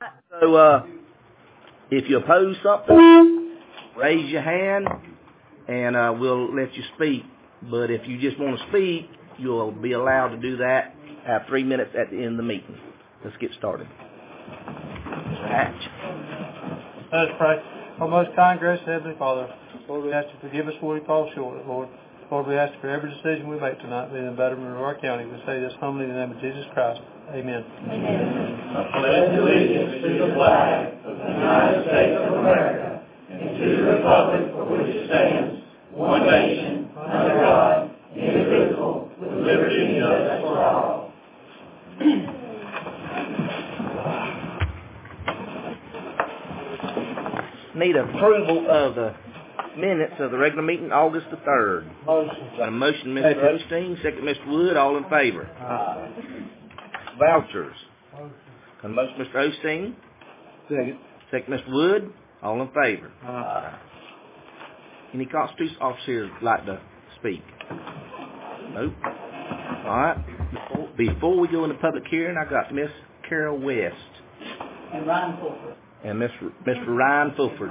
So, if you oppose something, raise your hand, and we'll let you speak. But if you just want to speak, you'll be allowed to do that. Have 3 minutes at the end of the meeting. Let's get started. Mr. Hatch. Let us pray. Our most kind, gracious Heavenly Father, Lord, we ask you to forgive us where we fall short, Lord. Lord, we ask for every decision we make tonight be in the betterment of our county. We say this humbly in the name of Jesus Christ. Amen. Amen. I pledge allegiance to the flag of the United States of America and to the republic for which it stands, one nation, under God, indivisible, with liberty and justice for all. Need approval of the minutes of the regular meeting, August the 3rd. Motion. Got a motion, Mr. Osteen, second, Mr. Wood, all in favor. Vouchers. Got a motion, Mr. Osteen. Second. Second, Mr. Wood, all in favor. Any Constitution officers like to speak? Nope. All right. Before we go into public hearing, I got Miss Carol West. And Ryan Fulford. And Mr. Ryan Fulford.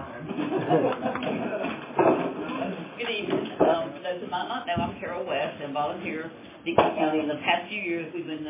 Good evening. For those who might not know, I'm Carol West and volunteer Dixie County. In the past few years, we've been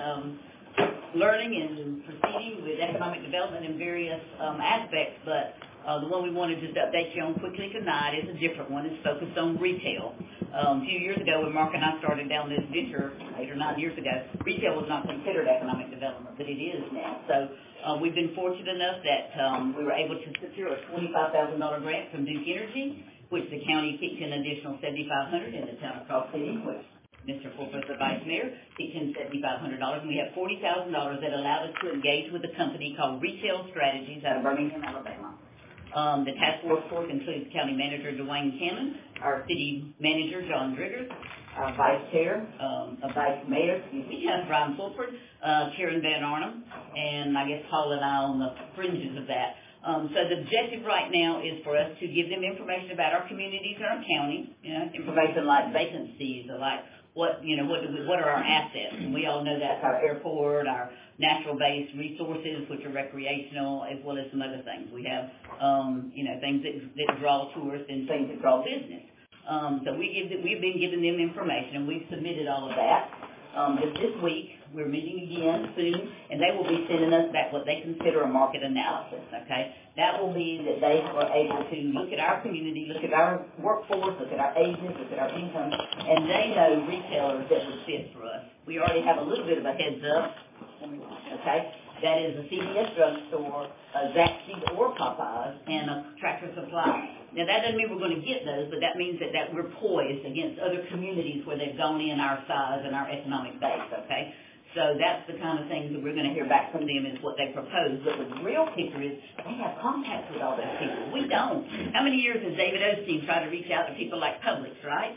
learning and proceeding with economic development in various aspects, but the one we wanted to just update you on quickly tonight is a different one. It's focused on retail. A few years ago when Mark and I started down this venture, 8 or 9 years ago, retail was not considered economic development, but it is now. So we've been fortunate enough that we were able to secure a $25,000 grant from Duke Energy, which the county kicked in an additional $7,500 in the town of Cross City, which Mr. Fulford, the vice mayor, kicked in $7,500, and we have $40,000 that allowed us to engage with a company called Retail Strategies out of Birmingham, Alabama. The task force includes County Manager Dwayne Cannon, our City Manager John Driggers, our Vice Chair, Vice Mayor, Ryan Fulford, Karen Van Arnhem, and I guess Paul and I on the fringes of that. So the objective right now is for us to give them information about our communities and our county, information like vacancies or like what are our assets. And we all know that's our airport, our natural-based resources, which are recreational, as well as some other things. We have, things that draw tourists and things that draw business. So we've been giving them information, and we've submitted all of that. Just this week, we're meeting again soon, and they will be sending us back what they consider a market analysis, okay? That will mean that they are able to look at our community, look at our workforce, look at our ages, look at our income, and they know retailers that would fit for us. We already have a little bit of a heads up, okay? That is a CVS drugstore, a Zaxby's or Popeyes, and a Tractor Supply. Now, that doesn't mean we're going to get those, but that means that we're poised against other communities where they've gone in our size and our economic base, okay? So that's the kind of things that we're going to hear back from them is what they propose. But the real kicker is they have contacts with all those people. We don't. How many years has David Osteen tried to reach out to people like Publix, right?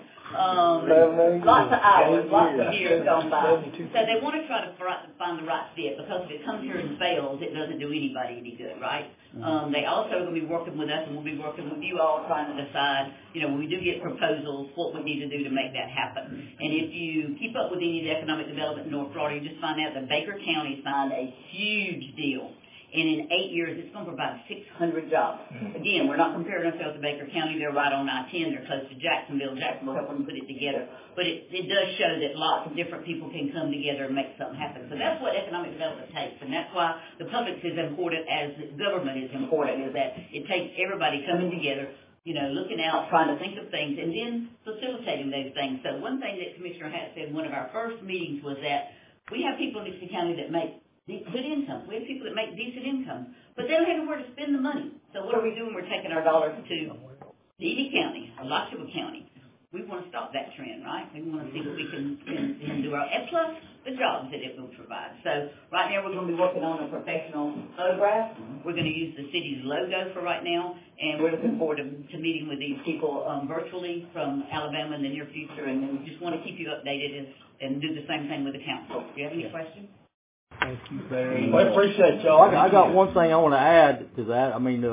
Lots of hours, lots of years gone by. So they want to try to find the right fit, because if it comes here and fails, it doesn't do anybody any good, right? They also are going to be working with us, and we'll be working with you all trying to decide, when we do get proposals, what we need to do to make that happen. And if you keep up with any of the economic development in North Florida, you just find out that Baker County signed a huge deal. And in 8 years, it's going to provide 600 jobs. Again, we're not comparing ourselves to Baker County. They're right on I-10. They're close to Jacksonville. Jacksonville helped them put it together. But it does show that lots of different people can come together and make something happen. So that's what economic development takes. And that's why the public is important as the government is important, is that it takes everybody coming together, looking out, trying to think of things, and then facilitating those things. So one thing that Commissioner Hatt said in one of our first meetings was that we have people in Dixie County that make good income. We have people that make decent income, but they don't have anywhere to spend the money. So what are we doing? We're taking our dollars to Edie County, Alachua County. We want to stop that trend, right? We want to see what we can do, and plus the jobs that it will provide. So right now we're going to be working on a professional photograph. We're going to use the city's logo for right now, and we're looking forward to meeting with these people virtually from Alabama in the near future, and we just want to keep you updated and do the same thing with the council. Do you have any questions? Thank you very much. I appreciate y'all. I got one thing I want to add to that. I mean,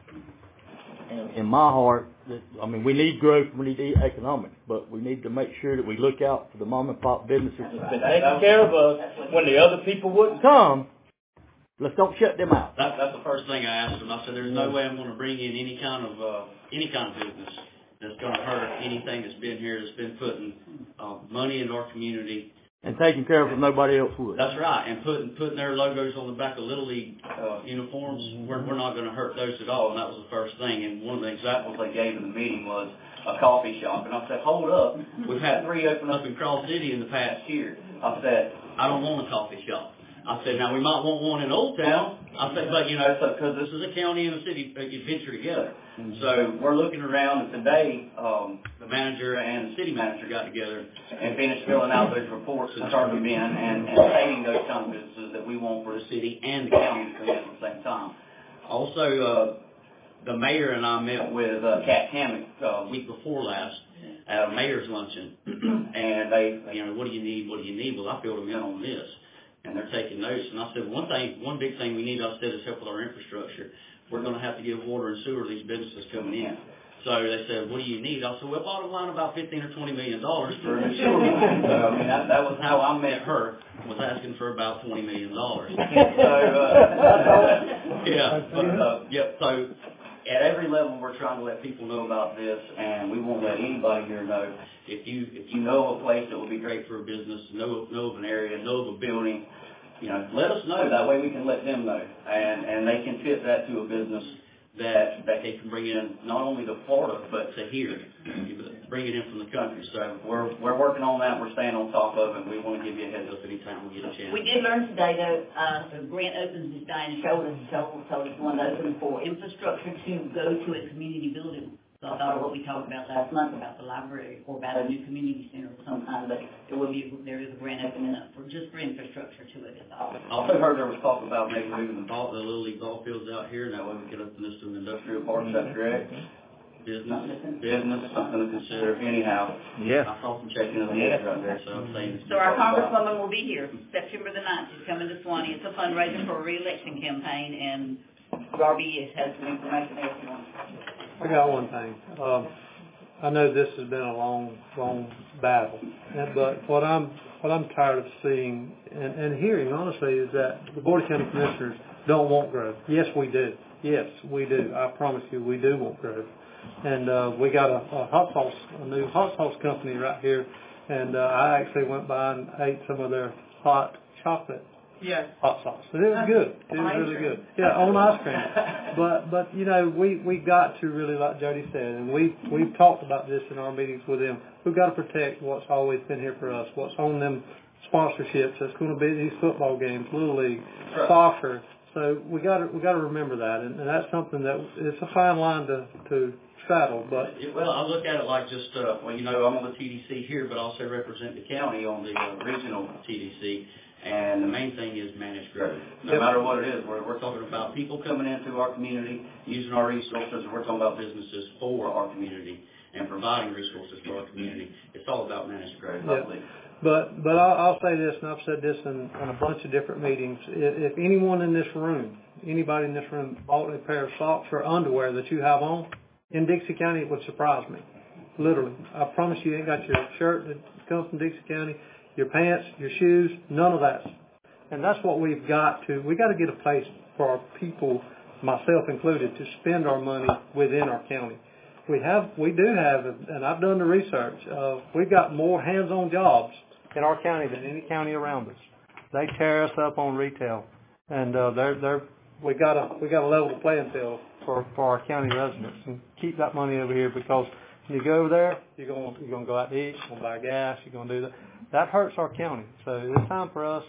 in my heart, we need growth, we need economics, but we need to make sure that we look out for the mom and pop businesses that's been taking care of us when the other people wouldn't come. Let's don't shut them out. That's the first thing I asked them. I said, there's no way I'm going to bring in any kind of business that's going to hurt anything that's been here, that's been putting money into our community. And taking care of it nobody else would. That's right. And putting their logos on the back of Little League uniforms, we're not going to hurt those at all. And that was the first thing. And one of the examples they gave in the meeting was a coffee shop. And I said, hold up. We've had 3 open up in Crawl City in the past year. I said, I don't want a coffee shop. I said, now we might want one in Old Town. I said, but because this is a county and a city adventure together. Mm-hmm. So we're looking around, and today the manager and the city manager got together and finished filling out those reports and turning them in and stating those kind of businesses that we want for the city and the county to come in at the same time. Also, the mayor and I met with Kat Hammock week before last at a mayor's luncheon, and they, what do you need? What do you need? Well, I filled them in on this. And they're taking notes. And I said, one big thing we need, I said, is help with our infrastructure. We're going to have to give water and sewer to these businesses coming in. So they said, what do you need? I said, well, bottom line, about $15 or $20 million for a new sewer line. So, that was how I met her, was asking for about $20 million. So at every level, we're trying to let people know about this, and we won't let anybody here know. If you know a place that would be great for a business, know of an area, know of a building, let us know. That way we can let them know, and they can fit that to a business that they can bring in not only to Florida but to here, bring it in from the country. So we're working on that. We're staying on top of it. And we want to give you a heads up anytime we get a chance. We did learn today that the grant opens this day and told us one to open for infrastructure to go to a community building. So I thought of what we talked about last month about the library or about a new community center of some kind, but there is a grant opening up for infrastructure to it. I also heard there was talk about maybe moving the Little League ball fields out here, and that way we could open this to an industrial park. Is that correct? Business, something to consider. Anyhow, yeah. I saw some checking of the heads right there, so I'm saying. So our congresswoman will be here September the 9th. She's coming to Swanee. It's a fundraiser for a re-election campaign, and Darby has some information there if you want. I got one thing. I know this has been a long battle, but what I'm tired of seeing and hearing, honestly, is that the Board of County Commissioners don't want growth. Yes, we do. Yes, we do. I promise you, we do want growth. And we got a new hot sauce company right here, and I actually went by and ate some of their hot chocolate. Yes. Hot sauce. And it was good. It was really good. Yeah, on ice cream. But we got to really, like Jody said, and we've talked about this in our meetings with them. We've got to protect what's always been here for us, what's on them sponsorships. That's going to be these football games, Little League, soccer. So we got to remember that, and that's something that it's a fine line to straddle. But well, I look at it like just I'm on the TDC here, but I also represent the county on the regional TDC. And the main thing is managed growth. No matter what it is, we're talking about people coming into our community, using our resources, and we're talking about businesses for our community and providing resources for our community. It's all about managed growth, I believe. But I'll say this, and I've said this in a bunch of different meetings. If anyone in this room, anybody in this room bought a pair of socks or underwear that you have on, in Dixie County, it would surprise me. Literally. I promise you ain't got your shirt that comes from Dixie County, your pants, your shoes, none of that. And that's what we got to get a place for our people, myself included, to spend our money within our county. We do have, and I've done the research, we've got more hands-on jobs in our county than any county around us. They tear us up on retail, and we got to level the playing field for our county residents and keep that money over here, because when you go over there, you're going to go out to eat, you're going to buy gas, you're going to do that. That hurts our county. So it's time for us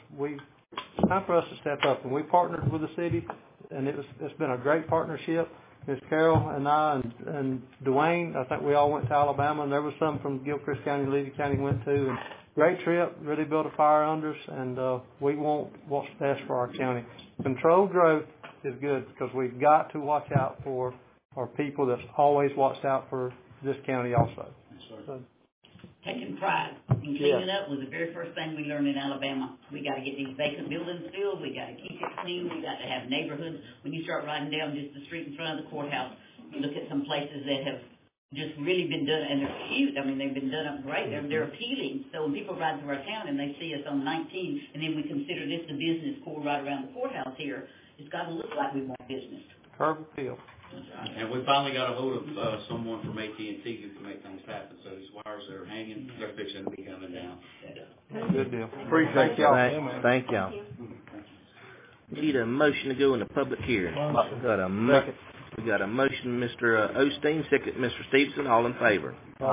to step up. And we partnered with the city, and it's been a great partnership. Ms. Carol and I and Dwayne, I think we all went to Alabama, and there was some from Gilchrist County, Levy County went to. And great trip, really built a fire under us, and we want what's best for our county. Controlled growth is good, because we've got to watch out for our people that's always watched out for this county also. So, taking pride in cleaning up was the very first thing we learned in Alabama. We got to get these vacant buildings filled. We got to keep it clean. We got to have neighborhoods. When you start riding down just the street in front of the courthouse, you look at some places that have just really been done, and they're cute. I mean, they've been done up great. They're appealing. So when people ride through our town and they see us on 19, and then we consider this the business core right around the courthouse here, it's got to look like we want business. Perfect deal. And we finally got a hold of someone from AT&T who can make things happen. So these wires that are hanging, they're fixing to be coming down. Good deal. Appreciate y'all. Thank y'all. Need a motion to go in the public hearing. We got a motion, Mr. Osteen, second, Mr. Stevenson, all in favor.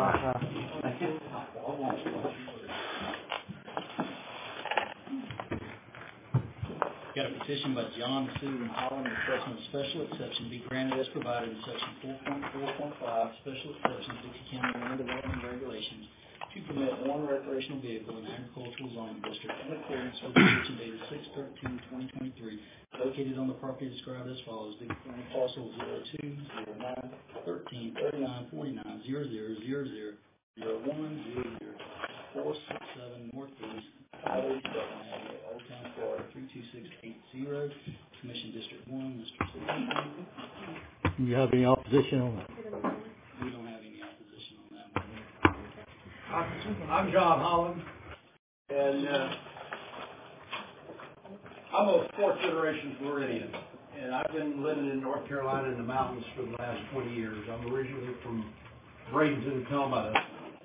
Got a petition by John Sue and Holland requesting a special exception be granted as provided in section 4.4.5, special exceptions to County Land Development Regulations to permit one recreational vehicle in agricultural zoning district in accordance with the petition dated 6/13/2023, located on the property described as follows: the parcel 02091339400001000467 Northeast Highway 7 Avenue, Old Town, Florida 32680. Commission District 1, Mr. Stevens. You have any opposition on that? We don't have any opposition on that one. I'm John Holland, and I'm a fourth generation Floridian, and I've been living in North Carolina in the mountains for the last 20 years. I'm originally from Bradenton, Colorado.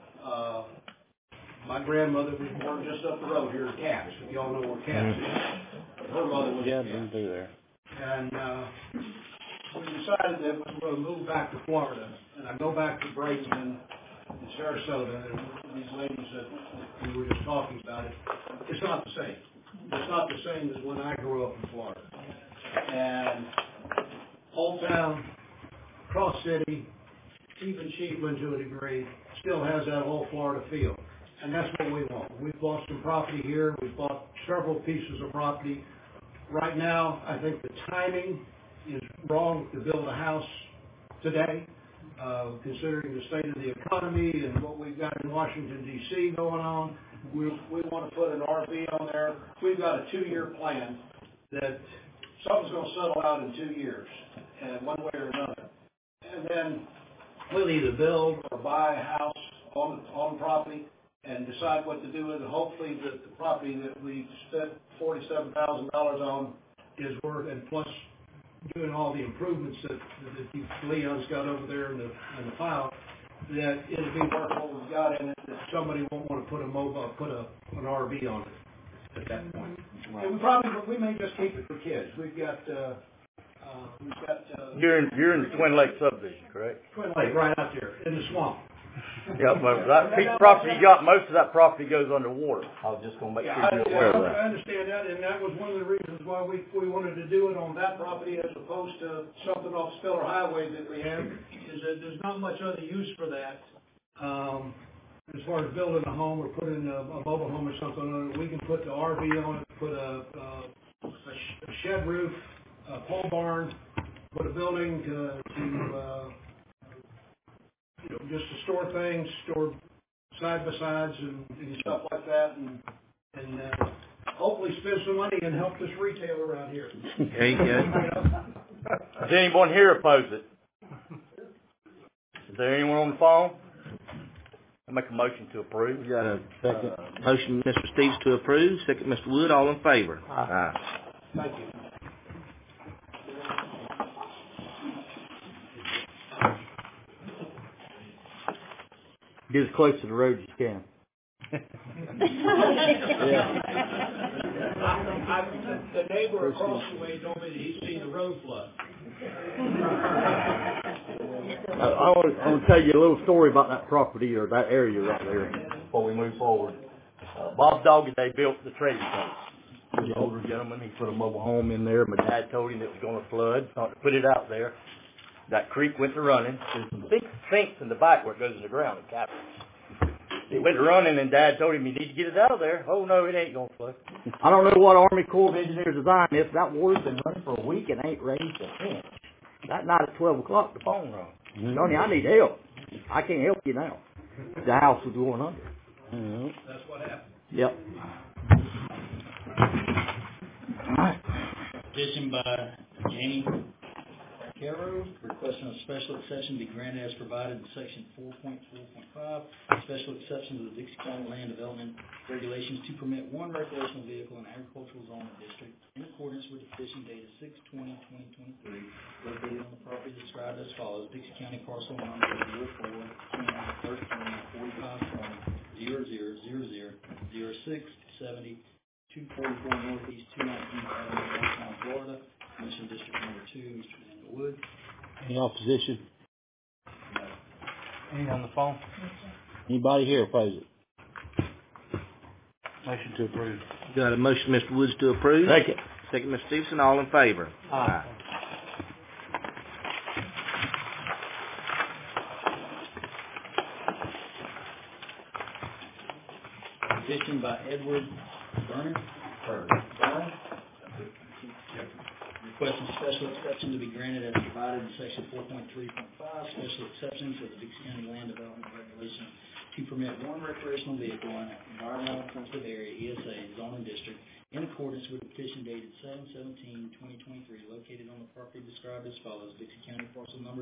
My grandmother was born just up the road here in Cass, if y'all know where Cass is. Her mother was in Cass. there. And we decided that we were going to move back to Florida, and I go back to Bradenton in Sarasota, and these ladies that we were just talking about it, it's not the same. It's not the same as when I grew up in Florida. And Old Town, Cross City, even Chiefland to a degree, still has that whole Florida feel. And that's what we want. We've bought some property here. We've bought several pieces of property. Right now, I think the timing is wrong to build a house today, considering the state of the economy and what we've got in Washington, D.C. going on. We want to put an RV on there. We've got a 2-year plan that something's going to settle out in 2 years, and one way or another. And then we'll either build or buy a house on property and decide what to do with it. Hopefully the property that we spent $47,000 on is worth, and plus doing all the improvements that Leon's got over there in the file, that it'll be worth what we've got in it, that somebody won't want to put an RV on it at that point. Right. And we may just keep it for kids. You're in the Twin Lake subdivision, correct? Twin Lake, right out there in the swamp. Yeah, but that piece of property you got, most of that property goes underwater. I was just going to make sure you're aware of that. I understand that, and that was one of the reasons why we wanted to do it on that property as opposed to something off Spiller Highway that we have, is that there's not much other use for that. As far as building a home or putting a mobile home or something on it, we can put the RV on it, put a shed roof, a pole barn, put a building to just to store things, store side-by-sides and stuff like that, and hopefully spend some money and help this retailer around here. There you go. Does anyone here oppose it? Is there anyone on the phone? I make a motion to approve. We got a second motion, Mr. Stevens, to approve. Second, Mr. Wood, all in favor. Aye. Thank you. Get as close to the road as you can. Yeah. The neighbor across the way told me that he's seen the road flood. I want to tell you a little story about that property or that area right there before we move forward. Bob Doggy Day built the trading place. He was an older gentleman. He put a mobile home in there. My dad told him it was going to flood. Thought to put it out there. That creek went to running. There's some big sinks in the back where it goes in the ground in Capitol. It went to running, and Dad told him, you need to get it out of there. Oh, no, it ain't going to flood. I don't know what Army Corps of Engineers designed this. That water's been running for a week and ain't raised an inch. That night at 12 o'clock, the phone rang. Sonny, I need help. I can't help you now. The house was going under. Mm-hmm. That's what happened. Yep. All right. Petition by Janie Vaquero, requesting a special exception be granted as provided in section 4.4.5, special exception to the Dixie County Land Development Regulations to permit one recreational vehicle in agricultural zone of district in accordance with the petition dated 6/20/2023, located on the property described as follows: Dixie County parcel number 04-13-45-00000670 244 Northeast 219th Avenue, Old Florida. Commission District Number 2, Mr. Daniel Wood. Any opposition? Any on the phone? Anybody here oppose it? Motion to approve. Got a motion, Mr. Woods, to approve. Second. Second, Mr. Stevenson. All in favor? Aye. Petition by Edward Byrne. Requesting special exception to be granted as provided in section 4.3.5, special exceptions of the Dixie County Land Development Regulations to permit one recreational vehicle in an environmental sensitive area, ESA, zoning district, in accordance with the petition dated 7/17/2023, located on the property described as follows: Dixie County parcel number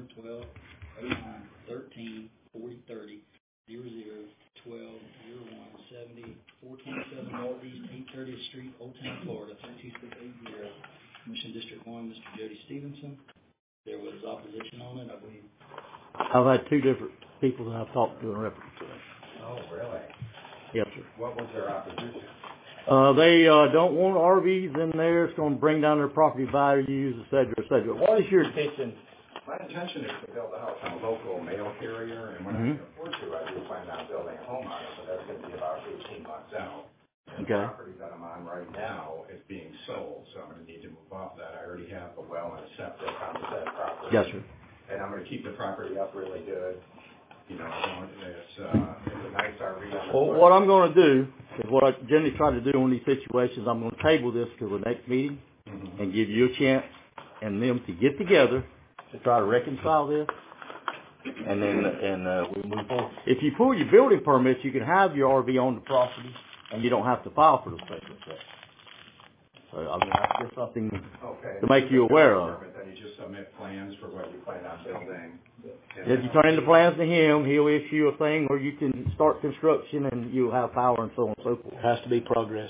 12/09/13/00/12/01/70 Northeast 830th Street, Old Town, Florida 32680. Commission District 1, Mr. Jody Stevenson. There was opposition on it, I believe. I've had two different people that I've talked to in reference to it. Oh, really? Yes, sir. What was their opposition? They don't want RVs in there. It's going to bring down their property values, et cetera, et cetera. What is your intention? My intention is to build a house on a local mail carrier, and when I can afford to, I do plan on building a home on it, but that's going to be about 18 months out. And Okay. the property that I'm on right now is being sold, so I'm going to need to move off that. I already have a well and a septic on that property. Yes, sir. And I'm going to keep the property up really good. You know, it's a nice RV. Well, what I'm going to do is what I generally try to do in these situations. I'm going to table this to the next meeting and give you a chance and them to get together to try to reconcile this, and then we move forward. If you pull your building permits, you can have your RV on the property, and you don't have to file for the special exception. So I mean, that's just something to make you aware of. Then you just submit plans for what you plan on building. If you turn in the plans to him, he'll issue a thing where you can start construction and you'll have power and so on and so forth. It has to be progress.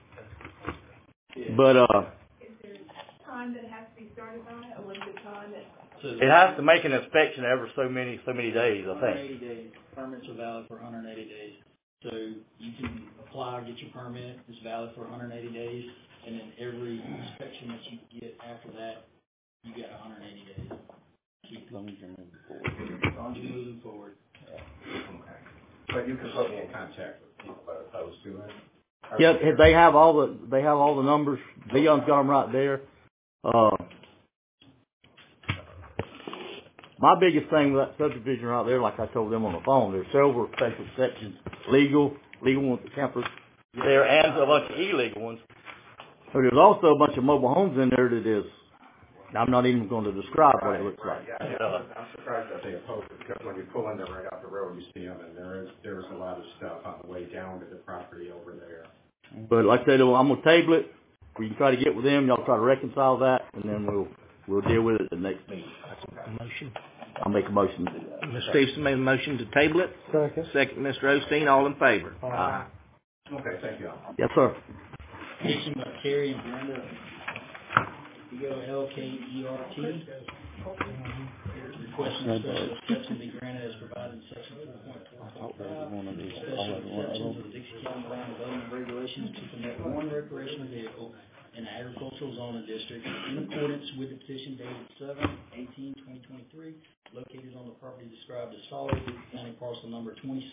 But Is there time that it has to be started by, or was it time that? it has to make an inspection every so many days, I think. 180 days. Permits are valid for 180 days. So you can apply, get your permit, it's valid for 180 days, and then every inspection that you get after that, you get 180 days. As long as you're moving forward. As long as you're moving forward. Okay. But you can put me in contact with people that are opposed to it. Yeah, they have all the numbers. Leon's got them right there. My biggest thing with that subdivision right there, like I told them on the phone, there's several special sections, legal ones, campers there, and a bunch of illegal ones. But there's also a bunch of mobile homes in there that is, I'm not even going to describe what it looks like. Yeah, I'm surprised that they oppose it, because when you pull in there right off the road, you see them, and there's a lot of stuff on the way down to the property over there. But like I said, I'm going to table it. We can try to get with them. Y'all try to reconcile that, and then we'll deal with it at the next meeting. Motion. I'll make a motion to do that. Mr. Stevenson made a motion to table it. Second. Second, Mr. Osteen. All in favor? Aye. Okay, thank you. Yes, sir. Petition by Terry and Brenda BOLKERT. Requesting a special exception be granted as provided in section 4.4.5. Special exceptions of the Dixie County Land Development Regulations to permit one recreational vehicle in the agricultural zoning district in accordance with the petition dated 7/18/2023, located on the property described as follows: Dixie County parcel number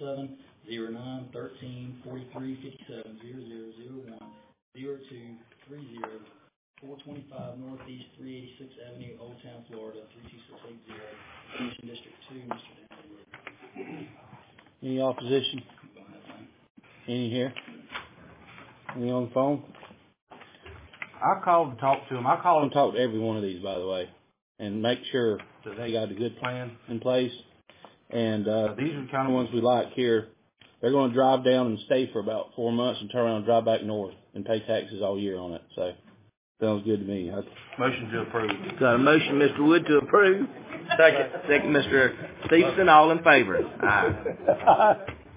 27/09/13/47/0001/0230 425 Northeast 386th Avenue, Old Town, Florida 32680. Commission District 2, Mr. Daniel Wood. Any opposition? Any here? Any on the phone? I called and talked to them. I called and talked to every one of these, by the way, and make sure that they got a good plan in place. And these are the kind of ones we like here. They're going to drive down and stay for about 4 months and turn around and drive back north and pay taxes all year on it. So Sounds good to me. Motion to approve. Got a motion, Mr. Wood, to approve. Second, Mr. Stevenson. All in favor? Aye.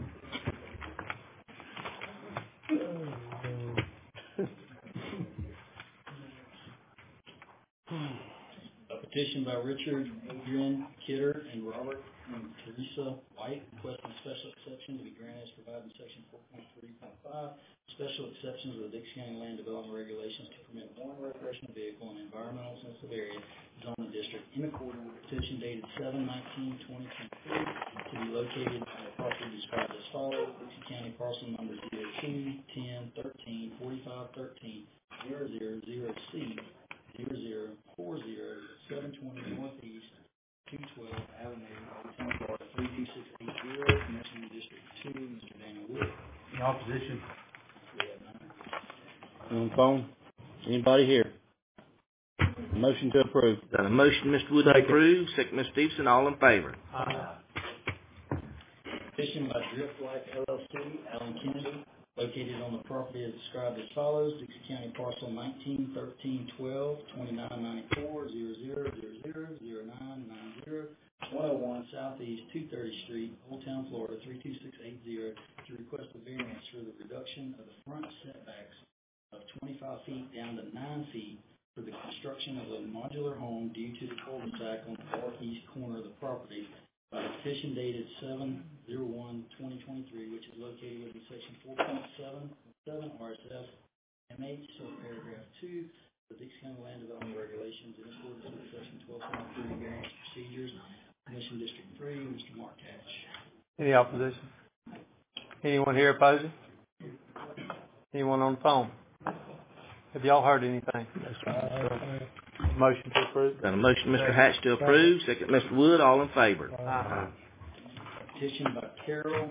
A petition by Richard, Adrian, Kidder, and Robert and Teresa White requesting special exception to be granted as provided in section 4.3.5. Special exceptions of the Dixie County Land Development Regulations to permit one recreational vehicle in environmental sensitive area zoning district in accordance with petition dated 7/19/2023 to be located on the property described as follows: Dixie County parcel number 02-10-13-4513-000C 0040-720 Northeast 212 Avenue, Oaktown, Florida 32680, Commissioner District 2, Mr. Daniel Wood. In opposition. On the phone? Anybody here? Motion to approve. Got a motion, Mr. Wood, to approve. Second, Mr. Stevenson. All in favor? Petition by Drift Life LLC, Alan Kennedy, located on the property as described as follows: Dixie County parcel 19-13-12-2994-0000-0990, 101 Southeast 230th Street, Old Town, Florida 32680, to request a variance for the reduction of the front setbacks of 25 feet down to 9 feet for the construction of a modular home due to the cul-de-sac on the northeast corner of the property by a petition dated 7/01/2023, which is located within section 4.7 RSF MH, subparagraph 2, the Dixie County Land Development Regulations in accordance with section 12.3 variance procedures. Commission District 3, Mr. Mark Hatch. Any opposition? Anyone here opposing? Anyone on the phone? Have y'all heard anything? Motion to approve. Got a motion, Mr. Hatch, to approve. Second, Mr. Wood. All in favor? Petition by Carol.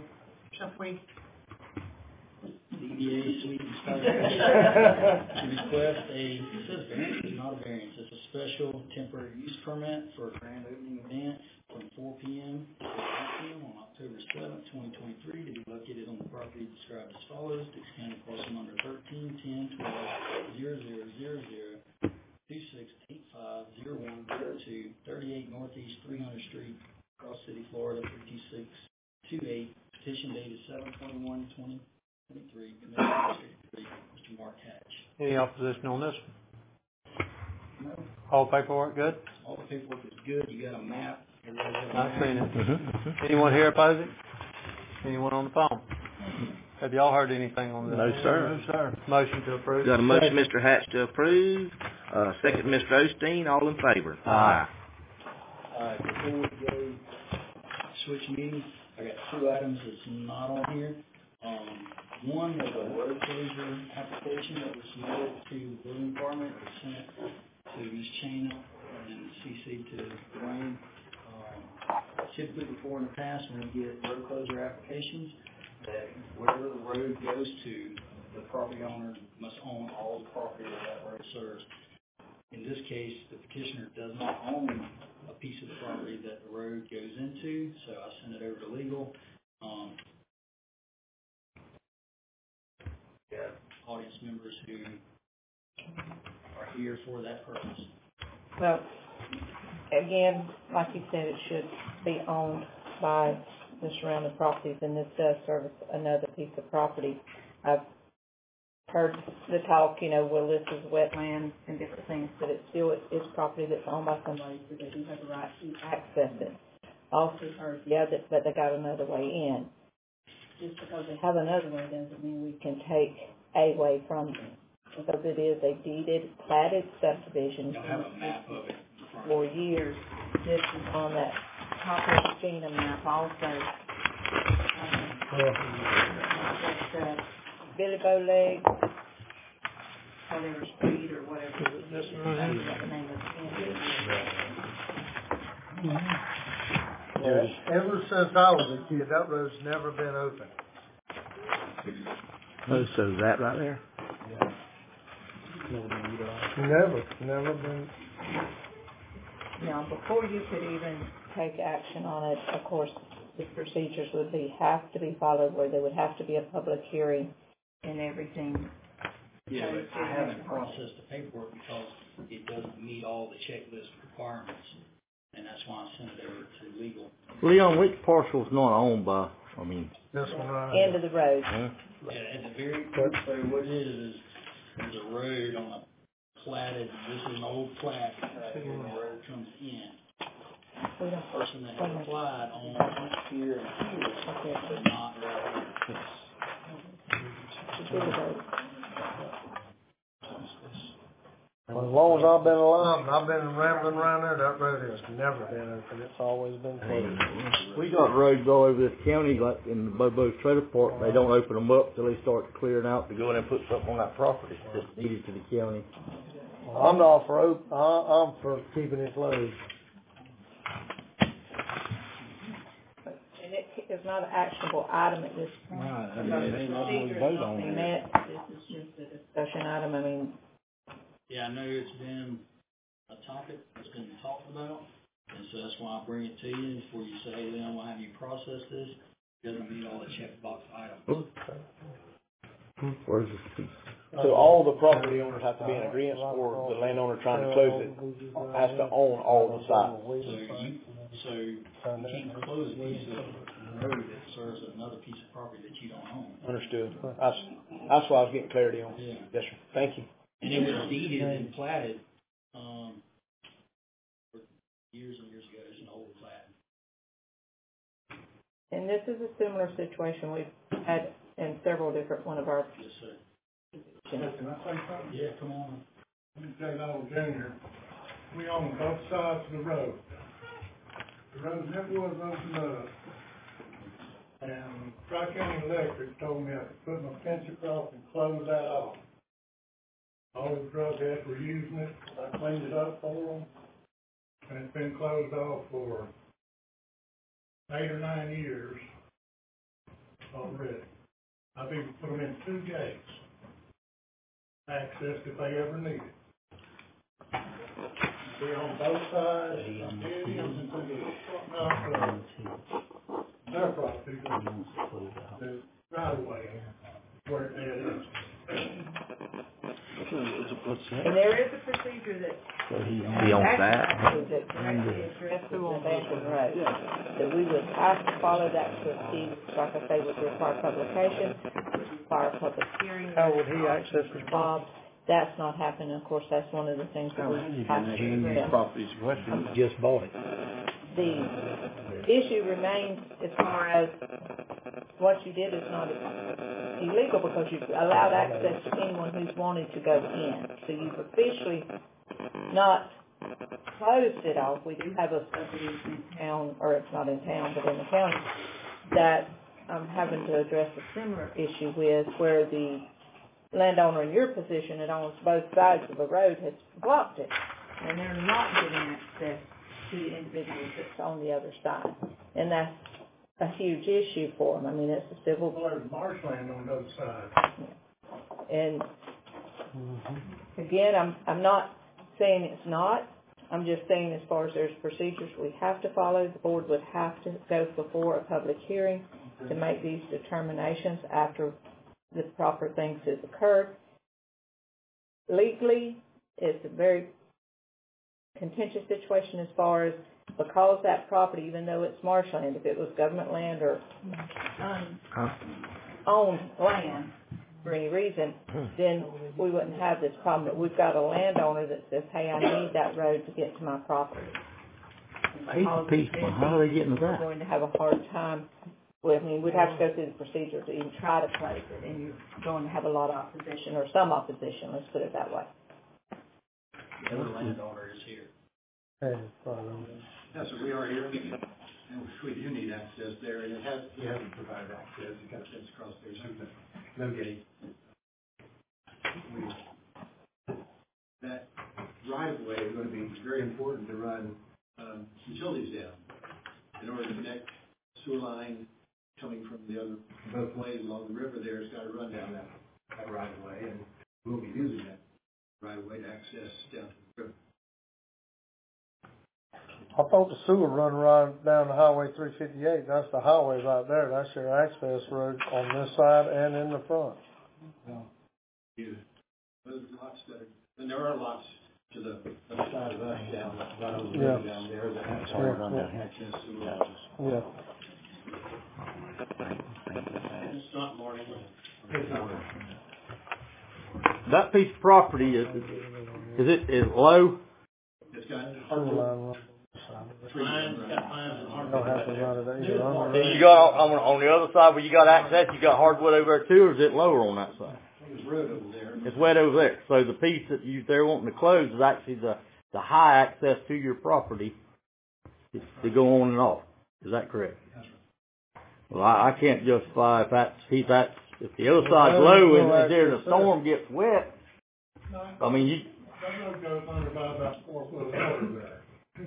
DBA Sweet and Spicy to request it says variance, it's not a variance, it's a special temporary use permit for a grand opening event from 4 p.m. to 8 p.m. on October 7th, 2023 to be located on the property described as follows: Dixie County parcel number 13-10-12-0000-2685-0102, 38 Northeast 300th Street, Cross City, Florida 32628. Petition dated 7/21/2023. Commissioner District 3, Mr. Mark Hatch. Any opposition on this one? No. All paperwork good? All the paperwork is good. You got a map. I've seen it. Anyone here opposing? Anyone on the phone? Have y'all heard anything on this? No, sir. No, sir. Motion to approve. Got a motion, Mr. Hatch, to approve. Second, Mr. Osteen. All in favor? Aye. All right, before we go switch meetings, I got 2 items that's not on here. One was a road closure application that was submitted to the building department. It was sent to Ms. Chana and CC to Dwayne. Typically before in the past when we get road closure applications, that wherever the road goes to, the property owner must own all the property that road serves. In this case, the petitioner does not own a piece of the property that the road goes into, so I sent it over to legal. Got audience members who are here for that purpose. Well, again, like you said, it should be owned by the surrounding properties, and this does service another piece of property. I've heard the talk, well, this is wetland and different things, but it's still it's property that's owned by somebody, so they do have the right to access it. Also heard, that they got another way in. Just because they have another way doesn't mean we can take a way from them, because it is a deeded, platted subdivision. You'll have a map of it. For years. This is on that top of the Gina map also. That's Billy Bowleg, whatever street or whatever. This one. That's the name of Yeah, ever since I was a kid, that road's never been open. Oh, so is that right there? Yeah. Never been. Now, before you could even take action on it, of course, the procedures would have to be followed, where there would have to be a public hearing and everything Yeah, but I haven't processed the paperwork because it doesn't meet all the checklist requirements, and that's why I sent it over to legal. Leon, which parcel's not owned by, This one right End of the road. Yeah, at the very, so what it is there's a road on a platted, this is an old plat, right here, and the road comes in. The person that had applied on here and here, but not right here. As long as I've been alive and I've been rambling around there, that road has never been open. It's always been closed. We got roads all over this county, like in the Bobo's Trailer Park. They don't open them up till they start clearing out to go in and put something on that property. It's just needed to the county. Well, I'm not for I'm for keeping it closed. And it is not an actionable item at this point. Right, I The mean, they not gonna procedure vote is not on being it. met. This is just a discussion item. Yeah, I know it's been a topic that's been talked about, and so that's why I bring it to you before you say, hey, Leon, we'll have you process this. It doesn't meet all the checkbox items. Where's this piece? So all the property owners have to be in agreement, or the landowner trying to close it has to own all the sites. So you can't close a piece of road that serves another piece of property that you don't own. Understood. That's what I was getting clarity on. Yeah. Yes, sir. Thank you. And it was deeded and platted, for years and years ago. It's an old plat. And this is a similar situation we've had in several different one of our Yes, sir. positions. Can I say something? Yeah, come on. I'm J. Lowell Jr. We own both sides of the road. The road never was opened up. And Tri-County Electric told me I could put my fence across and close that off. All the drug heads were using it. I cleaned it up for them. And it's been closed off for 8 or 9 years already. I've even put them in 2 gates. Access if they ever need it. Be on both sides, it is into their property, the right of way, where it is. And there is a procedure that He owns that. that directly addresses the abandoned road. That we would have to follow that to proceed, like I say, would require publication, would require a public hearing. How would he access his Bob, that's not happening. Of course, that's one of the things that we have to address. Properties, question, just bought it. The issue remains as far as what you did is not illegal because you've allowed access to anyone who's wanted to go in. So you've officially not closed it off. We do have a subdivision in town, or it's not in town, but in the county, that I'm having to address a similar issue with, where the landowner in your position that owns both sides of the road has blocked it. And they're not giving access to the individuals that's on the other side. And that's a huge issue for them. I mean, it's a civil... Well, there's marshland on the other side. And again, I'm not saying it's not. I'm just saying as far as there's procedures we have to follow, the board would have to go before a public hearing to make these determinations after the proper things have occurred. Legally, it's a very contentious situation as far as, because that property, even though it's marshland, if it was government land or owned land for any reason, then we wouldn't have this problem. But we've got a landowner that says, hey, I need that road to get to my property. People, how are they getting to We're that? going to have a hard time. Well, I mean, we'd have to go through the procedure to even try to close it, and you're going to have a lot of opposition, or some opposition, let's put it that way. The other landowner is here. Yes, sir, we are here, and we do need access there, and he hasn't provided access. He's got a fence across there, so no gate. That right-of-way is going to be very important to run utilities down. In order to connect sewer line coming from the other, both ways along the river there, it's got to run down that right-of-way, and we'll be using that right-of-way to access down to the river. I thought the sewer run right down the Highway 358. That's the highway right there. That's your access road on this side and in the front. Well, Those lots that are, and there are lots to the other side of us down, right over the road down there that have access to the houses. Yeah. It's not more than That piece of property, is low? it's got Lines, got lines and don't have to run it either. Then you got on the other side where you got access, you got hardwood over there too, or is it lower on that side? There's road over there. It's wet over there. So the piece that they're wanting to close is actually the high access to your property to go on and off. Is that correct? That's right. Well, I can't justify if if the other side's low and the storm gets wet. I mean, That road goes under by about 4 foot of water there.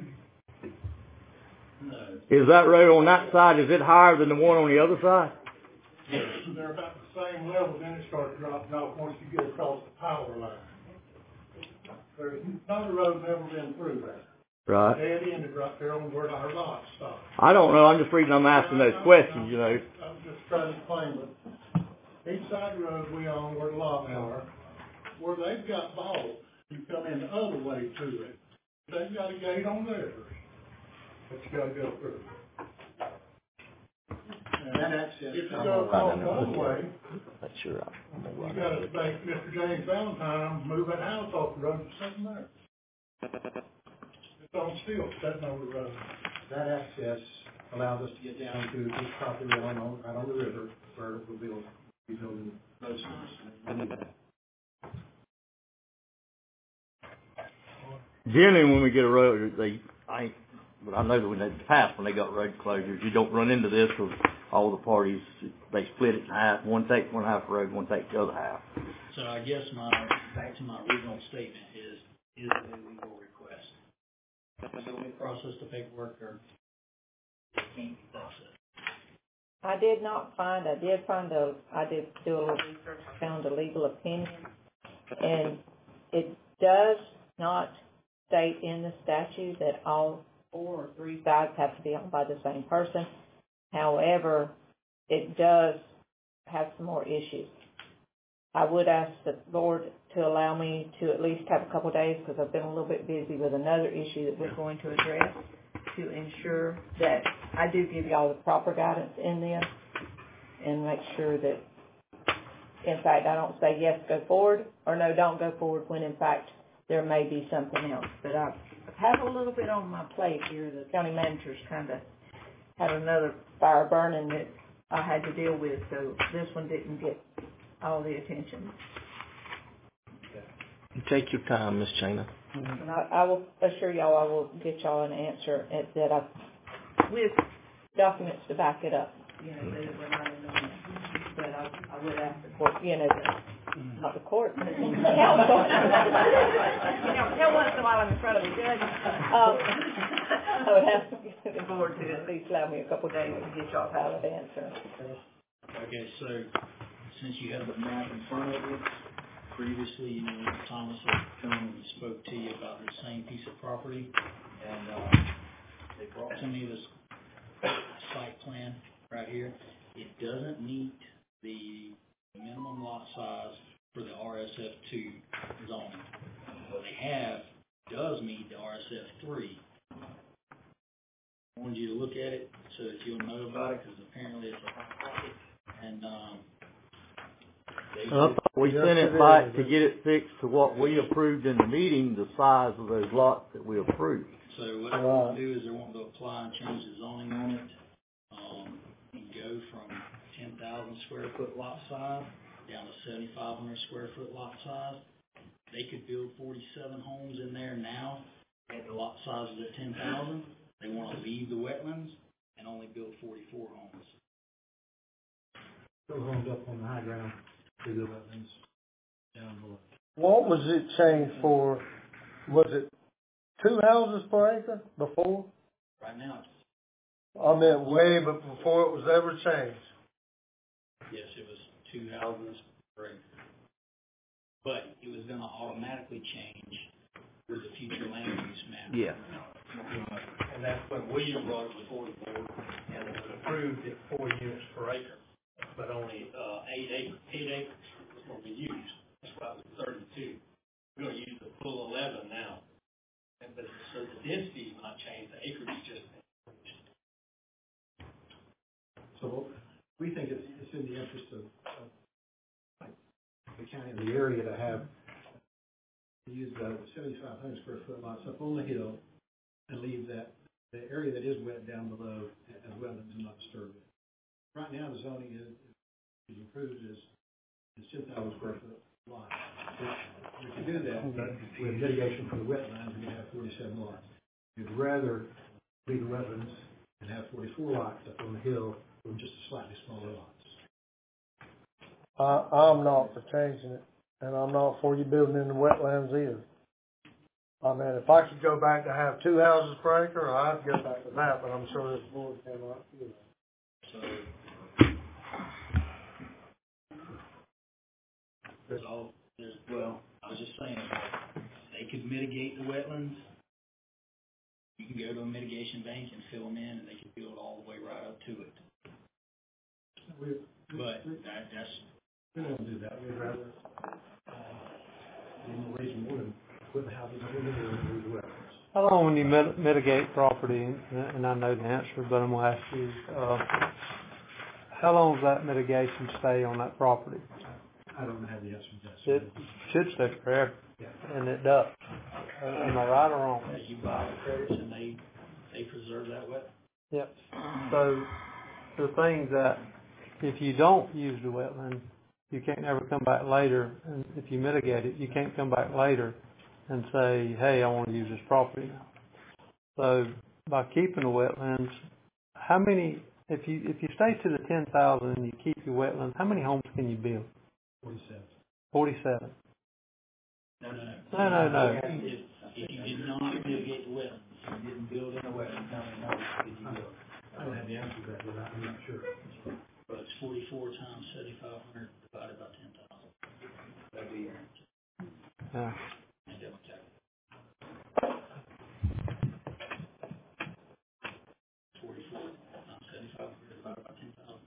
is that road on that side, is it higher than the one on the other side? They're about the same level, then it starts dropping off once you get across the power line. There's another road never been through there. Right. Dead ended right there on where our lot stopped. I don't know. I'm just asking those questions, you know. I'm just trying to explain, but each side of the road we own where the lots are, where they've got balls, you come in the other way to it. They've got a gate on theirs that you gotta go through. And that access. if you go across the other way, That's sure. you gotta make Mr. James Valentine move that house off the road that's sitting there. It's on steel, sitting over the road. That access allows us to get down to this property we own right on the river where we'll be building those things. Generally, when we get a road, but I know that in the past when they got road closures, you don't run into this because all the parties, they split it in half. One takes one half road, one takes the other half. So I guess back to my original statement is it a legal request? So we process the paperwork or can't be processed? I did do a little research, I found a legal opinion, and it does not state in the statute that all 4 or 3 sides have to be owned by the same person. However, it does have some more issues. I would ask the board to allow me to at least have a couple of days, because I've been a little bit busy with another issue that we're going to address, to ensure that I do give you all the proper guidance in this and make sure that, in fact, I don't say yes, go forward, or no, don't go forward, when in fact there may be something else. But I have a little bit on my plate here. The county manager's kind of had another fire burning that I had to deal with, so this one didn't get all the attention. Take your time, Miss Chana. And I will assure y'all I will get y'all an answer with documents to back it up. You know, that we're not in the wind. But I would ask the court, not the court, but the council. Once in a while I'm in front of a judge. I would ask the board to at least allow me a couple of days to get y'all a valid answer. Okay, so since you have the map in front of you, previously, Thomas had come and spoke to you about the same piece of property, and they brought to me this site plan right here. It doesn't meet the minimum lot size for the RSF2 zoning. What they have does meet the RSF3. I wanted you to look at it so that you'll know about it, because apparently it's a hot topic. And I thought we sent it back to get it fixed to what we approved in the meeting, the size of those lots that we approved. So what they want to do is they want to apply and change the zoning on it, and go from 10,000 square foot lot size down to 7,500 square foot lot size. They could build 47 homes in there now at the lot sizes at 10,000. They want to leave the wetlands and only build 44 homes. Those homes up on the high ground, to the wetlands down below. What was it changed for? Was it 2 houses per acre before? Right now, I meant way before it was ever changed. yes, it was 2 houses per acre. But it was going to automatically change with the future land use map. Yeah. And that's when William brought it before the board, and it was approved at 4 units per acre, but only 8 acres was going to be used. That's why it was 32. we're gonna use the full 11 now. But, so the density's not changed, the acreage is just increased. So we think it's in the interest of the county and the area to have, to use the 7,500 square foot lots up on the hill and leave that, the area that is wet down below as wetlands and not disturb it. Right now, the zoning is approved as 10,000 square foot lot. We can do that, but with mitigation for the wetlands, we have 47 lots. We'd rather leave the wetlands and have 44 lots up on the hill with just slightly smaller lots. I'm not for changing it, and I'm not for you building in the wetlands either. I mean, if I could go back to have 2 houses per acre, I'd go back to that, but I'm sure this board cannot do that. So, well, I was just saying, they could mitigate the wetlands. You can go to a mitigation bank and fill them in, and they can build all the way right up to it. But that's... We don't do that. We'd rather, the reason we wouldn't put the houses up in the hill and leave the wetlands. How long when you mitigate property, and I know the answer, but I'm going to ask you, how long does that mitigation stay on that property? I don't have the answer to that. It should stay forever, and it does. Am I right or wrong? You buy the credits, and they preserve that wetland. Yep. So the thing that if you don't use the wetland, you can't ever come back later, and if you mitigate it, you can't come back later and say, hey, I want to use this property now. So by keeping the wetlands, how many, if you stay to the 10,000 and you keep your wetlands, how many homes can you build? 47. 47. No. No. If you did not mitigate the wetlands, you didn't build in a wetland, how many homes did you build? I don't have the answer to that, but I'm not sure. But it's 44 times 7,500 divided by 10,000. That'd be your answer. Yeah. And double check. 44 times 7,500 divided by 10,000.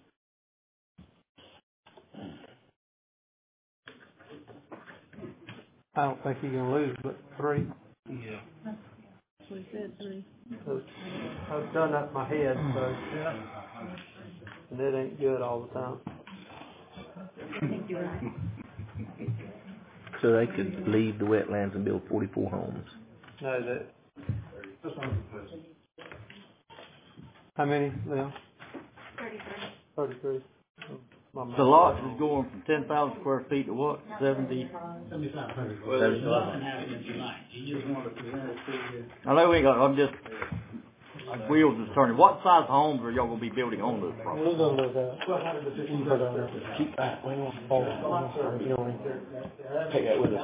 I don't think you're going to lose, but 3. Yeah. That's what he said, 3. I've done that in my head, so and it ain't good all the time. I think you're right. So they could leave the wetlands and build 44 homes. No, that. That's what I'm proposing. How many, Leon? 33. 33. The lot is going from 10,000 square feet to what? 7,500. Well, there's nothing happening tonight. You just want to present it to you. I know we ain't got, I'm just, my wheels is turning. What size homes are y'all going to be building on this property? We're going to look at 1,250. Keep that. Take that with us.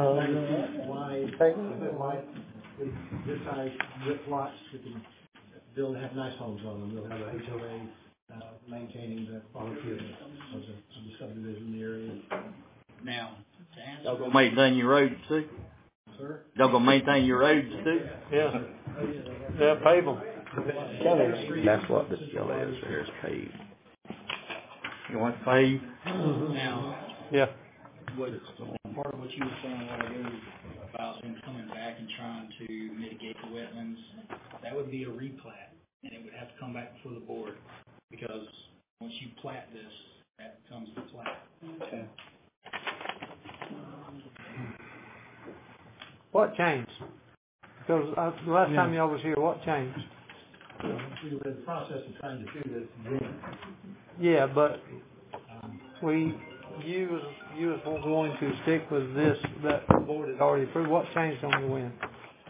This size width lots, we can build and have nice homes on them. We'll have a HOA maintaining the quality of the subdivision in the area. Now, to answer... Y'all going to maintain your roads too? Sir? Y'all going to maintain your roads too? Yeah. Yeah, pave them. That's what this yellow is here, is paved. You want to pave? Now, yeah. Part of what you were saying a while ago about them coming back and trying to mitigate the wetlands, that would be a replat, and it would have to come back before the board, because once you plat this, that becomes the plat. Okay. What changed? Because the last time y'all was here, what changed? We were in the process of trying to do this again. Yeah, but you was going to stick with this that the board had already approved. What changed on your end?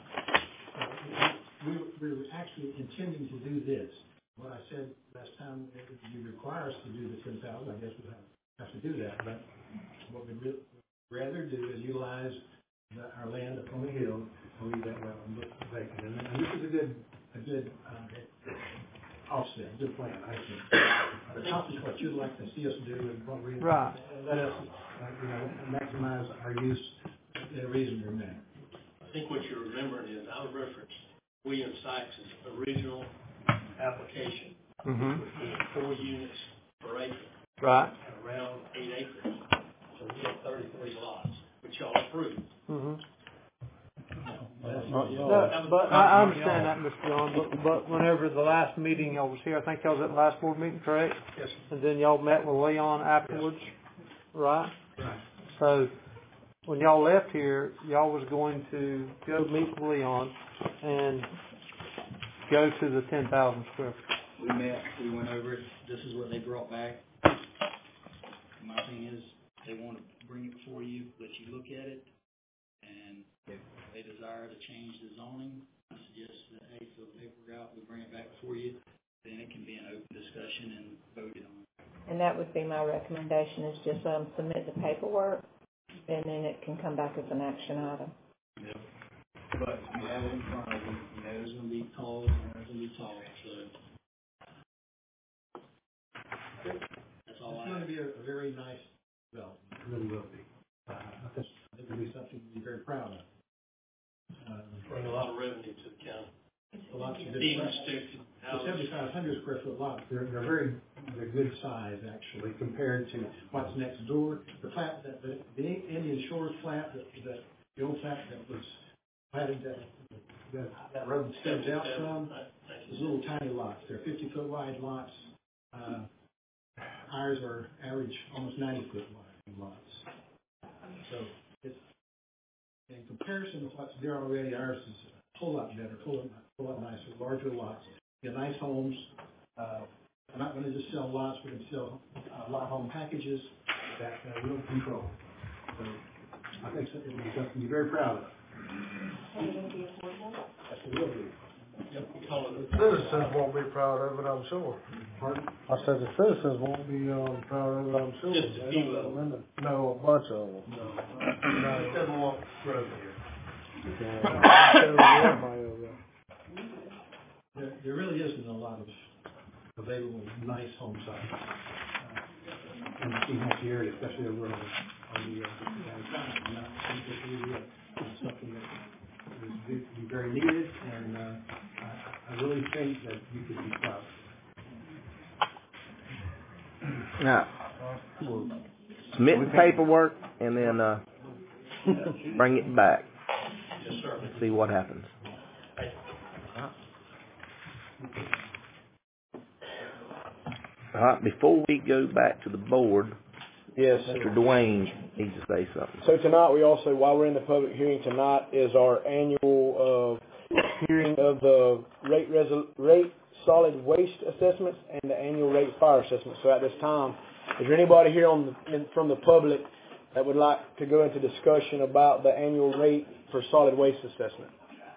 We were actually intending to do this. What I said last time, if you require us to do the 10,000, I guess we'll have to do that. But what we'd rather do is utilize our land up on the hill and leave that wetland vacant. And this is a good offset, a good plan, I think. Accomplish what you'd like to see us do and what we let us, maximize our use in a reasonable manner. I think what you're remembering is I referenced William Sykes' original application. Mm-hmm. 4 units per acre. Right. At around 8 acres. So we have 33 lots. We which y'all approved. Mm-hmm. Not y'all. No, but I understand that, Mr. John, but whenever the last meeting I was here, I think y'all was at the last board meeting, correct? Yes. And then y'all met with Leon afterwards, right? Right. So, when y'all left here, y'all was going to go meet with Leon and go to the 10,000 square feet. We met, we went over it, this is what they brought back. My thing is, they want to bring it before you, let you look at it, and if they desire to change the zoning, I suggest that, hey, fill the paperwork out, we bring it back before you, then it can be an open discussion and voted on. And that would be my recommendation, is just submit the paperwork, and then it can come back as an action item. Yep. But you have it in front of you, you know there's going to be calls, and there's going to be talk, so. That's all It's I going have. to be a very nice development. It really will be. I think it'll be something to be very proud of. Bring a lot of revenue to the county. A lot of good Even size. student The houses. 7,500 square foot lot, they're good size actually compared to what's next door. The plat, the Indian Shores plat, the old plat that was platted, that road stems out from, these little tiny lots. They're 50-foot wide lots. Ours are average almost 90-foot wide lots. So it's, in comparison with what's there already, ours is a whole lot better, a whole lot nicer, larger lots. Get nice homes. We're not going to just sell lots. We're going to sell lot home packages that we'll control. So I think it'll be something to be very proud of. Yes, it will be. The citizens won't be proud of it, I'm sure. Pardon? I said the citizens won't be proud of it, I'm sure. Just a few of them. No, a bunch of them. No. Doesn't want growth here. There really isn't a lot of available nice home sites in the Key area, especially over on the downtown. It's something that is be very needed, and I really think that you could be proud. Now, submit the paperwork and then bring it back. Yes, sir. See what happens. All right, before we go back to the board, Yes. Mr. Dwayne needs to say something. So tonight, we also, while we're in the public hearing tonight, is our annual hearing of the rate solid waste assessments and the annual rate fire assessment. So at this time, is there anybody here from the public that would like to go into discussion about the annual rate for solid waste assessment?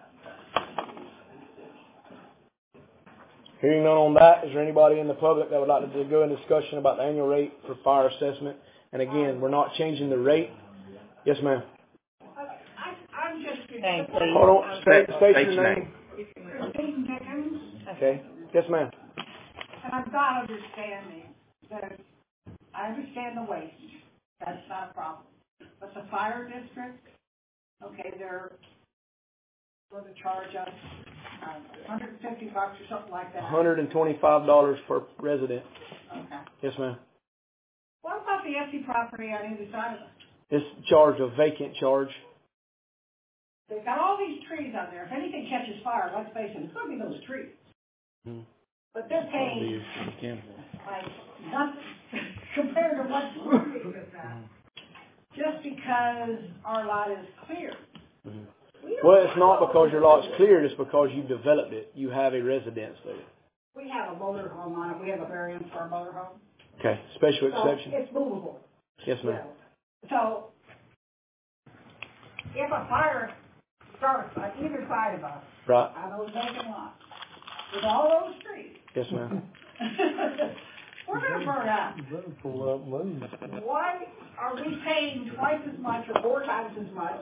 Hearing none on that, is there anybody in the public that would like to go in discussion about the annual rate for fire assessment? And again, we're not changing the rate. Yes, ma'am. I'm just. Name, please. Hold on. State your name. Christine Dickens, Okay. Yes, ma'am. and I've got understanding that, I understand the waste, that's not a problem. But the fire district, okay, they're going to charge us $150 or something like that. $125 per resident. Okay. Yes, ma'am. What about the empty property on either side of us? It's charge, a vacant charge. They've got all these trees out there. If anything catches fire, let's face it, it's going to be those trees. But they're paying like nothing compared to what we're getting with that. Just because our lot is clear. Well, it's not because your lot's cleared, it's because you've developed it. You have a residence there. We have a motor home on it. We have a variance for a motor home. Okay. Special So exception. it's movable. Yes, ma'am. So if a fire starts on either side of us, Right. on those vacant lots, with all those trees, Yes, ma'am. we're going to burn out. Why are we paying twice as much or 4 times as much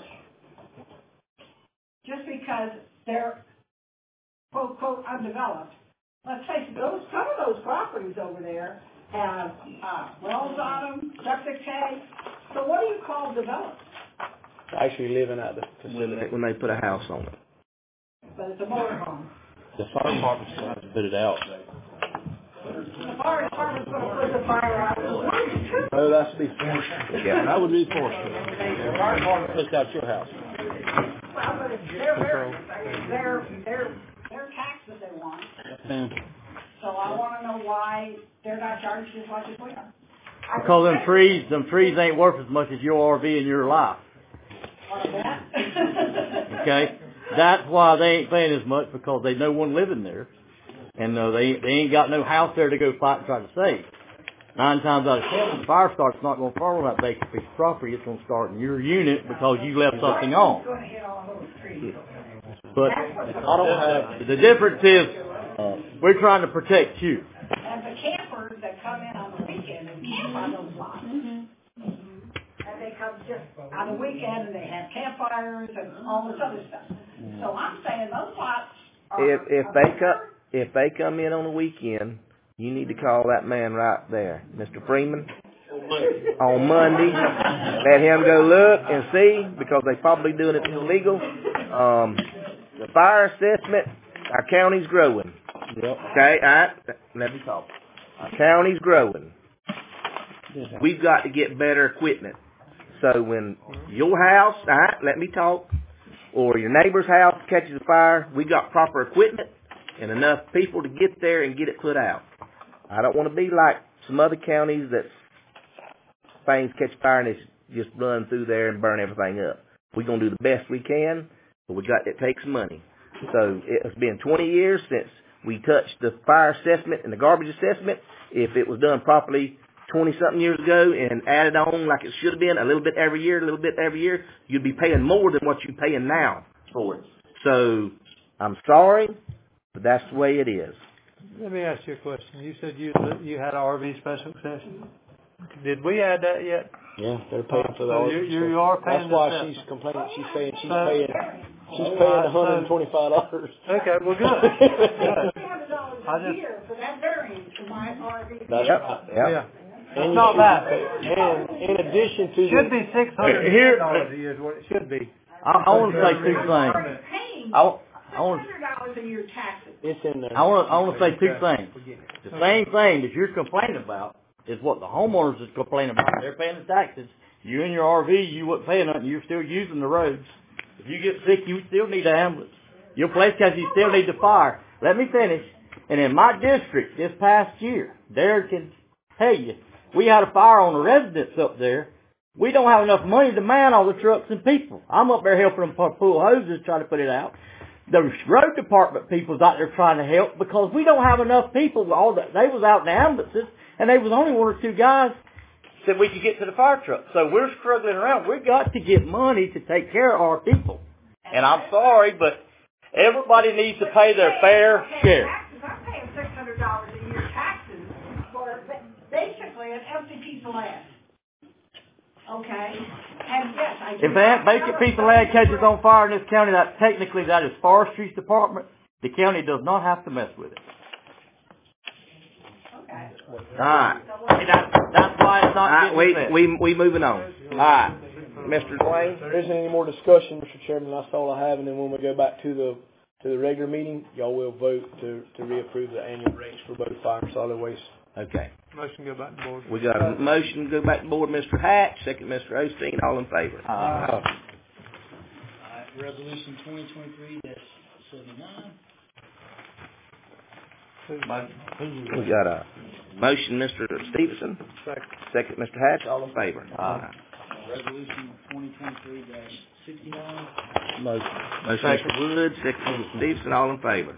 just because they're quote, quote, undeveloped? Let's face it, some of those properties over there have wells on them, septic tanks. So what do you call developed? Actually living at the facility. When they put a house on it. But it's a motor home. The fire department still has to put it out. The fire department's going to put the fire out. No, that's be forced. Yeah, that would be forced. Fire department puts out your house. Well, but it's their taxes they want. So I wanna know why they're not charged as much as we are. Because them trees ain't worth as much as your RV and your life. Okay? That's why they ain't paying as much, because they no one living there. And they ain't got no house there to go fight and try to save. 9 times out of 10, when the fire starts, it's not going to fall on that vacant piece of property. It's going to start in your unit because you left something on. But I don't have. The difference is we're trying to protect you. And the campers that come in on the weekend and camp on those lots. And they come just on the weekend and they have campfires and all this other stuff. So I'm saying those lots are... If they come in on the weekend, you need to call that man right there, Mr. Freeman, on Monday. Let him go look and see, because they're probably doing it illegal. The fire assessment, our county's growing. Yep. Okay, all right, let me talk. Our county's growing. We've got to get better equipment. So when your house, all right, let me talk, or your neighbor's house catches a fire, we got proper equipment and enough people to get there and get it put out. I don't want to be like some other counties that things catch fire and it's just run through there and burn everything up. We're going to do the best we can, but it takes money. So it's been 20 years since we touched the fire assessment and the garbage assessment. If it was done properly 20-something years ago and added on like it should have been, a little bit every year, you'd be paying more than what you're paying now for it. So I'm sorry, but that's the way it is. Let me ask you a question. You said you had an RV special session. Did we add that yet? Yeah, they're paying for the RV. You are paying. That's why she's complaining. She's saying she's paying $125. Okay, well, good. $200 a year for that variance for my RV. That's right. Yeah. It's not bad. And in addition to should be $600 a year is what it should be. I want to say 2 things. I want $600 a year taxes. It's in there. I want to say 2 things. The same thing that you're complaining about is what the homeowners is complaining about. They're paying the taxes. You in your RV, you wasn't paying nothing. You're still using the roads. If you get sick, you still need an ambulance. Your place because you still need the fire. Let me finish. And in my district this past year, Derek can tell you, we had a fire on the residence up there. We don't have enough money to man all the trucks and people. I'm up there helping them pull hoses trying to put it out. The road department people's out there trying to help because we don't have enough people. They was out in the ambulances, and they was only 1 or 2 guys said we could get to the fire truck. So we're struggling around. We got to get money to take care of our people. And I'm sorry, but everybody needs to pay their fair share. I'm paying $600 a year taxes for basically an empty piece of land. Okay? And yes, I do. If that vacant piece of land catches on fire in this county, that is Forestry's department. The county does not have to mess with it. Okay. All right. That's why it's not getting we moving on. All right. Mr. Dwayne? If there isn't any more discussion, Mr. Chairman, that's all I have. And then when we go back to the regular meeting, y'all will vote to reapprove the annual rates for both fire and solid waste. Okay. Motion go back to board. We got a motion to go back to board. Mr. Hatch, second Mr. Osteen, all in favor. Resolution 2023-79. We got a motion, Mr. Stevenson. Second Mr. Hatch, all in favor. Resolution 2023-69. Motion Mr. Wood, second Mr. Stevenson, all in favor.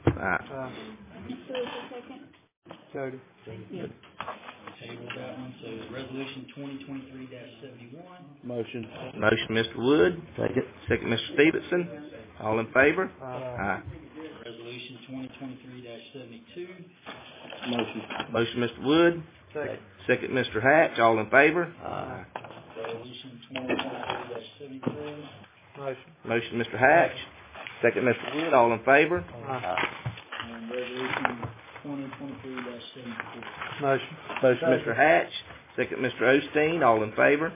Jody. Table that one. So resolution 2023-71. Motion. Motion Mr. Wood. Second Mr. Stevenson, all in favor. Resolution 2023-72. Motion Mr. Wood. Second Mr. Hatch, all in favor. Resolution 2023-73. Motion Mr. Hatch. Second Mr. Wood, all in favor. And resolution 2023-74. Motion Mr. Hatch. Second Mr. Osteen, all in favor.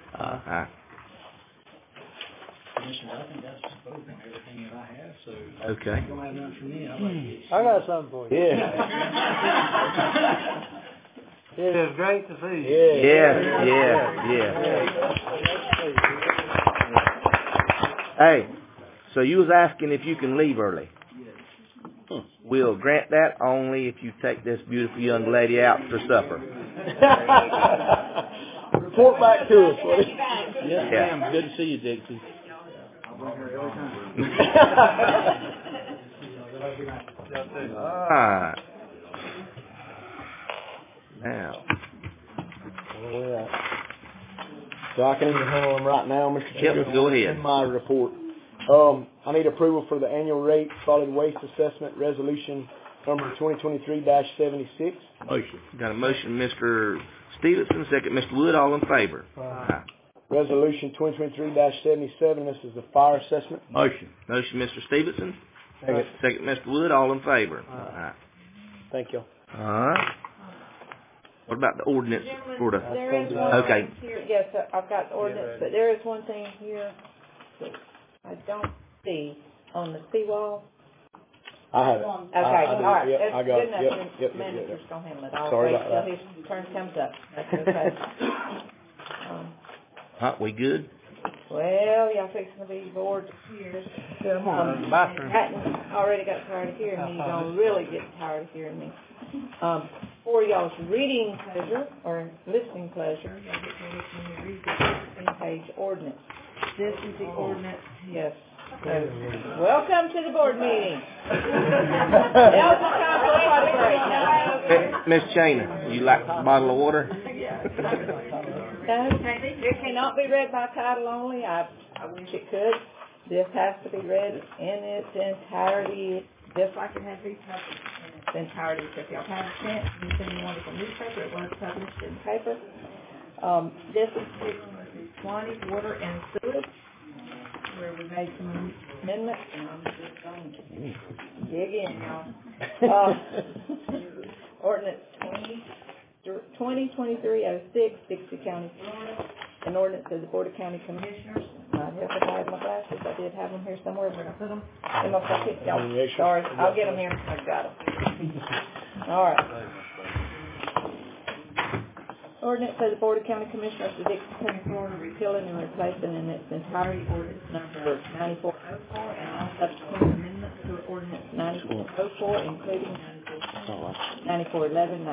Commissioner, I think that's spoken everything that I have, so okay. You don't have nothing for me. I got something for you. Yeah. It is great to see you. Yes. Hey, so you was asking if you can leave early. We'll grant that only if you take this beautiful young lady out for supper. Report back to us, buddy. Yes, ma'am. Good to see you, Dixie. Alright. Now. Where we at? So I can even handle them right now, Mr. Chairman. Yep, go ahead. In my report. I need approval for the annual rate solid waste assessment resolution number 2023-76. Motion. Got a motion, Mr. Stevenson, second, Mr. Wood, all in favor. Resolution 2023-77, this is the fire assessment. Motion. Motion, Mr. Stevenson. Second. Second, Mr. Wood, all in favor. Thank you. Alright. What about the ordinance for the... There is one Okay. thing here, yes, I've got the ordinance, but there is one thing here that I don't see on the seawall. I have it. Okay, I do. all right, Yep, that's I got good it. enough. Yep, Then yep, the manager's gonna handle it. I'll Sorry wait about till that. his turn comes up. That's okay. We good? Well, y'all fixing to be bored to tears. Patton already got tired of hearing me. He's gonna really get tired of hearing me. For y'all's reading pleasure, or listening pleasure, y'all get to listen to read the 16-page ordinance. This is the ordinance, yes. So, welcome to the board meeting. Now it's time for a potty break. Miss Chainer, you like a bottle of water? No, it cannot be read by title only. I wish it could. This has to be read in its entirety, just like it has to be published in its entirety. So if y'all have a chance, you send me wonderful newspaper. It was published in paper. This is Swanee Water and Sewage, where we made some amendments, and I'm just going to dig in, y'all. Ordinance 2023-06, Dixie County, Florida. An ordinance of the Board of County Commissioners. I had my glasses. I did have them here somewhere. Where I put them? In my pocket. Sorry, I'll get them here. I've got them. All right. Ordinance of the Board of County Commissioners of Dixie County, Florida, repealing and replacing in its entirety ordinance number 9404 and all subsequent amendments to ordinance 9404, including 9411,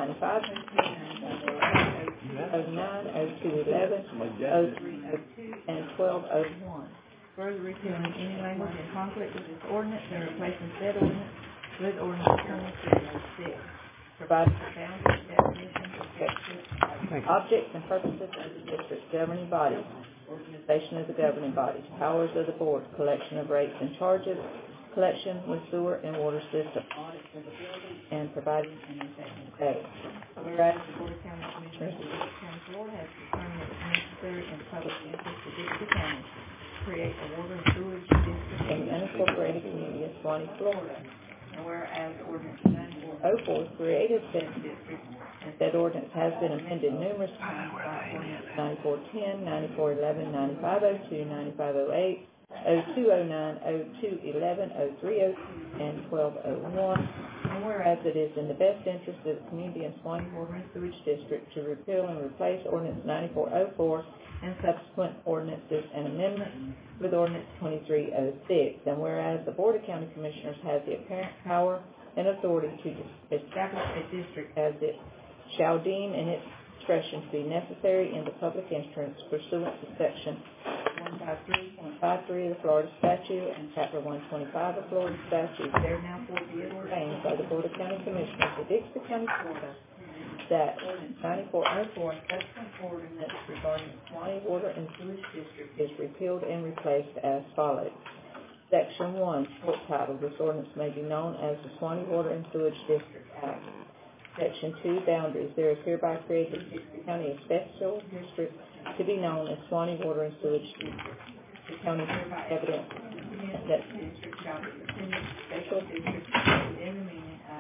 9502, 0209, 0211, 0302, and 1201. Further repealing any language in conflict with this ordinance and replacing said ordinance with ordinance 2306. Providing for boundaries, definitions, objectives, objects and purposes of the district's governing bodies, organization of the governing bodies, powers of the board, collection of rates and charges, collection with sewer and water system, audits of the building, and providing an effective pay. Whereas the Board of County Commissioners of Dixie County, Florida has determined it necessary and public interest of Dixie County to create a water and sewage district in the unincorporated community of Swanee, Florida. And whereas ordinance 9404 created said district, and said ordinance has been amended numerous times by ordinance 9410, 9411, 9502, 9508, 0209, 0211, 0302, and 1201. And whereas it is in the best interest of the community in Swanee Water and Sewage District to repeal and replace ordinance 9404 and subsequent ordinances and amendments with ordinance 2306. And whereas the Board of County Commissioners has the apparent power and authority to establish a district as it shall deem in its discretion to be necessary in the public interest pursuant to section 153.53 of the Florida Statute and chapter 125 of Florida Statute, there now for be it ordained by the Board of County Commissioners of Dixie County, Florida, that ordinance 9404 and subsequent ordinance regarding the Swanee Water and Sewage District is repealed and replaced as follows. Section 1, short title, this ordinance may be known as the Swanee Water and Sewage District Act. Section 2, boundaries. There is hereby created Dixie County a special district to be known as Swanee Water and Sewage District. The county hereby evidences that the district shall be considered a special district within the meaning of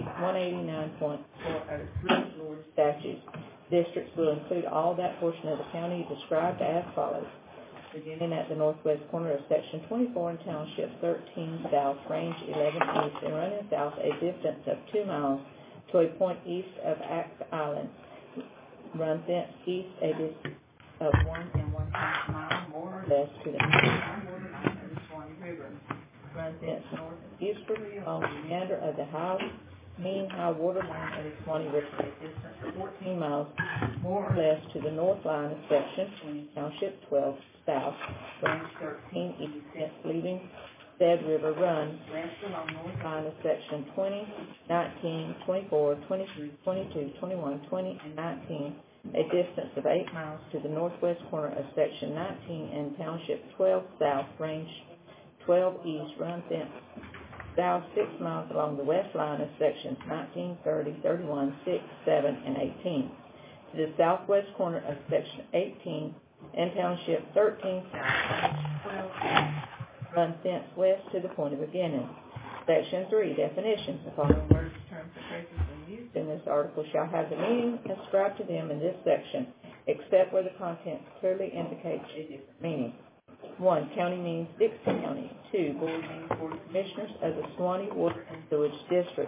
189.403 Florida statutes. Districts will include all that portion of the county described as follows. Beginning at the northwest corner of Section 24 in Township 13 South, Range 11 East, and running south a distance of 2 miles to a point east of Axe Island, run thence east a distance of 1 1/2 mile, more or less, to the north water line of the Suwannee River. Run thence north and easterly along the meander of the mean high water line of the Suwannee River, a distance of 14 miles, more or less, to the north line of section 20, township 12 south, range 13 east, thence leaving said river run west along north line of section 20, 19, 24, 23, 22, 21, 20, and 19, a distance of 8 miles, to the northwest corner of section 19 and township 12 south, range 12 east, run thence south 6 miles along the west line of sections 19, 30, 31, 6, 7, and 18. To the southwest corner of section 18 and township 13 south, 12 east, run thence west to the point of beginning. Section 3, definitions. The following words, terms, and phrases when used in this article shall have the meaning ascribed to them in this section, except where the content clearly indicates a different meaning. 1. County means Dixon County. 2. Board means Board of Commissioners of the Suwannee Water and Sewage District.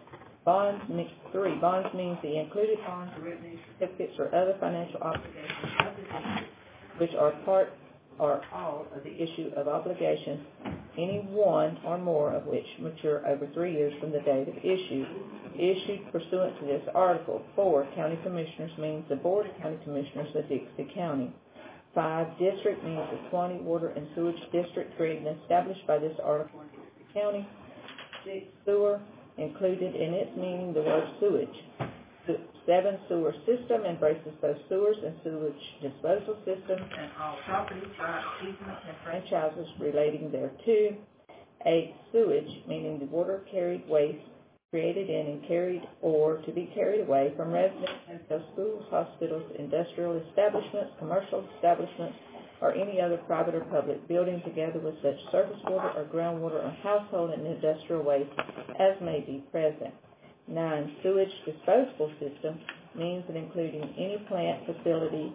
3. Bonds means the included bonds, derivatives, certificates, or other financial obligations of the district, which are part or all of the issue of obligations, any one or more of which mature over 3 years from the date of issue, issued pursuant to this article. 4. County Commissioners means the Board of County Commissioners of Dixie County. 5. District means the Suwannee Water and Sewage District created and established by this article in Dixie County. 6. Sewer, included in its meaning the word sewage. 7. Sewer system embraces both sewers and sewage disposal systems and all properties, rights, easements, and franchises relating thereto. 8. Sewage, meaning the water carried waste created in and carried or to be carried away from residents until schools, hospitals, industrial establishments, commercial establishments, or any other private or public building, together with such surface water or groundwater or household and industrial waste as may be present. 9. Sewage disposable system means that including any plant, facility,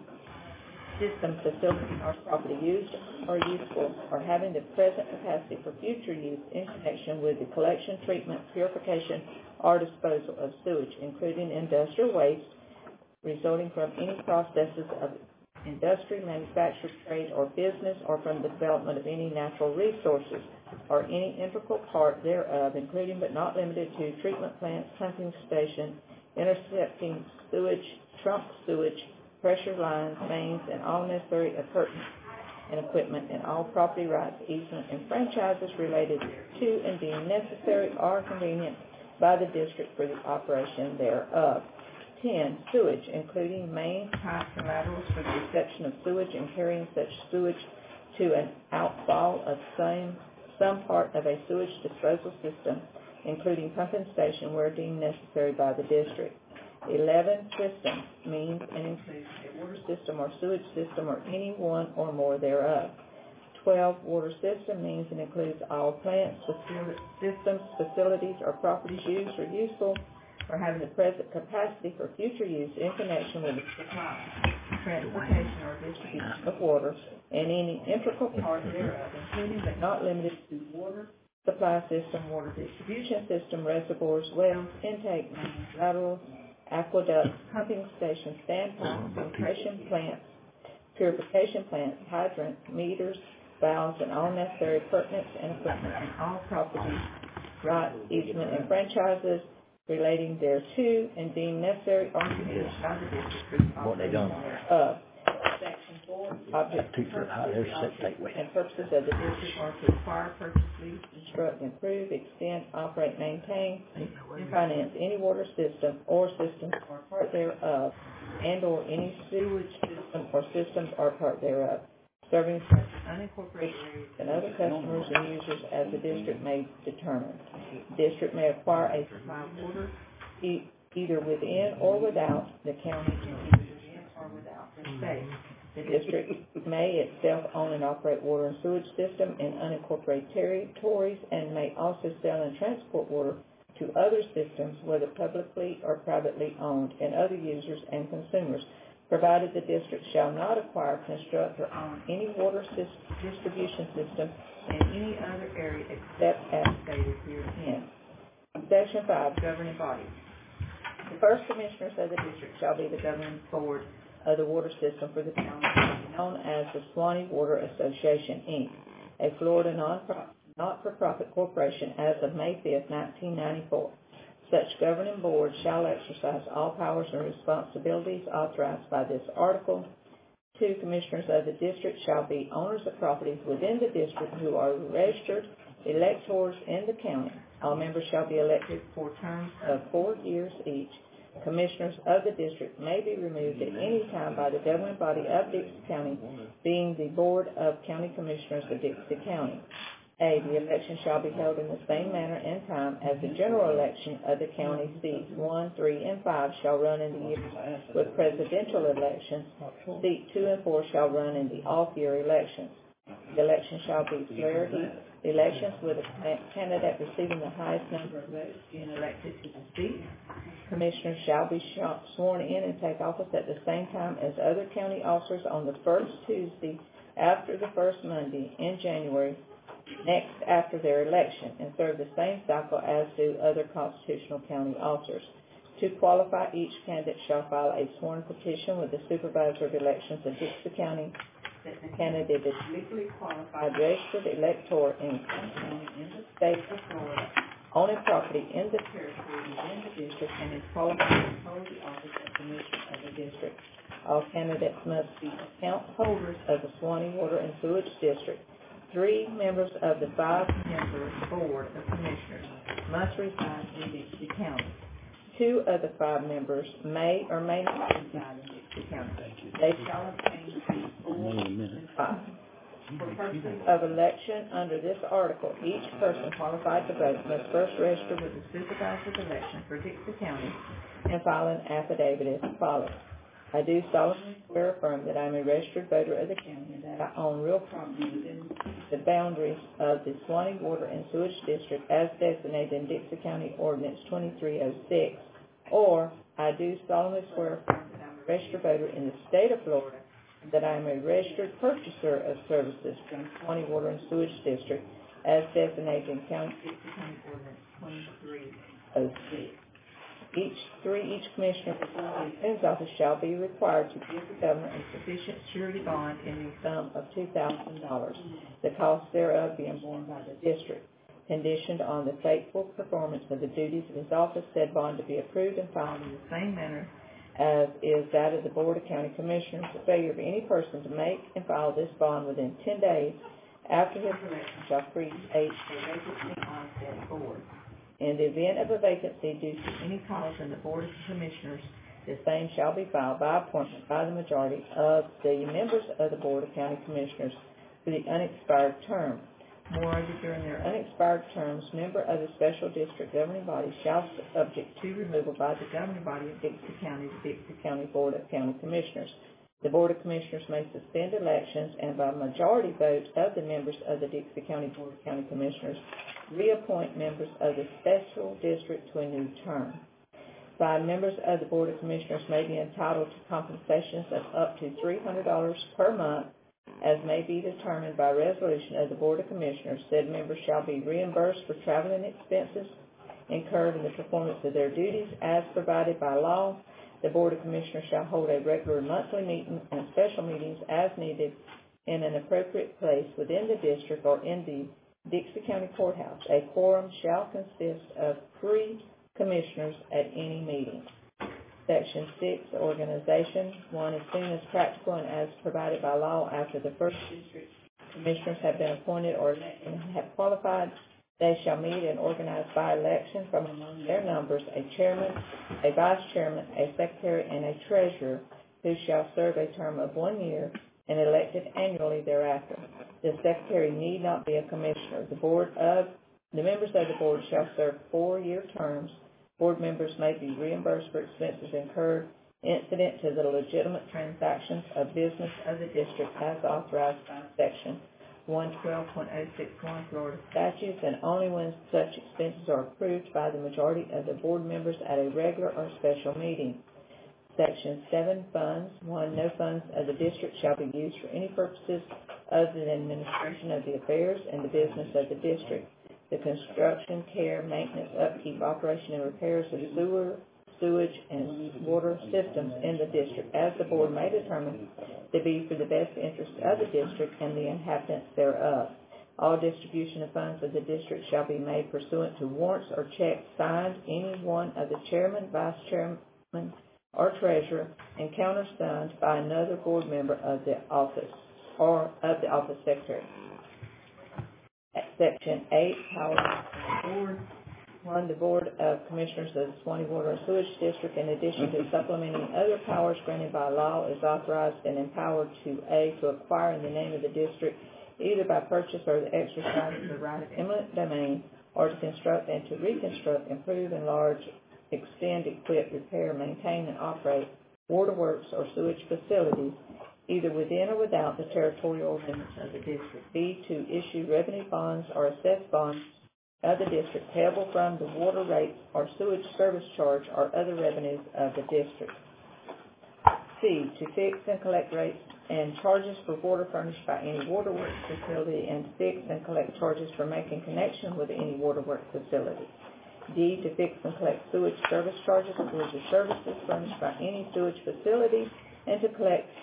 or property used or useful or having the present capacity for future use in connection with the collection, treatment, purification, or disposal of sewage, including industrial waste resulting from any processes of industry, manufacture, trade, or business, or from the development of any natural resources, or any integral part thereof, including but not limited to treatment plants, pumping station, intercepting sewage, trunk sewage, pressure lines, mains, and all necessary appurtenance and equipment, and all property rights, easement, and franchises related to and deemed necessary or convenient by the district for the operation thereof. 10. Sewage, including main pipes and laterals for the reception of sewage and carrying such sewage to an outfall of some part of a sewage disposal system, including pumping station where deemed necessary by the district. 11. System means and includes a water system or sewage system or any one or more thereof. 12. Water system means and includes all plants, systems, facilities, or properties used or useful or having the present capacity for future use in connection with the supply, transportation, or distribution of water, and any integral part thereof, including but not limited to water supply system, water distribution system, reservoirs, wells, intake mains, laterals, aqueducts, pumping stations, standpipes, filtration plants, purification plants, hydrants, meters, valves, and all necessary appurtenance and equipment, and all property, rights, easement, and franchises relating thereto, and deemed necessary or convenient by the district for the operation thereof. Section 4, objects and purposes of the district are to acquire, purchase, lease, construct, improve, extend, operate, maintain, and finance any water system or systems or part thereof, and or any sewage system or systems or part thereof, serving such unincorporated areas and other customers and users as the district may determine. The district may acquire a supply of water either within or without the county, and either within or without the state. The district may itself own and operate water and sewage system in unincorporated territories and may also sell and transport water to other systems, whether publicly or privately owned, and other users and consumers, provided the district shall not acquire, construct, or own any water distribution system in any other area except as stated herein. Section 5, governing bodies. The first commissioners of the district shall be the governing board of the water system for the town, known as the Suwannee Water Association, Inc., a Florida not-for-profit corporation as of May 5, 1994. Such governing board shall exercise all powers and responsibilities authorized by this article. 2 commissioners of the district shall be owners of properties within the district who are registered electors in the county. All members shall be elected for terms of 4 years each. Commissioners of the district may be removed at any time by the governing body of Dixie County, being the Board of County Commissioners of Dixie County. A, the election shall be held in the same manner and time as the general election of the county seats 1, 3, and 5 shall run in the year with presidential elections. Seat 2 and 4 shall run in the off-year elections. The election shall be plurality elections with a candidate receiving the highest number of votes being elected to the seat. Commissioners shall be sworn in and take office at the same time as other county officers on the first Tuesday after the first Monday in January next after their election, and serve the same cycle as do other constitutional county officers. To qualify, each candidate shall file a sworn petition with the Supervisor of Elections of Dixie County that the candidate is legally qualified registered elector in county in the state of Florida, owning property in the territory within the district, and is qualified to hold the office of Commissioner of the district. All candidates must be account holders of the Suwannee Water and Sewage District. 3 members of the 5-member Board of Commissioners must reside in Dixie County. 2 of the 5 members may or may not reside in Dixie County. They shall obtain seats 4 and 5. For purposes of election under this article, each person qualified to vote must first register with the Supervisor of Election for Dixie County and file an affidavit as follows. I do solemnly swear affirm that I am a registered voter of the county and that I own real property within the boundaries of the Suwannee Water and Sewage District as designated in Dixie County Ordinance 2306. Or, I do solemnly swear affirm that I am a registered voter in the state of Florida and that I am a registered purchaser of services from Suwannee Water and Sewage District as designated in Dixie County Ordinance 2306. Each commissioner before he assumes office shall be required to give the governor a sufficient surety bond in the sum of $2,000, the cost thereof being borne by the district. Conditioned on the faithful performance of the duties of his office, said bond to be approved and filed in the same manner as is that of the Board of County Commissioners. The failure of any person to make and file this bond within 10 days after his election shall create a vacancy on said board. In the event of a vacancy due to any cause in the Board of Commissioners, the same shall be filed by appointment by the majority of the members of the Board of County Commissioners for the unexpired term. Moreover, during their unexpired terms, member of the special district governing body shall be subject to removal by the governing body of Dixie County, the Dixie County Board of County Commissioners. The Board of Commissioners may suspend elections and by majority vote of the members of the Dixie County Board of County Commissioners reappoint members of the special district to a new term. 5 members of the Board of Commissioners may be entitled to compensations of up to $300 per month as may be determined by resolution of the Board of Commissioners. Said members shall be reimbursed for traveling expenses incurred in the performance of their duties as provided by law. The Board of Commissioners shall hold a regular monthly meeting and special meetings as needed in an appropriate place within the district or in the Dixie County Courthouse. A quorum shall consist of 3 commissioners at any meeting. Section 6, Organization. 1, as soon as practical and as provided by law after the first district commissioners have been appointed or elected and have qualified, they shall meet and organize by election from among their numbers a chairman, a vice chairman, a secretary, and a treasurer who shall serve a term of 1 year and elected annually thereafter. The secretary need not be a commissioner. The members of the board shall serve 4-year terms. Board members may be reimbursed for expenses incurred incident to the legitimate transactions of business of the district as authorized by Section 112.061 Florida statutes, and only when such expenses are approved by the majority of the board members at a regular or special meeting. Section 7, Funds. 1, no funds of the district shall be used for any purposes other than administration of the affairs and the business of the district. The construction, care, maintenance, upkeep, operation, and repairs of sewage, and water systems in the district, as the board may determine to be for the best interest of the district and the inhabitants thereof. All distribution of funds of the district shall be made pursuant to warrants or checks signed any one of the chairman, vice chairman, or treasurer, and countersigned by another board member of the office or of the office secretary. Section 8, powers of the board. 1. The Board of Commissioners of the Suwannee Water and Sewage District, in addition to supplementing other powers granted by law, is authorized and empowered to A, to acquire in the name of the district, either by purchase or the exercise of the right of eminent domain, or to construct and to reconstruct, improve, enlarge, extend, equip, repair, maintain, and operate waterworks or sewage facilities, either within or without the territorial limits of the district. B, to issue revenue bonds or assess bonds of the district payable from the water rates or sewage service charge or other revenues of the district. C, to fix and collect rates and charges for water furnished by any waterworks facility, and fix and collect charges for making connection with any waterworks facility. D, to fix and collect sewage service charges for the services furnished by any sewage facility, and to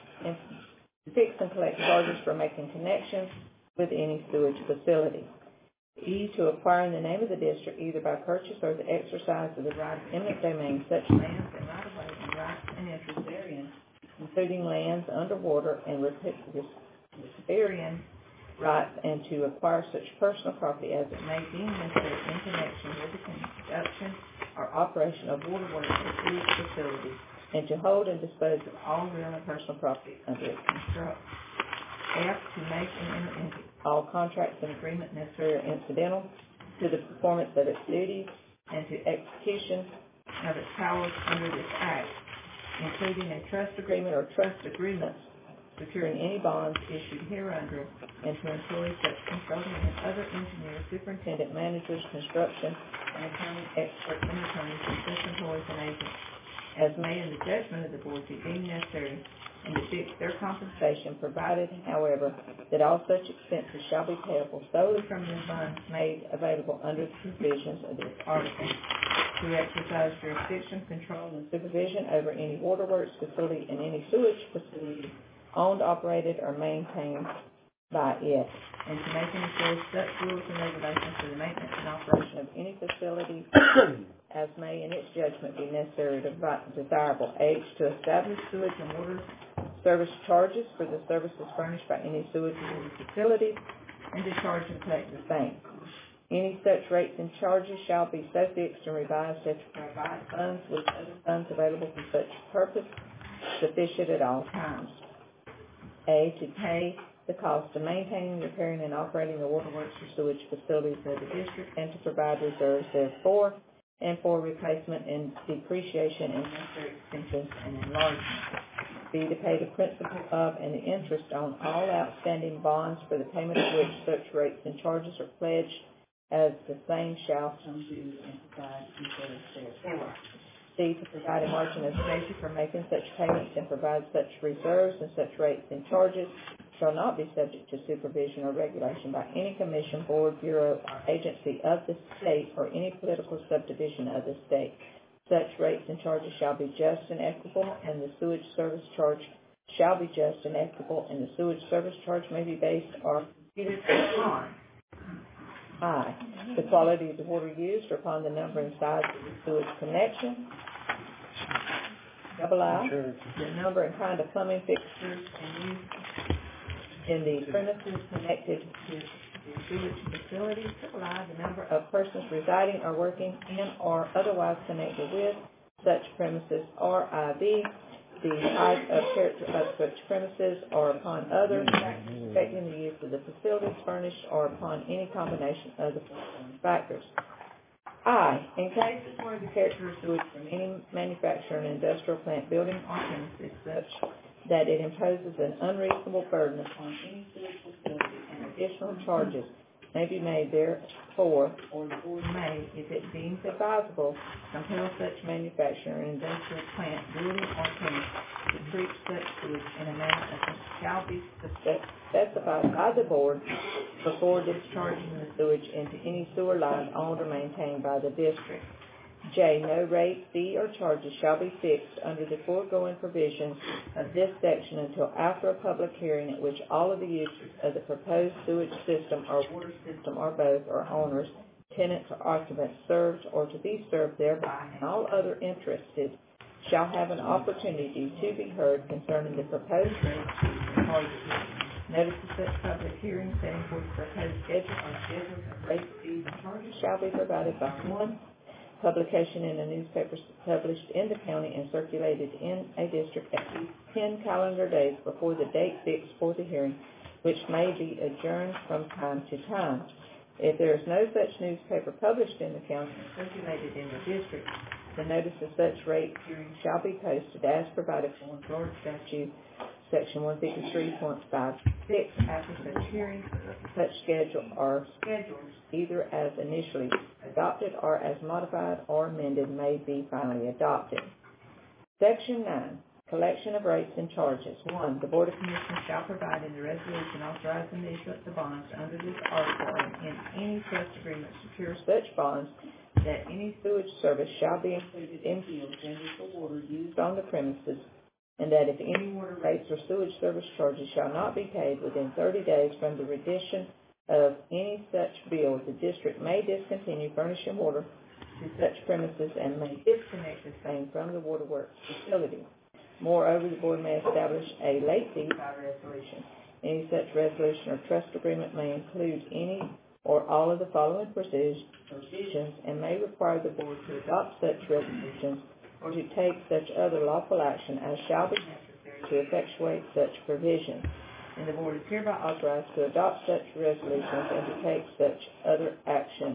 fix and collect charges for making connections with any sewage facility. E, to acquire in the name of the district, either by purchase or the exercise of the right of eminent domain, such lands and right-of-ways and rights and interests therein, including lands underwater and riparian rights, and to acquire such personal property as it may be necessary in connection with the construction or operation of waterworks or sewage facilities, and to hold and dispose of all real and personal property under its construction. F, to make and enter into all contracts and agreements necessary or incidental to the performance of its duties and to execution of its powers under this Act, including a trust agreement or trust agreements securing any bonds issued hereunder, and to employ such consulting and other engineers, superintendent, managers, construction, and accounting experts and attorneys, and such employees and agents as may, in the judgment of the board, be deemed necessary, and to fix their compensation, provided, however, that all such expenses shall be payable solely from the funds made available under the provisions of this article. To exercise jurisdiction, control, and supervision over any waterworks facility and any sewage facility owned, operated, or maintained by it, and to make and enforce such rules and regulations for the maintenance and operation of any facility as may, in its judgment, be necessary or desirable. H, to establish sewage and water service charges for the services furnished by any sewage and water facility, and to charge and collect the same. Any such rates and charges shall be so fixed and revised as to provide funds with other funds available for such purpose sufficient at all times. A, to pay the cost of maintaining, repairing, and operating the waterworks or sewage facilities of the district, and to provide reserves therefor, and for replacement and depreciation and necessary extensions and enlargement. B, to pay the principal of and the interest on all outstanding bonds, for the payment of which such rates and charges are pledged, as the same shall come due, and provide reserves therefor. C, to provide a margin of safety for making such payments, and provide such reserves and such rates and charges shall not be subject to supervision or regulation by any commission, board, bureau, or agency of the state, or any political subdivision of the state. Such rates and charges shall be just and equitable, and the sewage service charge shall be just and equitable, and the sewage service charge may be based or computed upon I, the quality of the water used, or upon the number and size of the sewage connection. Double I, the number and kind of plumbing fixtures and use in the premises connected to the sewage facility. Triple I, the number of persons residing or working in or otherwise connected with such premises. Or IV, the type of character of such premises, or upon other factors affecting the use of the facilities furnished, or upon any combination of the following factors. I, in cases where the character of sewage from any manufacturer and industrial plant, building, or premise is such that it imposes an unreasonable burden upon any sewage facility, and additional charges may be made therefore, or the board may, if it deems advisable, compel such manufacturer and industrial plant, building, or premise to treat such sewage in a manner that shall be specified by the board before discharging the sewage into any sewer line owned or maintained by the district. J, no rate, fee, or charges shall be fixed under the foregoing provisions of this section until after a public hearing at which all of the users of the proposed sewage system or water system or both are owners, tenants, or occupants served or to be served thereby, and all other interested shall have an opportunity to be heard concerning the proposed rates and charges. Notice of such public hearing setting forth the proposed schedule or schedules of rates, fees, and charges shall be provided by 1, publication in a newspaper published in the county and circulated in a district at least 10 calendar days before the date fixed for the hearing, which may be adjourned from time to time. If there is no such newspaper published in the county and circulated in the district, the notice of such rate hearing shall be posted as provided for in Florida Statute Section 153.56. After such hearing, such schedule or schedules, either as initially adopted or as modified or amended, may be finally adopted. Section 9. Collection of rates and charges. 1. The Board of Commissioners shall provide in the resolution authorizing the issuance of bonds under this article and in any trust agreement secure such bonds that any sewage service shall be included in bills rendered for water used on the premises, and that if any water rates or sewage service charges shall not be paid within 30 days from the rendition of any such bill, the district may discontinue furnishing water to such premises and may disconnect the same from the waterworks facility. Moreover, the board may establish a late fee by resolution. Any such resolution or trust agreement may include any or all of the following provisions and may require the board to adopt such resolutions or to take such other lawful action as shall be necessary to effectuate such provisions. And the board is hereby authorized to adopt such resolutions and to take such other actions.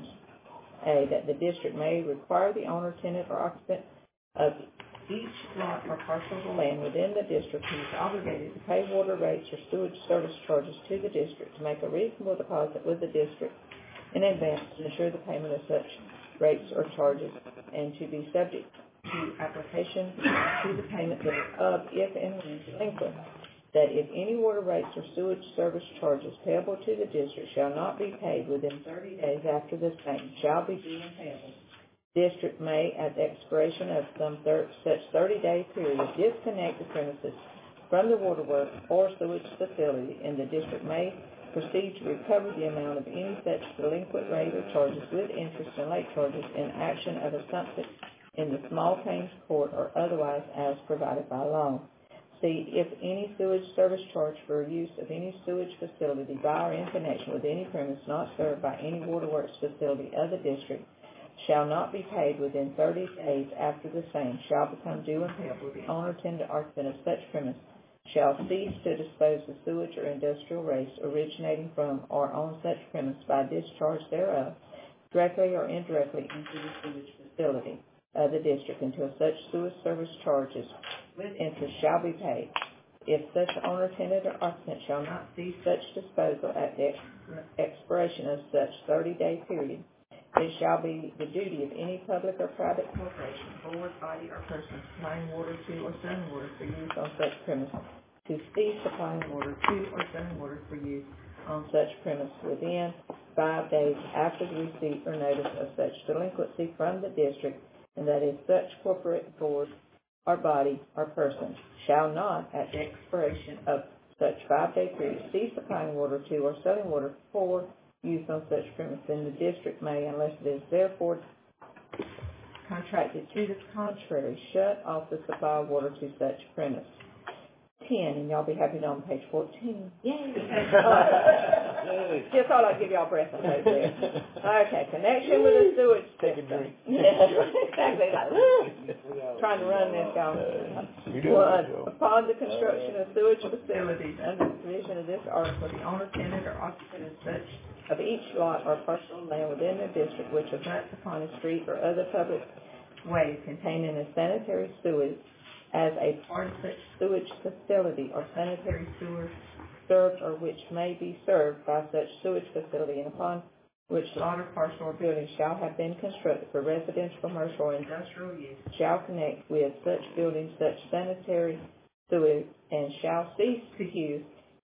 A, that the district may require the owner, tenant, or occupant of each lot or parcel of land within the district who is obligated to pay water rates or sewage service charges to the district to make a reasonable deposit with the district in advance to ensure the payment of such rates or charges and to be subject to application to the payment thereof if and when delinquent. That if any water rates or sewage service charges payable to the district shall not be paid within 30 days after the same shall be due and payable, district may, at the expiration of some such 30-day period, disconnect the premises from the waterworks or sewage facility, and the district may proceed to recover the amount of any such delinquent rate or charges with interest and late charges in action of assumption in the small claims court or otherwise as provided by law. C, if any sewage service charge for use of any sewage facility by or in connection with any premise not served by any waterworks facility of the district shall not be paid within 30 days after the same shall become due and payable, the owner, tenant, or occupant of such premise shall cease to dispose of sewage or industrial waste originating from or on such premise by discharge thereof, directly or indirectly into the sewage facility of the district until such sewage service charges with interest shall be paid. If such owner, tenant, or occupant shall not cease such disposal at the expiration of such 30-day period, it shall be the duty of any public or private corporation, board, body, or person supplying water to or selling water for use on such premise to cease supplying water to or selling water for use on such premise within 5 days after the receipt or notice of such delinquency from the district, and that if such corporate, board, or body, or person shall not, at the expiration of such 5-day period, cease supplying water to or selling water for use on such premise, then the district may, unless it is therefore contracted to the contrary, shut off the supply of water to such premise. 10, and y'all be happy on page 14. Yay! Just thought I'd give y'all breath on those there. Okay, connection with a sewage system. Exactly, like, trying to run this down. 1, upon the construction of sewage facilities under the provision of this article, the owner, tenant, or occupant of such of each lot or parcel of land within the district which abuts upon a street or other public way containing a sanitary sewage as a part of such sewage facility or sanitary sewer served or which may be served by such sewage facility, and upon which lot or parcel or building shall have been constructed for residential, commercial, or industrial use, shall connect with such building such sanitary sewage and shall cease to use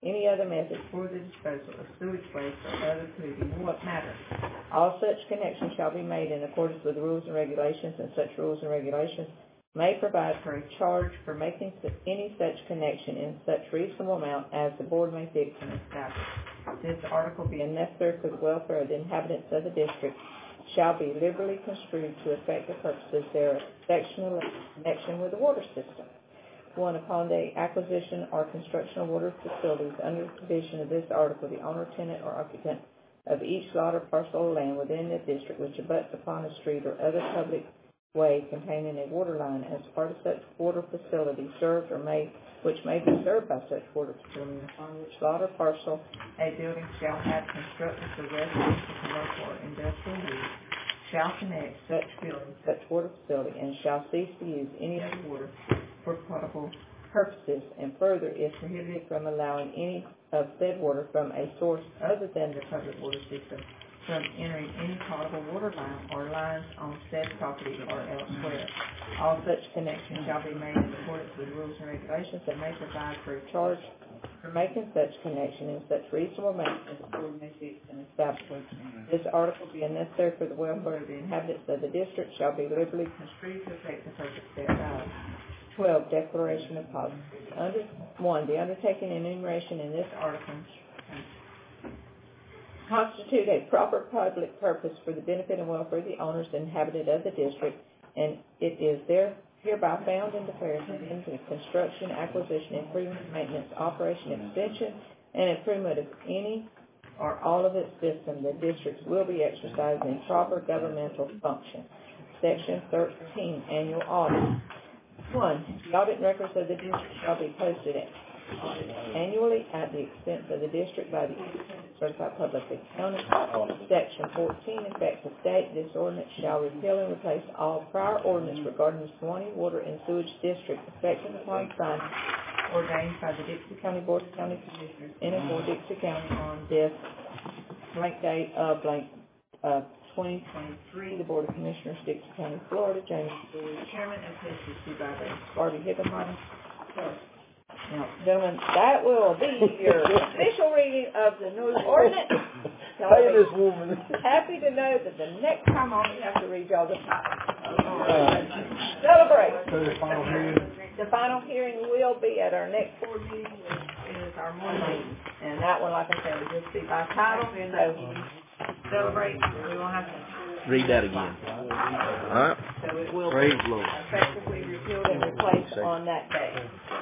any other method for the disposal of sewage waste or other polluting matter. All such connections shall be made in accordance with the rules and regulations, and such rules and regulations may provide for a charge for making any such connection in such reasonable amount as the board may fix and establish. This article being necessary for the welfare of the inhabitants of the district shall be liberally construed to effect the purposes thereof, section 11, connection with the water system. 1. Upon the acquisition or construction of water facilities under the provision of this article, the owner, tenant, or occupant of each lot or parcel of land within the district which abuts upon a street or other public way containing a water line as part of such water facility served or which may be served by such water facility, upon which lot or parcel a building shall have constructed for residential, commercial, or industrial use, shall connect such building, such water facility, and shall cease to use any other water for potable purposes, and further is prohibited from allowing any of said water from a source other than the public water system from entering any potable water line or lines on said property or elsewhere. All such connections shall be made in accordance with rules and regulations that may provide for a charge for making such connection in such reasonable amount as the board may fix and establish. This article being necessary for the welfare of the inhabitants of the district shall be liberally construed to effect the purpose thereof. 12. Declaration of policy. 1. The undertaking and enumeration in this article constitute a proper public purpose for the benefit and welfare of the owners and inhabitants of the district, and it is hereby found and declared in the construction, acquisition, improvement, maintenance, operation, extension, and improvement of any or all of its system, the districts will be exercising proper governmental function. Section 13, Annual Audit. 1. The audit records of the district shall be posted annually at the expense of the district by the certified public accountant. Section 14, effective date. This ordinance shall repeal and replace all prior ordinance regarding the Suwannee Water and Sewage District effective upon signing ordained by the Dixie County Board of County Commissioners in and for Dixie County on this blank date of blank 2023, the Board of Commissioners, Dixie County, Florida. James Bowie, Chairman, and Assisted by Barbie Hickenbottom. Now, gentlemen, that will be your official reading of the new ordinance. Hey, this woman. Happy to know that the next time I only have to read y'all the title. Celebrate. The final hearing. The final hearing will be at our next board meeting, which is our morning meeting. And that one, like I said, will just be by title. So celebrate. We won't have to read that again. All right. So it will Praise be the Lord. effectively repealed and replaced on that day.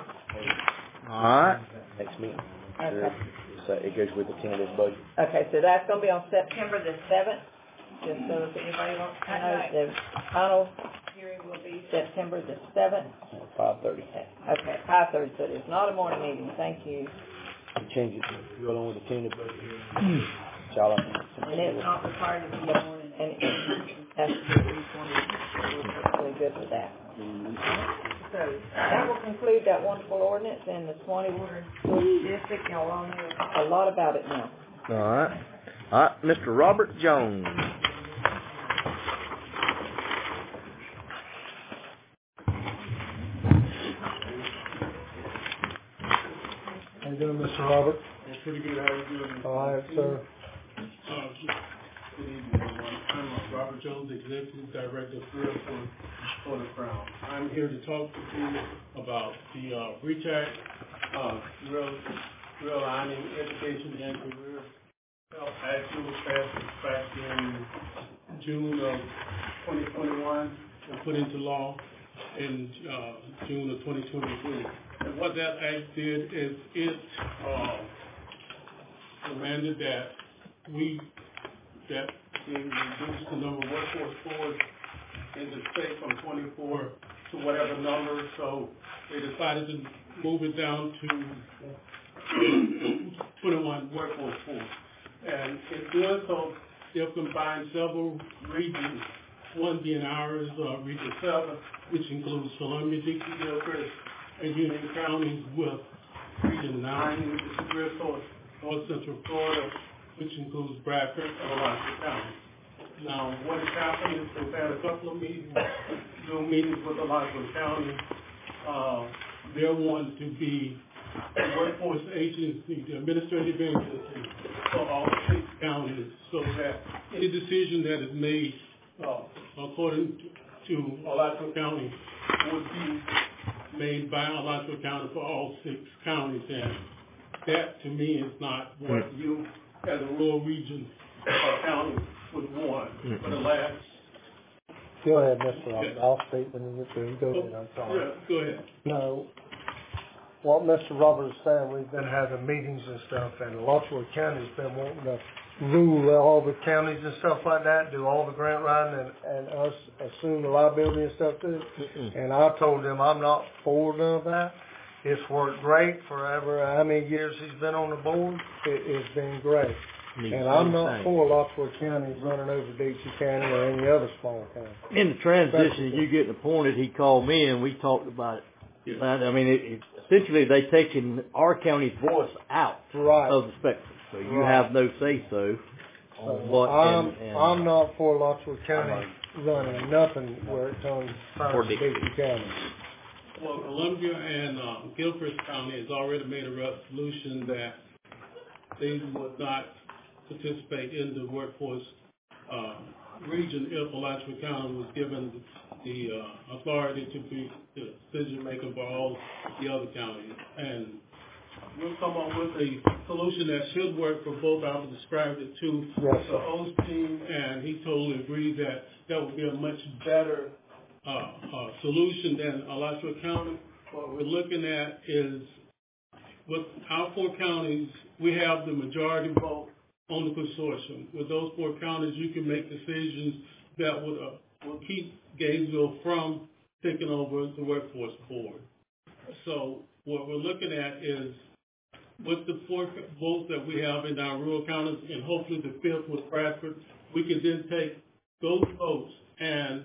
All right. Next meeting. Okay. So it goes with the tentative budget. Okay, so that's going to be on September the 7th. Just so if anybody wants to know, the final hearing will be September the 7th. 5:30. Okay, 5:30. So it's not a morning meeting. Thank you. You change it to go along with the tentative budget. And it's not required to be on, and that's we're perfectly good with that. So that will conclude that wonderful ordinance in the Suwannee Water and Sewage District. Y'all all know a lot about it now. All right. All right, Mr. Robert Jones. How you doing, Mr. Robert? Pretty good. How you doing? All right, sir. Good evening, everyone. I'm Robert Jones, Executive Director of Career for the Crown. I'm here to talk to you about the REACH Act, Realigning Education and Career Health Act. It was passed back in June of 2021 and put into law in June of 2023. And what that act did is it demanded that we reduce the number of workforce force in the state from 24 to whatever number. So they decided to move it down to 21 workforce force. And in doing so, they've combined several regions, one being ours, Region 7, which includes Columbia, Dixie, Gilchrist, and Union counties, with Region 9, which is Grifo, North Central Florida, which includes Bradford and Alaska County. Now, what has happened is we've had a couple of meetings, Zoom meetings with Alaska County. They're wanting to be the workforce agency, the administrative agency for all 6 counties, so that any decision that is made according to Alachua County would be made by Alachua County for all 6 counties, and that to me is not what you as a rural region or county would want for the last. Go ahead, Mr. Robert. I'll speak when you get through. Go ahead, I'm sorry. Yeah, go ahead. No, what Mr. Robert is saying, we've been having meetings and stuff, and Alachua County's been wanting to rule all the counties and stuff like that, do all the grant writing and us assume the liability and stuff too. And I told him I'm not for none of that. It's worked great forever. How many years he's been on the board? It's been great. And I'm not for Alachua County running over Dixie County or any other small county. In the transition, you getting appointed, he called me and we talked about it. Yeah. I mean, essentially they taking our county's voice out of the spectrum. So you have no say-so on what I'm not for Alachua County running nothing where it comes to Dixie County. Well, Columbia and Gilchrist County has already made a resolution that they would not participate in the workforce region if Alachua County was given the authority to be the decision maker for all the other counties. And we'll come up with a solution that should work for both. I described it to Mr. Osteen, and he totally agreed that that would be a much better solution than Alachua County. What we're looking at is with our 4 counties, we have the majority vote on the consortium. With those 4 counties, you can make decisions that will keep Gainesville from taking over the workforce board. So what we're looking at is with the 4 votes that we have in our rural counties, and hopefully the 5th with Bradford, we can then take those votes and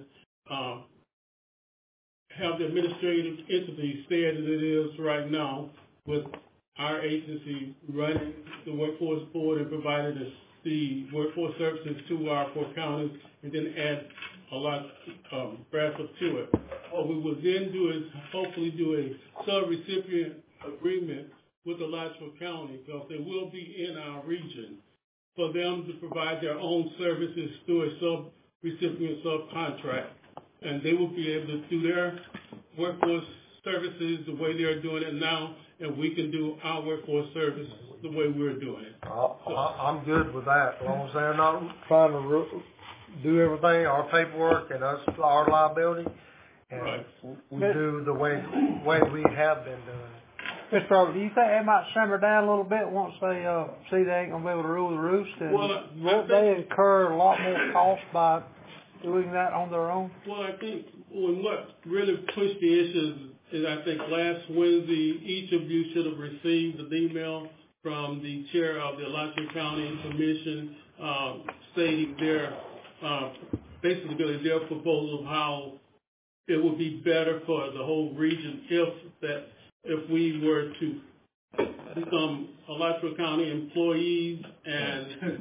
have the administrative entity stay as it is right now with our agency running the workforce board and providing us the workforce services to our 4 counties, and then add a lot Bradford to it. What we will then do is hopefully do a sub-recipient agreement with Alachua County, because they will be in our region, for them to provide their own services through a sub-recipient subcontract. And they will be able to do their workforce services the way they're doing it now, and we can do our workforce service the way we're doing it. I'm good with that, as long as they're not trying to do everything, our paperwork and us, our liability, and we do the way we have been doing it. Mr. Robert, do you think they might simmer down a little bit once they see they ain't going to be able to rule the roost? And won't they incur a lot more cost by doing that on their own? Well, I think what really pushed the issues is I think last Wednesday, each of you should have received an email from the chair of the Alachua County Commission stating basically their proposal of how it would be better for the whole region if we were to become Alachua County employees and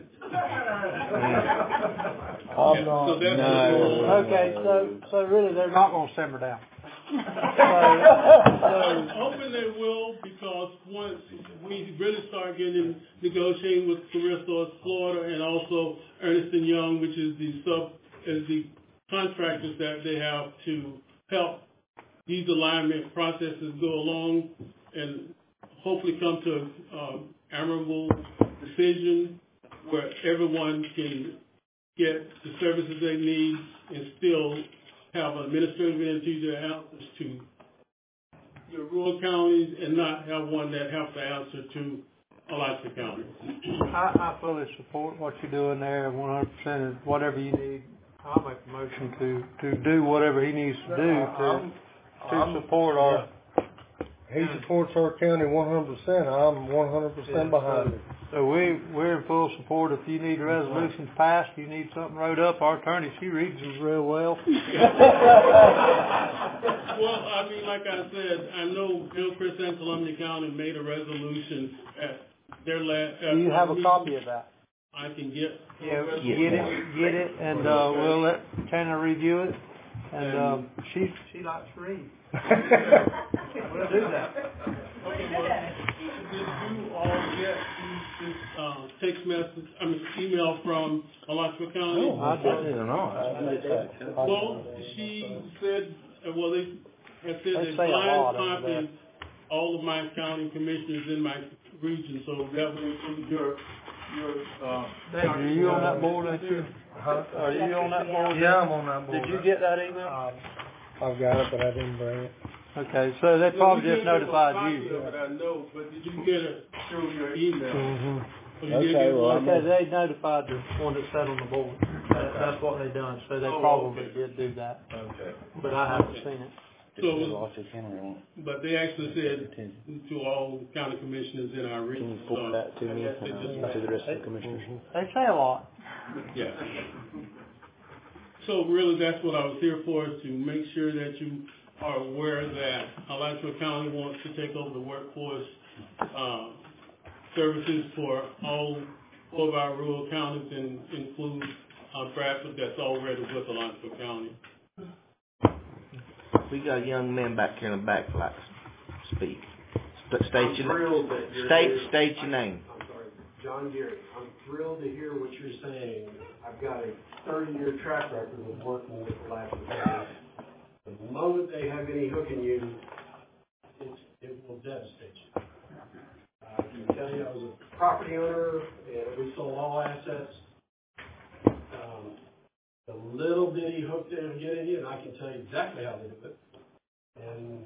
so really they're not going to simmer down. I'm hoping they will, because once we really start negotiating with Career Source Florida and also Ernst & Young, which is the contractors that they have to help these alignment processes go along, and hopefully come to an admirable decision where everyone can get the services they need and still have an administrative entity that answers to the rural counties and not have one that have to answer to Alachua County. I fully support what you're doing there 100%. Is whatever you need, I'll make a motion to do whatever he needs to do to support our... He supports our county 100%. I'm 100% behind it. So we're in full support. If you need resolutions passed, you need something wrote up, our attorney, she reads them real well. Well, I mean, like I said, I know Gilchrist and Columbia County made a resolution at their last... Do you have a copy of that? I can get... Get it, and we'll let Tanner review it. And she likes to read. We'll do that. Okay, well, did you all get this text message, email from Alachua County? No, I didn't know. Well, she said, they had said They they say a lot blind over there. copied all of my county commissioners in my region, so that would include your Are you on that board, ain't you? Huh? Are you on that board? Yeah, I'm on that board. Did you get that email? I've got it, but I didn't bring it. Okay, so they probably just notified you. But I know, but did you get it through your email? Mm-hmm. So you did get it? Okay, they notified the one that sat on the board. That's what they done, so they probably did do that. Okay. But I haven't seen it. So, but they actually said to all the county commissioners in our region. Forward that to me, to the rest of the commissioners. They say a lot. Yeah. So really, that's what I was here for, is to make sure that you are aware that Alachua County wants to take over the workforce services for all of our rural counties, and include Bradford, that's already with Alachua County. We got a young man back here in the back, like to speak. State your name. I'm sorry, John Gary. I'm thrilled to hear what you're saying. I've got a 30-year track record of working with Alachua County. The moment they have any hook in you, it will devastate you. I can tell you, I was a property owner, and we sold all assets. The little bitty hook they get in you, and I can tell you exactly how they do it. And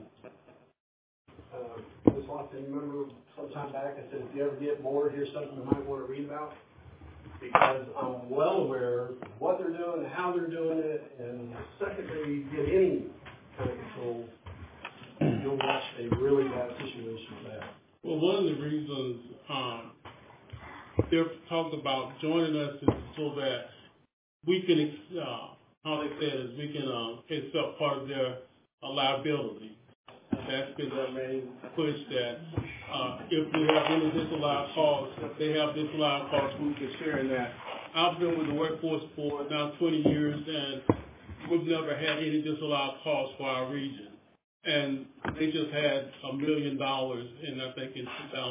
Ms. Lofton, remember sometime back I said, if you ever get bored, here's something you might want to read about, because I'm well aware of what they're doing, how they're doing it, and the second they get any kind of control, you'll watch a really bad situation there. Well, one of the reasons they're talking about joining us is so that we can, how they say it is, we can accept part of their liability. That's been their main push, that if we have any disallowed costs, if they have disallowed costs, we can share in that. I've been with the workforce for now 20 years, and we've never had any disallowed costs for our region. And they just had $1 million in, I think, in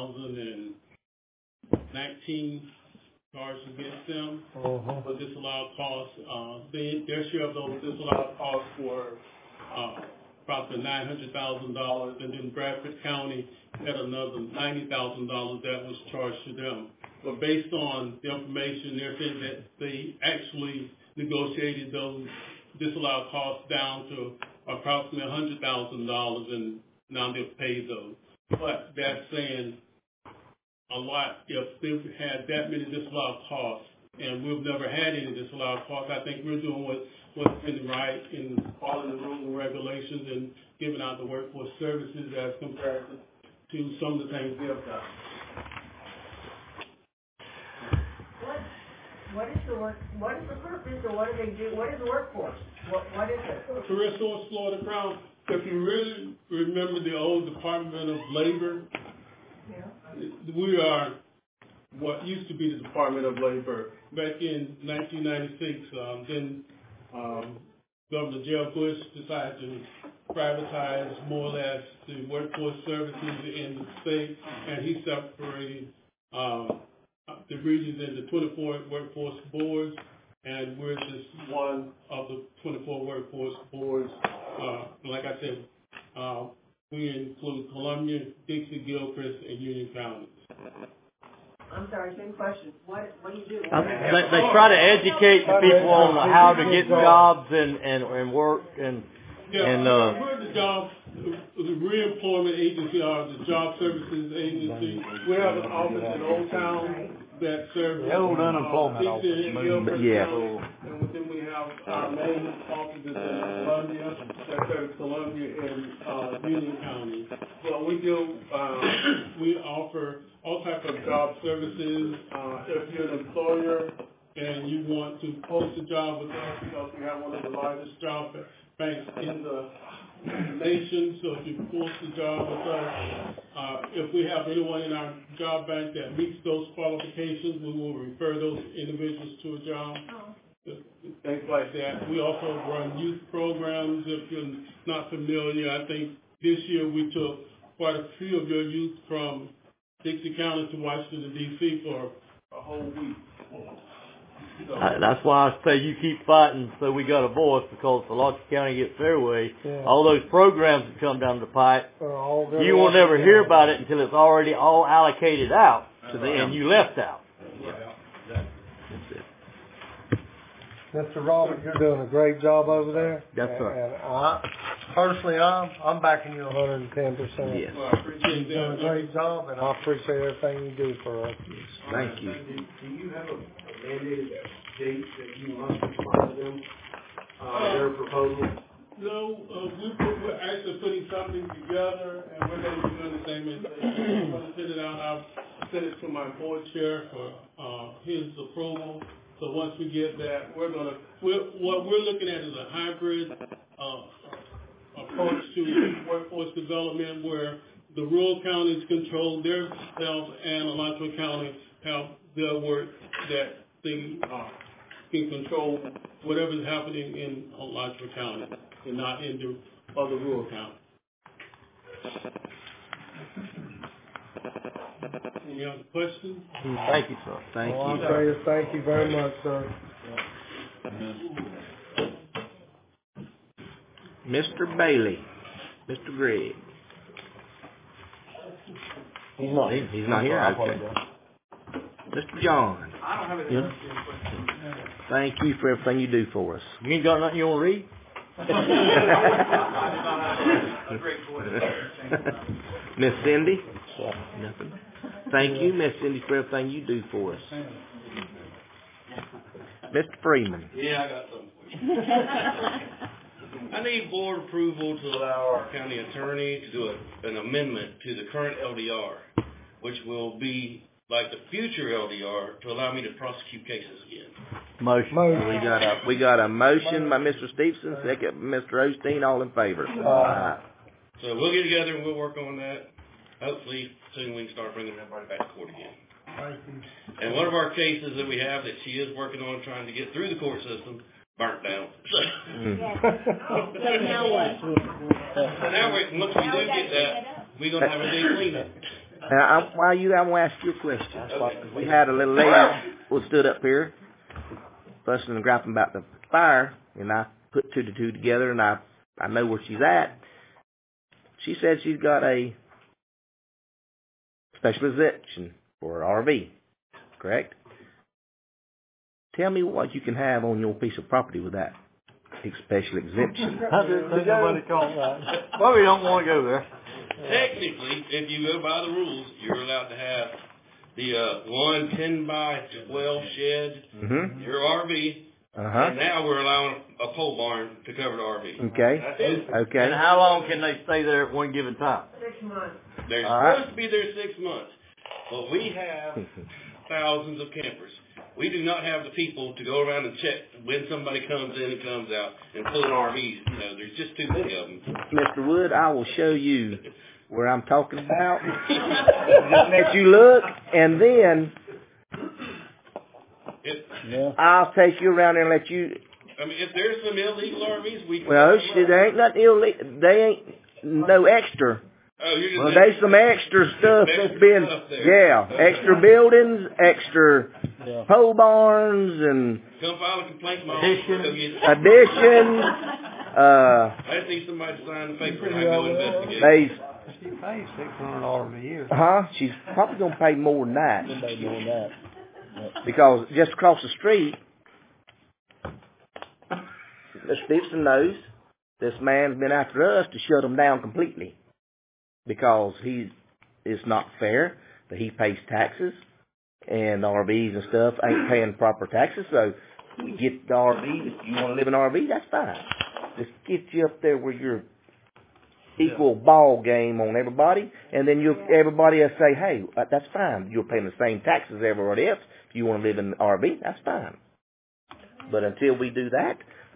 2019 charged against them for disallowed costs. Their share of those disallowed costs were about $900,000, and then Bradford County had another $90,000 that was charged to them. But based on the information, they're saying that they actually negotiated those disallowed costs down to approximately $100,000, and now they've paid those. But that's saying a lot. If they've had that many disallowed costs, and we've never had any disallowed costs, I think we're doing what's been right in following the rules and regulations and giving out the workforce services as compared to some of the things they've done. What is the purpose, or what do they do? What is the workforce? What is it? To restore Florida Crown, if you really remember the old Department of Labor, we are what used to be the Department of Labor. Back in 1996, then Governor Jeb Bush decided to privatize more or less the workforce services in the state, and he separated the regions into 24 workforce boards, and we're just one of the 24 workforce boards. Like I said, we include Columbia, Dixie, Gilchrist, and Union counties. I'm sorry, same question. What do you do? They try to educate the people on how to get jobs and work and we're the reemployment agency, or the job services agency. We have an office in Old Town that serves the old unemployment office. And then we have our main offices in Columbia that serves Columbia and Union County. But we do we offer all types of job services. If you're an employer and you want to post a job with us, because we have one of the largest job banks in the nation, so if you post a job with us, if we have anyone in our job bank that meets those qualifications, we will refer those individuals to a job. Things like that. We also run youth programs. If you're not familiar, I think this year we took quite a few of your youth from Dixie County to Washington, D.C. for a whole week. So, that's why I say you keep fighting so we got a voice, because the Alachua County gets their way. Yeah. All those programs that come down the pipe, All you will never hear about it until it's already all allocated out To them. and you left out. Mr. Robert, you're doing a great job over there. Yes, sir. And I'm backing you 110%. Yes. well, I appreciate You're doing a that. great job, and I appreciate everything you do for us. Thank you. Do you have a mandated date that you must respond to them, their proposal? No, we're actually putting something together, and we're going to be doing the same thing. I'm going to send it out. I'll send it to my board chair for his approval. So once we get that, what we're looking at is a hybrid approach to workforce development, where the rural counties control their self and Alachua County have their work, that they can control whatever's happening in Alachua County and not in the other rural counties. Any other questions? Thank you, sir. Thank Well, you. I'll tell you, thank you very much, sir. Mr. Bailey. Mr. Griggs. He's not here. He's not here? Okay. Mr. John. I don't have any Yeah. Thank you for everything you do for us. You ain't got nothing you want to read? Miss Cindy? Nothing. Thank you, Miss Cindy, for everything you do for us. Mr. Freeman. Yeah, I got something for you. I need board approval to allow our county attorney to do an amendment to the current LDR, which will be like the future LDR, to allow me to prosecute cases again. Motion. We got a motion by Mr. Stevenson, second by Mr. Osteen, all in favor. So we'll get together and we'll work on that. Hopefully soon we can start bringing everybody back to court again. And one of our cases that we have that she is working on trying to get through the court system burnt down. So now what? So now once we do get that, we're going to have a big cleanup. Now, I'm going to ask you a question. We had a little lady who stood up here fussing and griping about the fire, and I put two to two together, and I know where she's at. She said she's got a special exemption for an RV, correct? Tell me what you can have on your piece of property with that special exemption. Nobody call that. Well, we don't want to go there. Technically, if you go by the rules, you're allowed to have the 1 10-by-12 shed, your RV, and now we're allowing a pole barn to cover the RV. Okay. That's it. Okay. And how long can they stay there at one given time? 6 months. They're supposed to be there 6 months, but we have thousands of campers. We do not have the people to go around and check when somebody comes in and comes out and pulling RVs. You know, there's just too many of them. Mr. Wood, I will show you where I'm talking about. Just let you look, and then I'll take you around there and let you. I mean, if there's some illegal RVs, we can. Well, there ain't nothing illegal. They ain't no extra. Oh, you're just well, there's some extra stuff that's been, extra buildings, extra pole barns, and come file a complaint. additions. I just need somebody to sign the paper and I go investigate. She pays $600 a year. She's probably gonna pay more than that. Because just across the street, Mr. Stevenson knows this man's been after us to shut them down completely. Because it's not fair that he pays taxes and RVs and stuff ain't paying proper taxes. So we get the RV. If you want to live in an RV, that's fine. Just get you up there where you're equal ball game on everybody, and then everybody will say, hey, that's fine. You're paying the same taxes as everybody else. If you want to live in an RV, that's fine. But until we do that,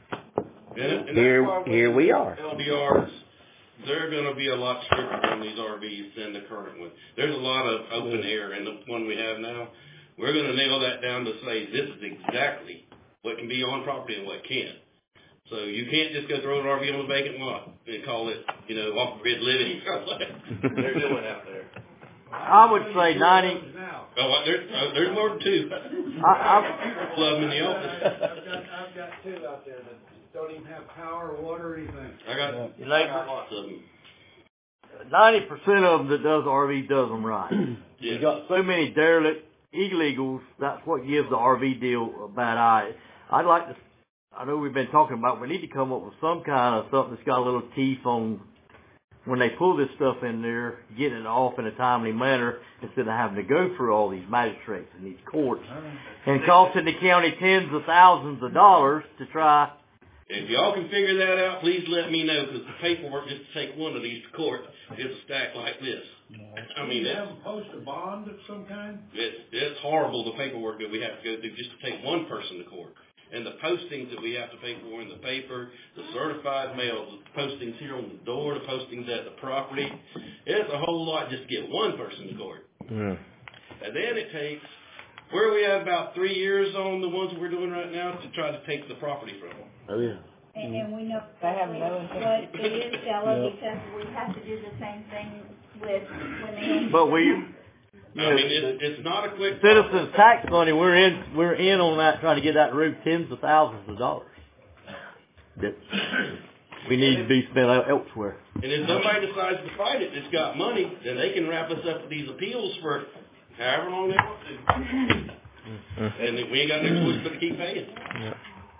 here we are. LDRs, they're going to be a lot stricter on these RVs than the current one. There's a lot of open air in the one we have now. We're going to nail that down to say this is exactly what can be on property and what can't. So you can't just go throw an RV on a vacant lot and call it, off-grid living. They're doing out there. I would say 90. Oh, there's more than two. I love them in the office. I've got two out there that don't even have power or water or anything. I got lots of them. 90% of them that does RV does them right. Yeah. You got so many derelict illegals. That's what gives the RV deal a bad eye. I'd like to. I know we've been talking about. We need to come up with some kind of something that's got a little teeth on when they pull this stuff in there, getting it off in a timely manner instead of having to go through all these magistrates and these courts and costing the county tens of thousands of dollars to try. If y'all can figure that out, please let me know, because the paperwork just to take one of these to court is a stack like this. I mean, have to post a bond of some kind? It's horrible, the paperwork that we have to go through just to take one person to court. And the postings that we have to pay for in the paper, the certified mail, the postings here on the door, the postings at the property. It's a whole lot just to get one person to court. Yeah. And then it takes, where we have about 3 years on the ones we're doing right now to try to take the property from them. Oh, yeah. And we know They have no what it is, Stella, because we have to do the same thing with when they. But we. I mean, it's not a quick Citizens tax money, we're in on that, trying to get that roof tens of thousands of dollars that we need to be spent elsewhere. And if somebody decides to fight it that's got money, then they can wrap us up with these appeals for however long they want to. And we ain't got no choice but to keep paying. Yeah.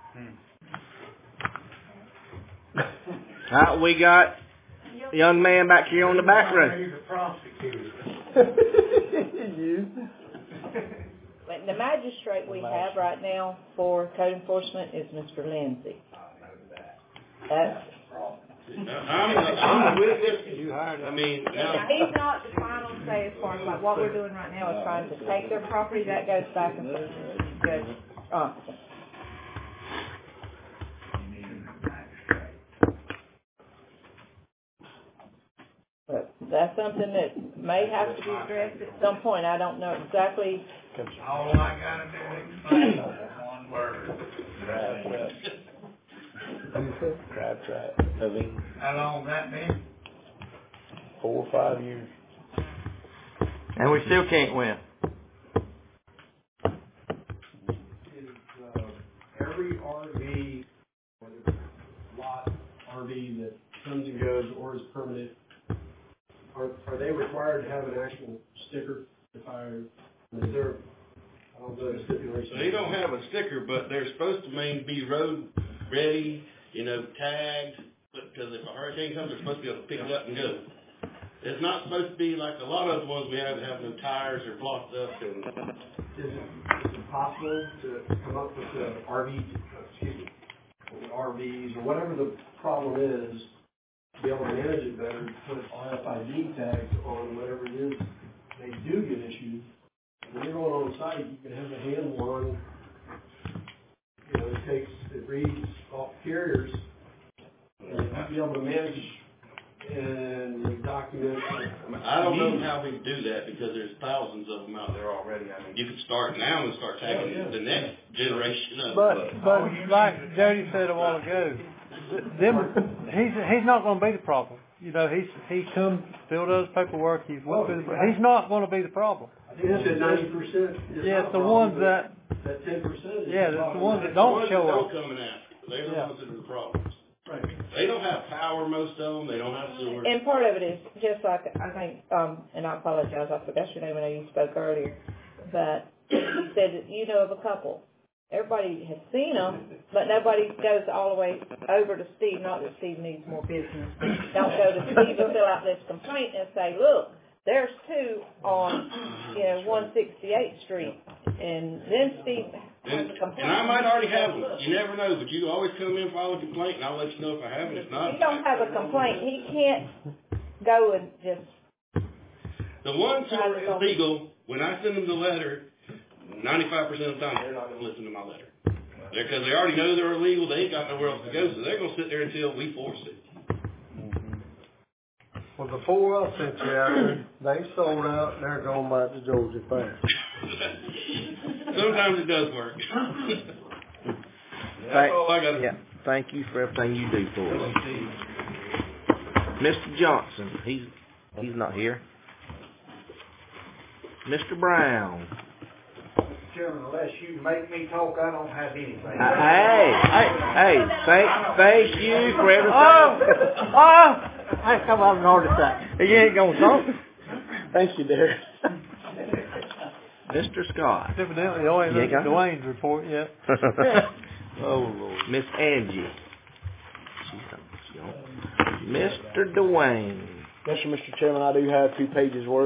All right, we got a young man back here on the back row. But the magistrate we have right now for code enforcement is Mr. Lindsay. That's. I'm with it. You hired him. I mean, He's not the final say as far as like what we're doing right now is trying to take their property. That goes back and forth to Judge Johnson. But that's something that may have to be addressed at some point. I don't know exactly. All I gotta do is explain one word. Crab trap. How long that been? 4 or 5 years. And we still can't win. Every RV, whether lot RV that comes and goes or is permanent, are they required to have an actual sticker? Is there, I don't know, the stipulation? So they don't have a sticker, but they're supposed to be road ready, tagged, because if a hurricane comes, they're supposed to be able to pick it up and go. It's not supposed to be like a lot of the ones we have that have no tires or blocked up. And Is it possible to come up with the RVs or whatever the problem is, to be able to manage it better, put RFID tags on whatever it is they do get issued. When you're going on site, you can have the handle on, it reads off carriers, and you'll be able to manage and document. I don't know how we do that because there's thousands of them out there already. I mean, you could start now and start tagging the next generation of. But like Jody said a while ago, he's not going to be the problem. He come filled out his paperwork. He's not going to be the problem. I think it's at 90%. Yeah, it's the ones that 10%. Yeah, it's the ones that don't show up. Don't come and ask. They're the ones that are the problems. Right. They don't have power, most of them. They don't have sewer. And part of it is just like, I think, and I apologize, I forgot your name, I know you spoke earlier, but you said that you know of a couple. Everybody has seen them, but nobody goes all the way over to Steve, not that Steve needs more business. Don't go to Steve and fill out this complaint and say, look, there's two on, 168th Street. And then Steve has a complaint. And I might already have them. You never know, but you always come in, file a complaint, and I'll let you know if I have it. If not, he don't have a complaint. He can't go and just. The ones who are illegal, when I send them the letter, 95% of the time they're not going to listen to my letter. Because they already know they're illegal, they ain't got nowhere else to go, so they're going to sit there until we force it. Well, the 4 I sent you out, they sold out, they're going back to Georgia fast. Sometimes it does work. That's all I got to thank you for everything you do for us. Mr. Johnson, he's not here. Mr. Brown. Chairman, unless you make me talk, I don't have anything. Thank you for everything. I come out of an heart attack. You ain't gonna talk. Thank you, Derek. Mr. Scott. Evidently, I ain't looked at Dwayne's report yet. Oh, Lord. Miss Angie. Mr. Dwayne. Yes, sir, Mr. Chairman, I do have 2 pages worth.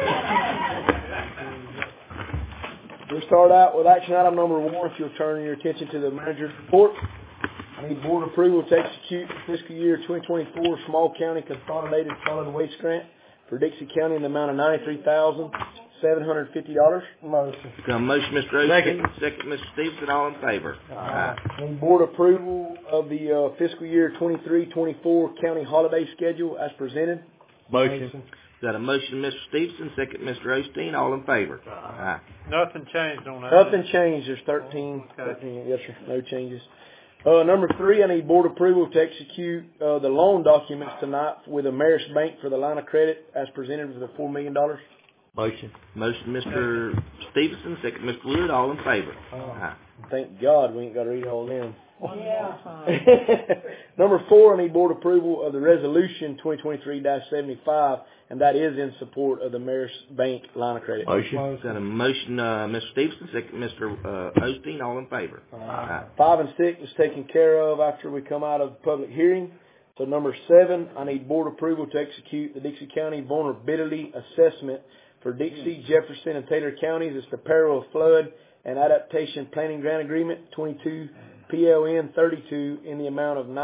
We'll start out with action item number 1, if you'll turn your attention to the manager's report. I need board approval to execute the fiscal year 2024 Small County Consolidated Solid Waste Grant for Dixie County in the amount of $93,750. Motion. Got a motion, Mr. Osteen. Second, Mr. Stevenson. All in favor? Aye. Need board approval of the fiscal year 23-24 county holiday schedule as presented. Motion. Got a motion, Mr. Stevenson. Second, Mr. Osteen. All in favor? Aye. Nothing changed on that. Nothing changed. There's 13. Okay. 13. Yes, sir. No changes. Number 3, I need board approval to execute the loan documents tonight with Ameris Bank for the line of credit as presented with the $4 million. Motion. Motion, Mr. Stevenson. Second, Mr. Wood. All in favor? Aye. Thank God we ain't got to read all them. Yeah. Number 4, I need board approval of the resolution 2023-75, and that is in support of the Ameris Bank line of credit. Motion. Got a motion, Mr. Stevenson. Second, Mr. Osteen. All in favor? Aye. 5 and 6 is taken care of after we come out of public hearing. So number 7, I need board approval to execute the Dixie County Vulnerability Assessment for Dixie, Jefferson, and Taylor counties. It's the Peril of Flood and Adaptation Planning Grant Agreement 22 PLN 32 in the amount of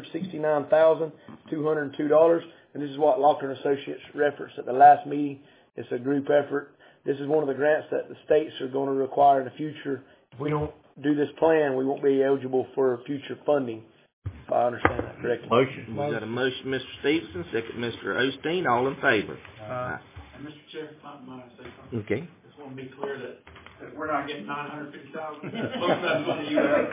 $969,202. And this is what Lochner and Associates referenced at the last meeting. It's a group effort. This is one of the grants that the states are going to require in the future. If we don't do this plan, we won't be eligible for future funding, if I understand that correctly. Motion. We got a motion, Mr. Stevenson. Second, Mr. Osteen. All in favor? Mr. Chair, if I might say something. Okay. Just want to be clear that we're not getting $950,000. Most of that's money you have.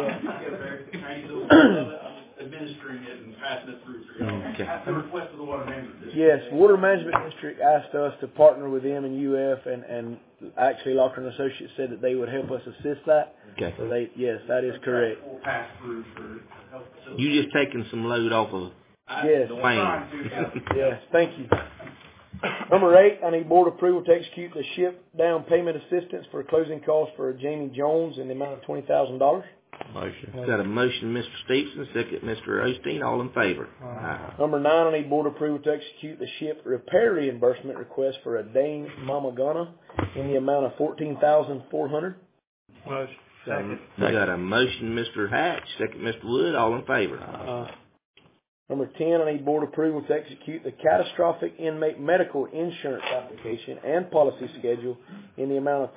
Administering it and passing it through for y'all. Okay. At the request of the Water Management District. Yes, Water Management District asked us to partner with them and UF, and actually Lochner and Associates said that they would help us assist that. Okay. So yes, that is correct. We'll pass through for help facilities. You just taking some load off of Yes. Dwayne. Yes, thank you. Number 8, I need board approval to execute the ship down payment assistance for closing costs for Jamie Jones in the amount of $20,000. Motion. Got a motion, Mr. Stevenson. Second, Mr. Osteen. All in favor? Aye. Number 9, I need board approval to execute the ship repair reimbursement request for a Dane Mamagana in the amount of $14,400. Motion. Second. We got a motion, Mr. Hatch. Second, Mr. Wood. All in favor? Number 10, I need board approval to execute the catastrophic inmate medical insurance application and policy schedule in the amount of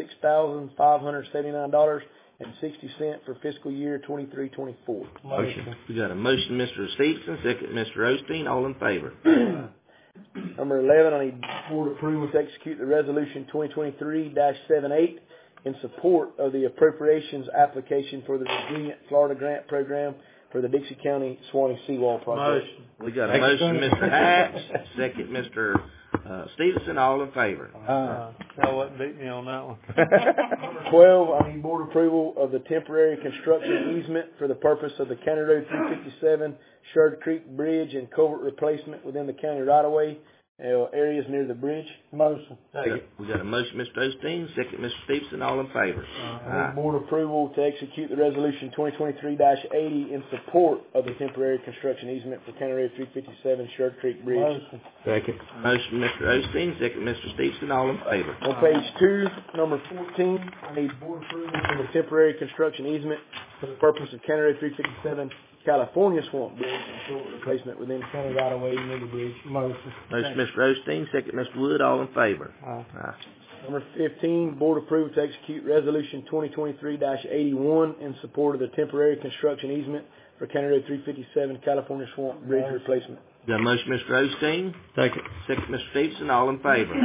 $36,579.60 for fiscal year 23-24. Motion. We got a motion, Mr. Stevenson. Second, Mr. Osteen. All in favor? Number 11, I need board approval to execute the resolution 2023-78 in support of the appropriations application for the Resilient Florida Grant Program for the Dixie County Swanee Seawall Project. Motion. We got a motion, Mr. Hatch. Second, Mr. Stevenson. All in favor? Y'all wouldn't beat me on that one. Number 12, I need board approval of the temporary construction easement for the purpose of the County Road 357 Sherd Creek Bridge and culvert replacement within the county right-of-way areas near the bridge. Motion. We got a motion, Mr. Osteen. Second, Mr. Stevenson. All in favor? I need board approval to execute the resolution 2023-80 in support of the temporary construction easement for County Road 357 Sherd Creek Bridge. Motion. Second. Motion, Mr. Osteen. Second, Mr. Stevenson. All in favor? On page 2, number 14, I need board approval for the temporary construction easement for the purpose of County Road 357 California Swamp Bridge and culvert replacement within the county right-of-way near the bridge. Motion. Motion, Mr. Osteen. Second, Mr. Wood. All in favor? Aye. Number 15, board approval to execute resolution 2023-81 in support of the temporary construction easement for County Road 357 California Swamp Bridge replacement. Got a motion, Mr. Osteen. Second. Second, Mr. Stevenson. All in favor?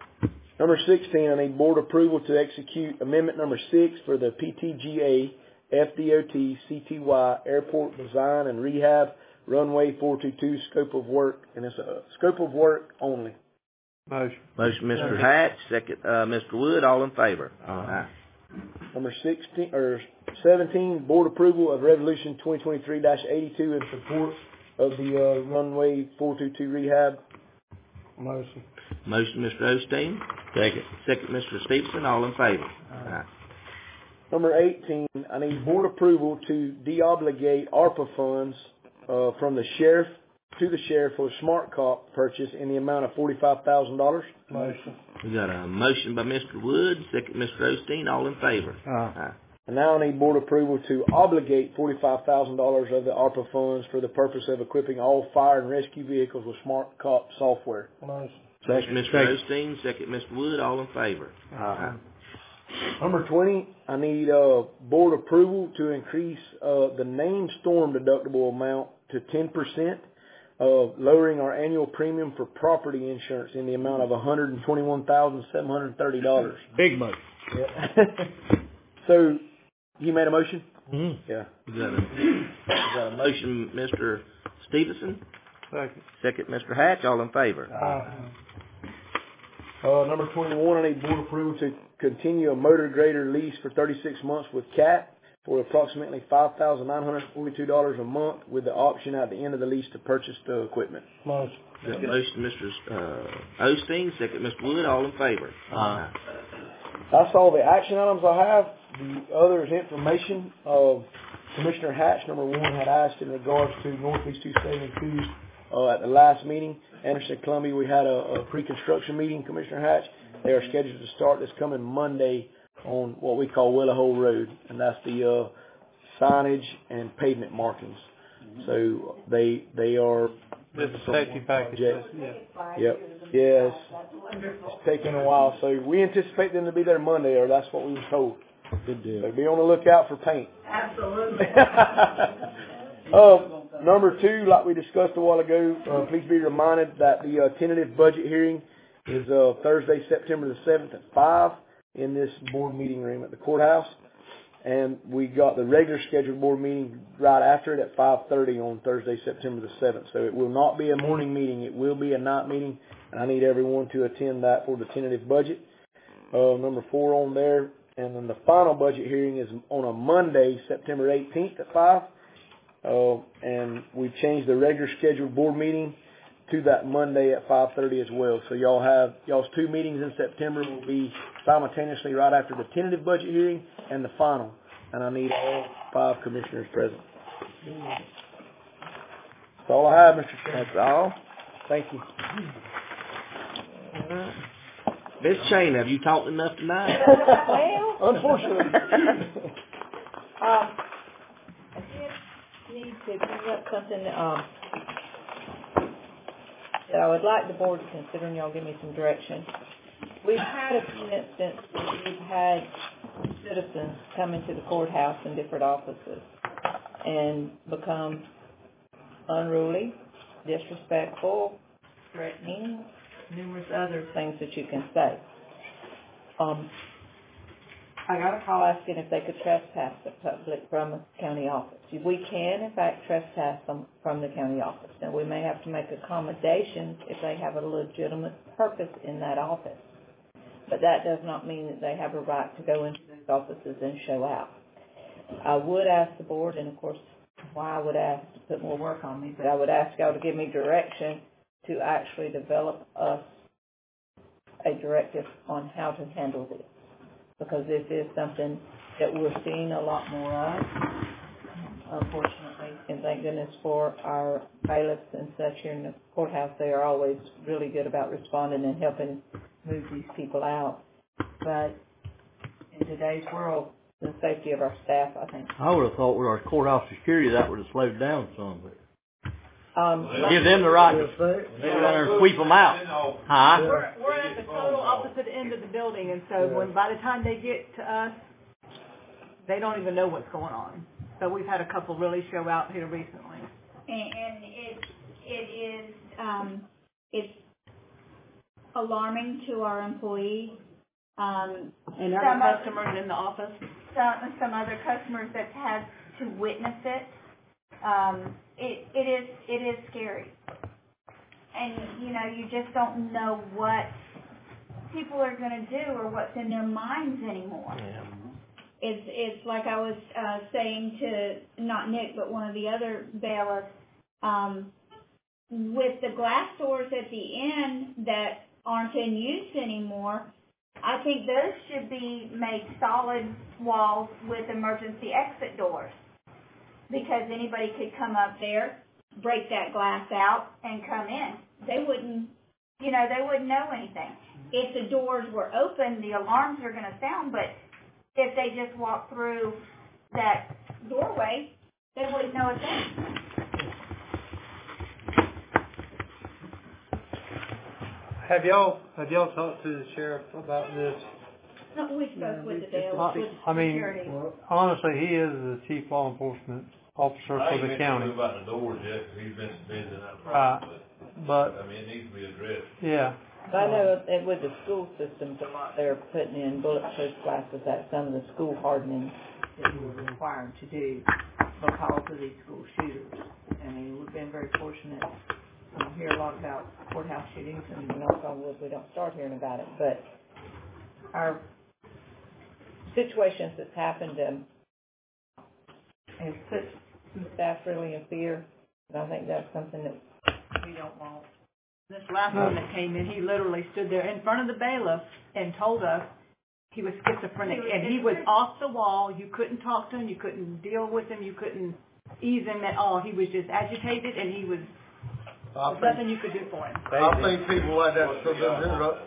Number 16, I need board approval to execute amendment number 6 for the PTGA FDOT CTY Airport Design and Rehab Runway 422 scope of work, and it's a scope of work only. Motion. Motion, Mr. Hatch, second, Mr. Wood, all in favor? Aye. Number 17, board approval of resolution 2023-82 in support of the runway 422 rehab. Motion. Motion, Mr. Osteen. Second. Second, Mr. Stevenson, all in favor? Aye. Number 18, I need board approval to deobligate ARPA funds from the sheriff to the sheriff for a smart cop purchase in the amount of $45,000. Motion. We got a motion by Mr. Wood, second Mr. Osteen, all in favor? Aye. And now I need board approval to obligate $45,000 of the ARPA funds for the purpose of equipping all fire and rescue vehicles with smart cop software. Motion. Motion, Mr. Osteen, second Mr. Wood, all in favor? Aye. Number 20, I need board approval to increase the named storm deductible amount to 10%, lowering our annual premium for property insurance in the amount of $121,730. Big money. Yeah. So, you made a motion? Mm-hmm. Yeah. We got a motion, Mr. Stevenson. Second. Second, Mr. Hatch, all in favor? Number 21, I need board approval to continue a motor grader lease for 36 months with CAT for approximately $5,942 a month, with the option at the end of the lease to purchase the equipment. Motion. Got a motion, Mr. Osteen, second, Mr. Wood, all in favor? Aye. That's all the action items I have. The other is information. Commissioner Hatch, number 1, had asked in regards to Northeast 272 at the last meeting. Anderson, Columbia, we had a pre-construction meeting, Commissioner Hatch. They are scheduled to start this coming Monday on what we call Willow Hole Road, and that's the signage and pavement markings. So they are... Just a safety package. Yep. Yes. It's taking a while. So we anticipate them to be there Monday, or that's what we were told. Good deal. So be on the lookout for paint. Absolutely. Number 2, like we discussed a while ago, please be reminded that the tentative budget hearing is Thursday, September the 7th at 5 in this board meeting room at the courthouse. And we got the regular scheduled board meeting right after it at 5:30 on Thursday, September the 7th. So it will not be a morning meeting. It will be a night meeting, and I need everyone to attend that for the tentative budget. Number 4 on there. And then the final budget hearing is on a Monday, September 18th at 5. And we've changed the regular scheduled board meeting to that Monday at 5:30 as well. So y'all's 2 meetings in September will be simultaneously right after the tentative budget hearing and the final. And I need all 5 commissioners present. That's all I have, Mr. Chairman. That's all. Thank you. Miss Chain, have you talked enough tonight? Well, unfortunately. I did need to bring up something that I would like the board to consider, and y'all give me some direction. We've had a few instances where we've had citizens come into the courthouse in different offices and become unruly, disrespectful, threatening, numerous other things that you can say. I got a call asking if they could trespass the public from a county office. We can, in fact, trespass them from the county office. Now, we may have to make accommodations if they have a legitimate purpose in that office. But that does not mean that they have a right to go into those offices and show out. I would ask the board, and of course, why I would ask to put more work on me, but I would ask y'all to give me direction to actually develop us a directive on how to handle this. Because this is something that we're seeing a lot more of, unfortunately. And thank goodness for our bailiffs and such here in the courthouse. They are always really good about responding and helping move these people out. But in today's world, the safety of our staff, I think. I would have thought with our courthouse security that would have slowed down some. Give them the right to go down there and sweep them out. Huh? We're at the total opposite end of the building, and so by the time they get to us, they don't even know what's going on. So we've had a couple really show out here recently. And it's alarming to our employees And other customers in the office? Some other customers that had to witness it. It is scary. And, you just don't know what people are going to do or what's in their minds anymore. Yeah. It's like I was saying to, not Nick, but one of the other bailiffs, with the glass doors at the end that aren't in use anymore, I think those should be made solid walls with emergency exit doors. Because anybody could come up there, break that glass out, and come in. They wouldn't know anything. If the doors were open, the alarms are going to sound, but if they just walk through that doorway, they wouldn't know a thing. Have y'all talked to the sheriff about this? No, we spoke with the bailiff, with I mean, security. honestly, he is the chief law enforcement officer for the county. I ain't mentioned about the doors yet, because he's been busy in that Right. process. But I mean, it needs to be addressed. Yeah. I know that with the school systems, a lot they're putting in bulletproof glasses at some of the school hardening that we were required to do because of these school shooters. I mean, we've been very fortunate. We hear a lot about courthouse shootings, and knock on wood, we don't start hearing about it. But our situations that's happened has put some staff really in fear, and I think that's something that we don't want. This last one that came in, he literally stood there in front of the bailiff and told us he was schizophrenic, and he was off the wall. You couldn't talk to him, you couldn't deal with him, you couldn't ease him at all. He was just agitated, and he was nothing you could do for him. I think people like that should have been up.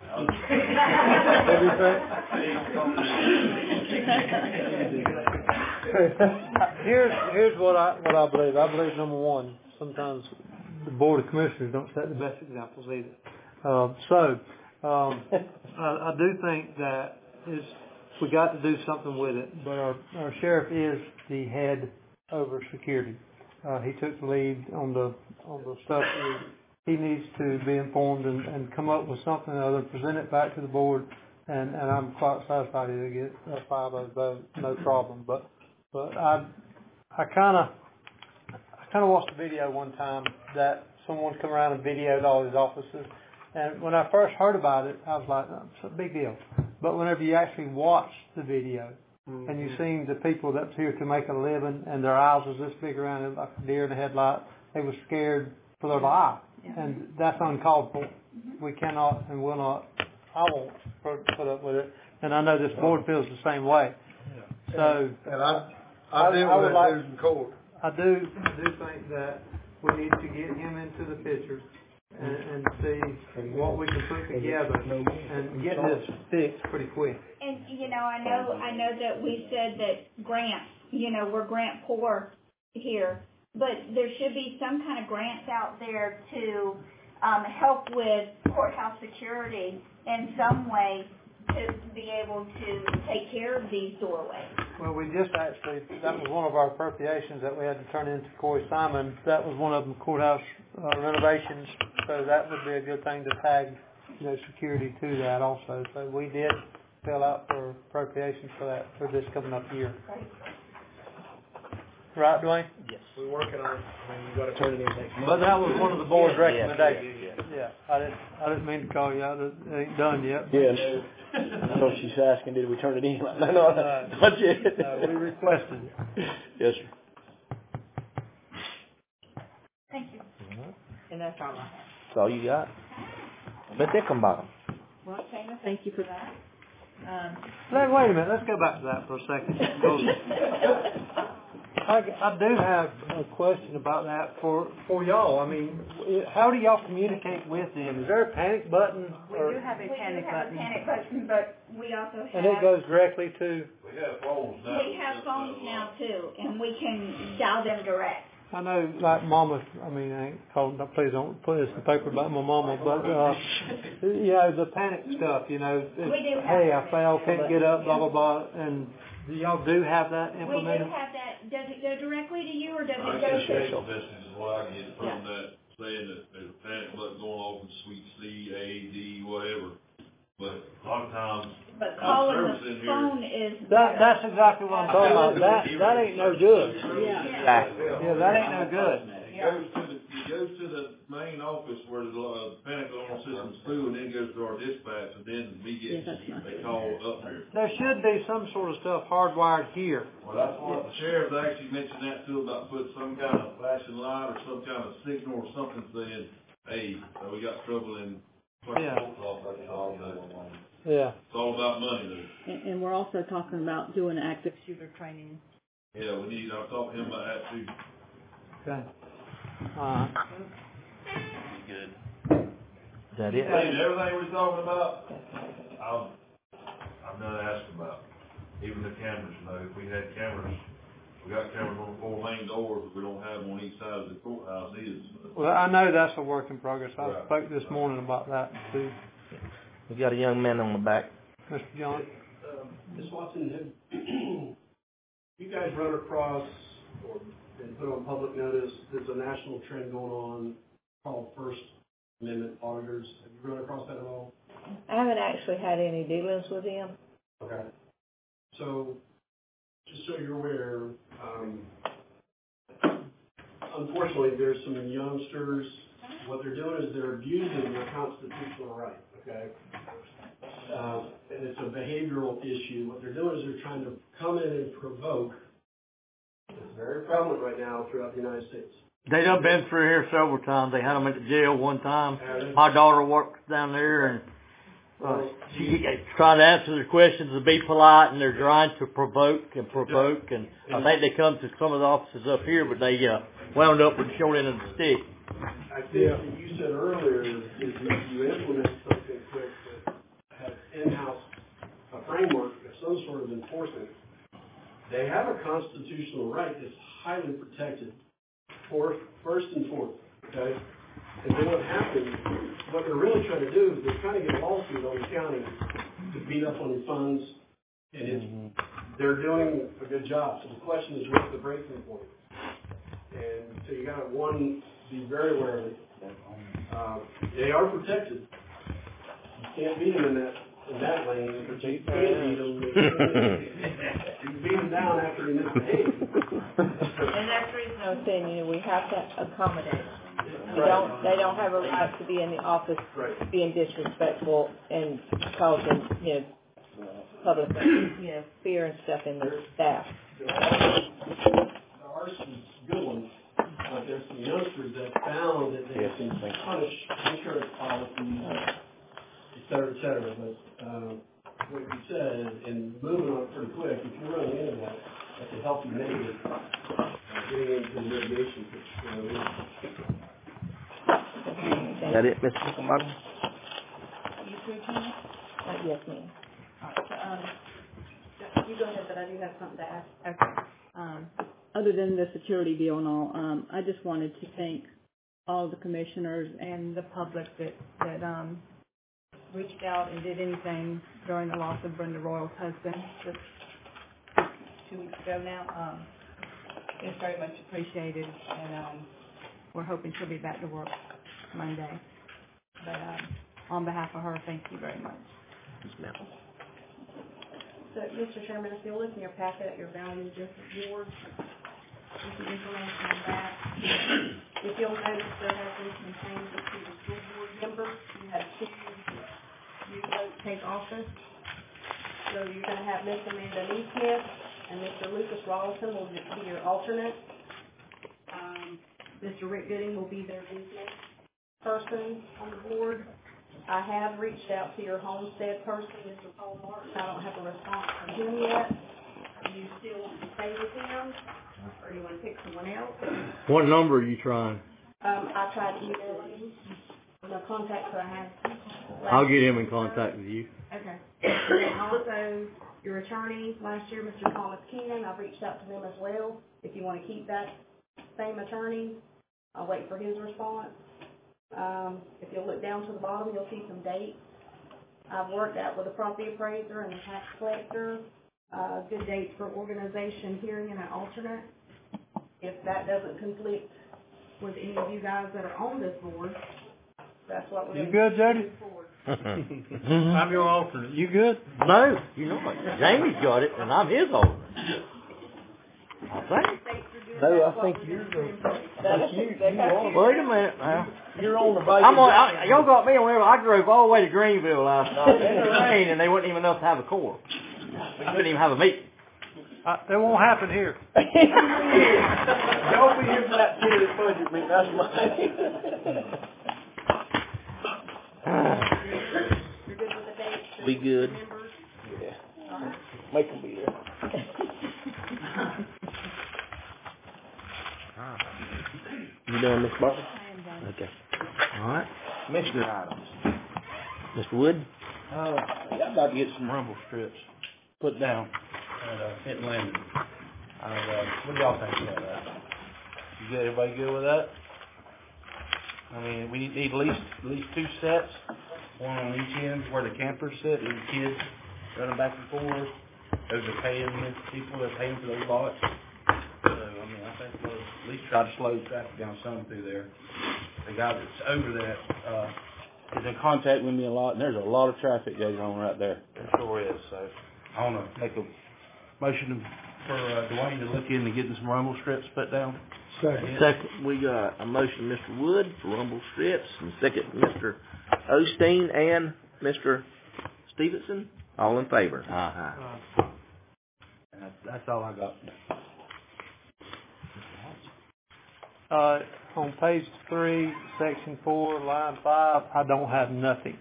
Here's what I believe. I believe, number one, sometimes the Board of Commissioners don't set the best examples either. I do think that we got to do something with it, but our sheriff is the head over security. He took the lead on the stuff. He needs to be informed and come up with something or other, present it back to the board, and I'm quite satisfied to get a 5-0 vote, no problem. But I kind of watched a video one time that someone come around and videoed all his offices, and when I first heard about it, I was like, oh, it's a big deal. But whenever you actually watch the video, and you seen the people that's here to make a living, and their eyes was this big around it, like a deer in the headlight, they were scared for their life. And that's uncalled for. We cannot and will not, I won't put up with it. And I know this board feels the same way. So, and I deal with that news in court. I do think that we need to get him into the picture and see what we can put together and get this fixed pretty quick. And, I know that we said that grants, we're grant poor here, but there should be some kind of grants out there to help with courthouse security in some way to be able to take care of these doorways. Well, we just actually, that was one of our appropriations that we had to turn into Corey Simon. That was one of them, courthouse renovations. So that would be a good thing to tag, security to that also. So we did fill out for appropriations for that for this coming up year. Right, Dwayne? Yes. We're working on it. You got to turn it in next month. But that was one of the board's recommendations. Yeah. I didn't mean to call you out. It ain't done yet. Yeah. I know she's asking, did we turn it in? No, not yet. No, we requested it. Yes, sir. Thank you. And that's all I have. That's all you got? I bet they come by. Well, Shana, thank you for that. Wait a minute. Let's go back to that for a second. I do have a question about that for y'all. I mean, how do y'all communicate with them? Is there a panic button? We do have a panic button. But we also have... And it goes directly to... We have phones now. We have phones now, too, and we can dial them direct. I know, like Mama, I ain't calling, please don't put this in the paper about my mama, but, the panic stuff, We do hey, I fell, can't get up, blah, blah, blah, and y'all do have that implemented? We do have that. Does it go directly to you, or does it I go get to... text messages is what I get from that, saying that there's a panic button going off in suite C, A, D, whatever. But a lot of times, his phone is. That's exactly what I'm talking about. That ain't no good. Yeah. Yeah, that ain't no good. It goes to the main office where the Pentagon Systems through, and then goes to our dispatch, and then we get a call up here. There should be some sort of stuff hardwired here. Well, that's what the sheriff actually mentioned that too, about put some kind of flashing light or some kind of signal or something saying, hey, we got trouble in. Yeah. Yeah. It's all about money though. And we're also talking about doing active shooter training. Yeah, I'll talk to him about that too. Okay. Good. Is that it? Hey, everything we're talking about, I'm not asking about. Even the cameras, if we had cameras, we got cameras on the 4 main doors, but we don't have them on each side of the courthouse either. Well, I know that's a work in progress. I spoke this morning about that too. We got a young man on the back. Mr. John? Ms. Watson, have you guys run across or been put on public notice, there's a national trend going on called First Amendment auditors. Have you run across that at all? I haven't actually had any dealings with him. Okay. So, just so you're aware, unfortunately, there's some youngsters. What they're doing is they're abusing their constitutional right. Okay. And it's a behavioral issue. What they're doing is they're trying to come in and provoke. It's very prevalent right now throughout the United States. They done been through here several times. They had them at the jail one time. My daughter works down there, and she's trying to answer their questions and be polite, and they're trying to provoke. And I think they come to some of the offices up here, but they wound up with the short end of the stick. I think that you said earlier is you implement something quick that has in-house a framework of some sort of enforcement. They have a constitutional right that's highly protected, first and foremost, okay? And then what they're really trying to do is they're trying to get a lawsuit on the county to beat up on your funds, and they're doing a good job. So the question is, what's the breaking point? And so you got to, be very aware of it. They are protected. You can't beat them in that lane, but you can beat them. You can beat them down after they misbehave. And that's the reason I was saying, we have to accommodate. They don't have a right to be in the office being disrespectful and causing, public, fear and stuff in the staff. There are some good ones, but there's some youngsters that found that they can punish insurance policies, et cetera, but what you said, and moving on pretty quick, if you're running into that, that can help you mitigate getting into the mitigation picture. Is that it, Mr. Martin? You through, Tina? Yes, ma'am. You go ahead, but I do have something to ask. Okay. Other than the security deal and all, I just wanted to thank all the commissioners and the public that reached out and did anything during the loss of Brenda Royal's husband just 2 weeks ago now. It's very much appreciated, and we're hoping she'll be back to work Monday. But on behalf of her, thank you very much. So, Mr. Chairman, if you'll look in your packet at your value difference board, with the information on that. If you'll notice, there has been some changes to the school board members. You have 2 new folks take office. So you're going to have Miss Amanda Neesmith and Mr. Lucas Rollison will be your alternate. Mr. Rick Gooding will be their business person on the board. I have reached out to your homestead person, Mr. Paul Martin. I don't have a response from him yet. Do you still want to stay with him, or do you want to pick someone else? What number are you trying? I tried to email him, the contacts that I have. I'll get him in contact with you. Okay. And also, your attorney last year, Mr. Thomas Keenan, I've reached out to him as well. If you want to keep that same attorney, I'll wait for his response. If you'll look down to the bottom, you'll see some dates. I've worked out with a property appraiser and a tax collector. Good dates for organization, hearing, and an alternate. If that doesn't conflict with any of you guys that are on this board, That's what we're You gonna good, Jody? move forward. I'm your alternate. You good? No, you know what? Jamie's got it, and I'm his alternate. I think. No, I think you're the. Wait a minute now. You're on the Y'all got me on there. I drove all the way to Greenville last night in the rain, and they wouldn't even enough to have a quorum. We couldn't even have a meeting. That won't happen here. Y'all be here for that tentative budget meeting. That's my. You're good with the dates? Be good. Yeah. Make them be there. You done, Miss Barber? I am done. Okay. All right. Commissioner items. Mr. Wood? I'm about to get some rumble strips put down at Hinton Landing. What do y'all think about that? You good? Everybody good with that? I mean, we need at least 2 sets, one on each end where the campers sit and the kids running back and forth. Those are paying people, they're paying for those lots. So, I mean, I think we'll at least try to slow traffic down some through there. The guy that's over that is in contact with me a lot, and there's a lot of traffic goes on right there. There sure is. So I want to make a motion for Dwayne to look into getting some rumble strips put down. Second. We got a motion, Mr. Wood, for rumble strips, and second, Mr. Osteen and Mr. Stevenson. All in favor? Aye. That's all I got. On page 3, section 4, line 5, I don't have nothing.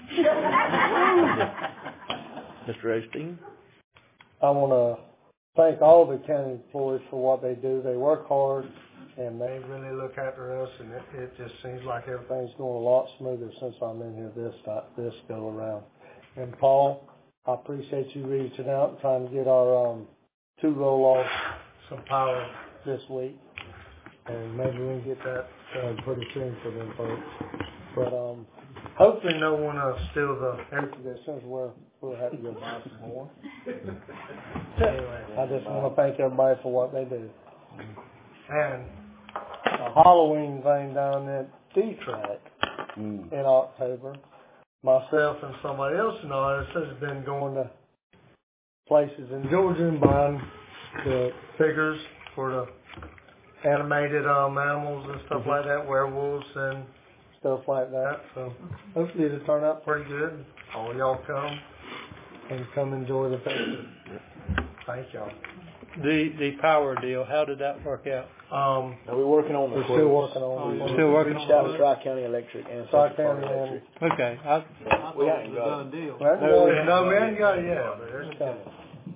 Mr. Osteen? I want to thank all the county employees for what they do. They work hard, and they really look after us, and it just seems like everything's going a lot smoother since I'm in here this go around. And Paul, I appreciate you reaching out and trying to get our 2 roll-offs some power this week, and maybe we can get that pretty soon for them folks. But hopefully no one steals the empty this since we'll have to go buy some more. Anyway, I just want to thank everybody for what they do. And a Halloween thing down at D-Track in October. Myself and somebody else in ours has been going to places in Georgia and buying the figures for the animated animals and stuff like that, werewolves and stuff like that. So hopefully it'll turn out pretty good. All y'all come enjoy the festival. Thank y'all. The power deal, how did that work out? We're working on the We're still working on it. Still working Reached out to Tri-County Electric and Tri-County Electric. Okay. We haven't got it. Deal. No, we haven't got it yet, but it's coming.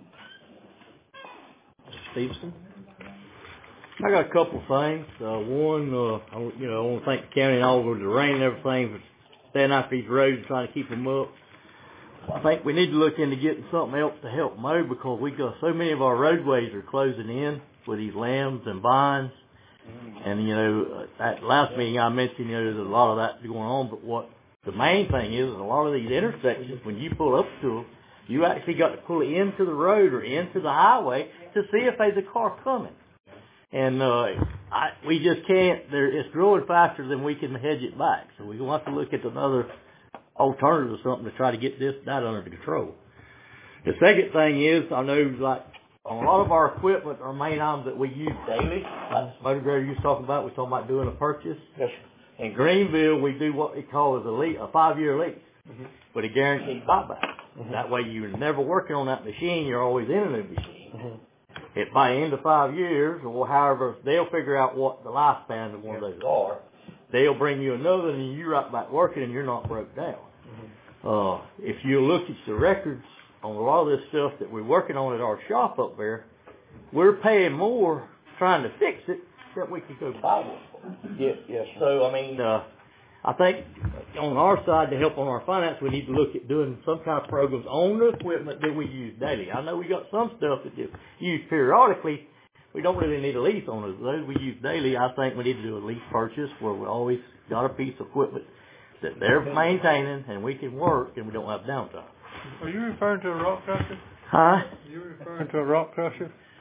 Stevenson? I got a couple things. One, I want to thank the county and all over the rain and everything for staying out these roads and trying to keep them up. I think we need to look into getting something else to help mow because we got so many of our roadways are closing in with these limbs and vines. And, at last meeting I mentioned, there's a lot of that going on, but what the main thing is a lot of these intersections, when you pull up to them, you actually got to pull into the road or into the highway to see if there's a car coming. And we just can't, it's growing faster than we can hedge it back. So we're going to have to look at another alternative or something to try to get that under control. The second thing is, I know like on a lot of our equipment, our main items that we use daily, like the motor grader you was talking about, we're talking about doing a purchase. Yes, sir. In Greenville, we do what we call a 5-year lease with a guaranteed buyback. That way you're never working on that machine, you're always in a new machine. If by the end of 5 years, or however, they'll figure out what the lifespan of one of those are. They'll bring you another and you're right back working and you're not broke down. If you look at the records on a lot of this stuff that we're working on at our shop up there, we're paying more trying to fix it than we could go buy one for. Yes. So, I mean, I think on our side to help on our finance, we need to look at doing some kind of programs on the equipment that we use daily. I know we got some stuff that you use periodically. We don't really need a lease on it. Those we use daily, I think we need to do a lease purchase where we always got a piece of equipment that they're maintaining and we can work and we don't have downtime. Are you referring to a rock crusher? Huh? Are you referring to a rock crusher?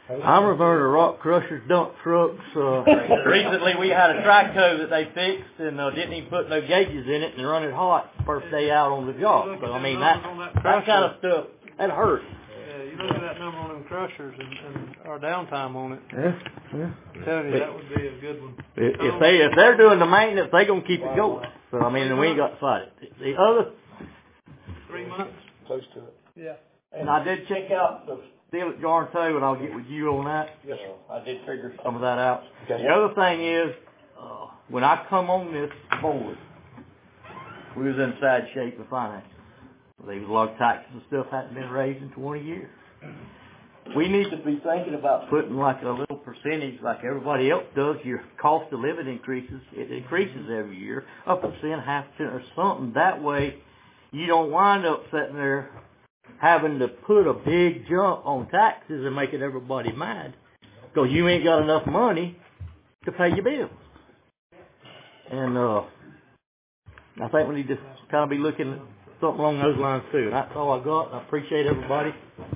I'm referring to rock crushers, dump trucks. Recently we had a Trico that they fixed and didn't even put no gauges in it and run it hot first day out on the job. So I mean that kind of stuff, that hurts. Yeah, you look at that number on them crushers and our downtime on it. Yeah. I tell you, that would be a good one. If they're doing the maintenance, they gonna keep it going. So I mean, we ain't got to fight it. The other 3 months, close to it. Yeah. And I did check out the deal at Garnto, and I'll get with you on that. Yes, sir. I did figure some of that out. Okay. The other thing is, when I come on this board, we was in sad shape with finances. There was a lot of taxes and stuff hadn't been raised in 20 years. We need to be thinking about putting like a little percentage like everybody else does. Your cost of living increases. It increases every year, 1%, 0.5%, or something. That way, you don't wind up sitting there having to put a big jump on taxes and making everybody mad because you ain't got enough money to pay your bills. And I think we need to kind of be looking at something along those lines too. And that's all I got. I appreciate everybody.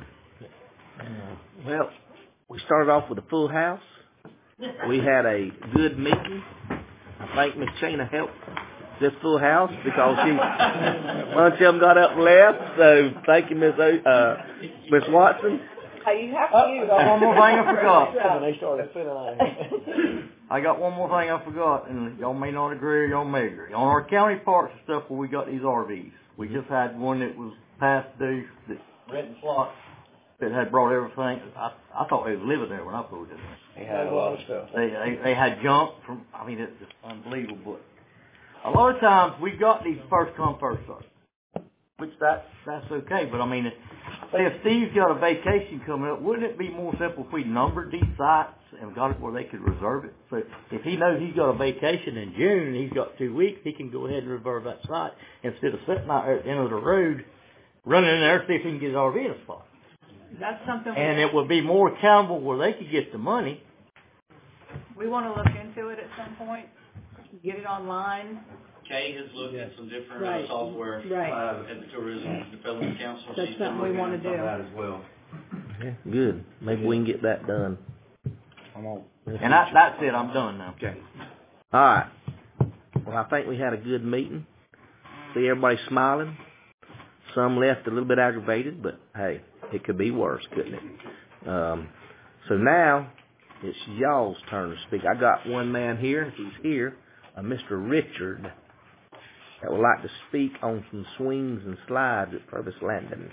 Well, we started off with a full house. We had a good meeting. I think Miss Chena helped this full house because a bunch of them got up and left. So thank you, Miss Watson. You have I got one more thing I forgot. They started filling out of here. I got one more thing I forgot, and y'all may not agree or y'all may agree. On our county parks and stuff where we got these RVs, we just had one that was past due, that renting slots, that had brought everything. I thought they was living there when I pulled in. They had a lot of stuff. They had junk from, I mean, it's just unbelievable. But a lot of times we got these first come, first served, which that's okay. But I mean, if Steve's got a vacation coming up, wouldn't it be more simple if we numbered these sites and got it where they could reserve it? So if he knows he's got a vacation in June and he's got 2 weeks, he can go ahead and reserve that site instead of sitting out there at the end of the road, running in there, see if he can get his RV in a spot. That's something. And it would be more accountable where they could get the money. We want to look into it at some point. Get it online. Kay has looked at some different Right. software Right. at the Tourism Development Council. That's She's been something we looking wanna at do. that as well. Yeah, good. Maybe we can get that done. And that's it. I'm done now. Okay. All right. Well, I think we had a good meeting. See everybody smiling. Some left a little bit aggravated, but hey, it could be worse, couldn't it? So now it's y'all's turn to speak. I got one man here. He's here, Mr. Richard, that would like to speak on some swings and slides at Purvis Landing.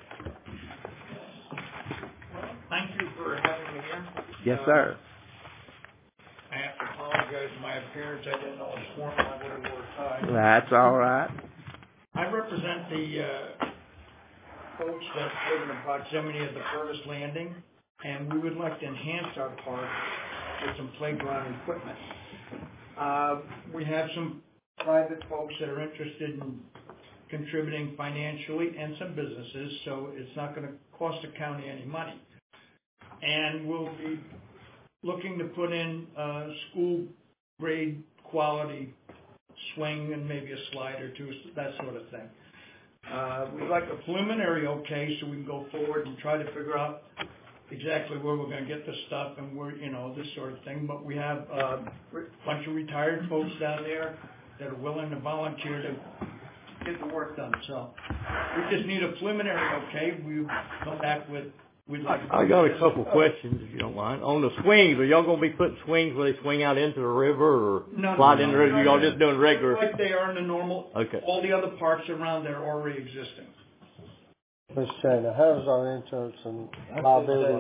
Thank you for having me here. Yes, sir. I have to apologize for my appearance. I didn't know I swore I would have wore a tie. That's all right. I represent the folks that live in the proximity of the Purvis Landing, and we would like to enhance our park with some playground equipment. We have some private folks that are interested in contributing financially and some businesses, so it's not going to cost the county any money. And we'll be looking to put in school grade quality swing and maybe a slide or two, that sort of thing. We'd like a preliminary okay so we can go forward and try to figure out exactly where we're going to get the stuff and where, this sort of thing. But we have a bunch of retired folks down there that are willing to volunteer to get the work done. So we just need a preliminary okay. We'll come back with, we'd like to. I got a couple questions, if you don't mind. On the swings, are y'all going to be putting swings where they swing out into the river or slide into the river? Y'all just doing regular? Like they are in the normal. Okay. All the other parks around there are already existing. Ms. Shana, how's our insurance and liability?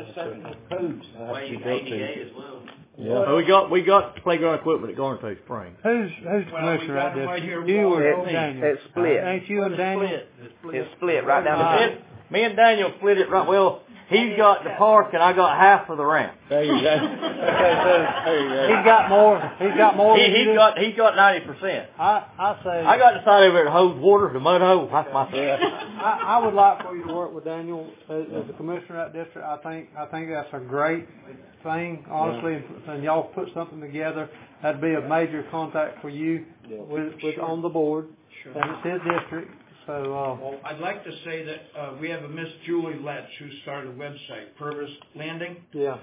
ADA as well. Yeah. So we got playground equipment at Garnto Springs. Who's the commissioner at this? You or Daniel? It's split. Ain't you and Daniel? It's split right down the middle. Me and Daniel split it right. Well, he's got the park and I got half of the ramp. There you go. He's got more. He's got more. He's got 90%. I say. I got the side over there that holds water, the mud hole. That's my side. I would like for you to work with Daniel as the commissioner of that district. I think that's a great thing, honestly. And y'all put something together. That'd be a major contact for you with on the board. Sure. And it's his district. So, well, I'd like to say that we have a Miss Julie Letch who started a website, Purvis Landing. Yeah.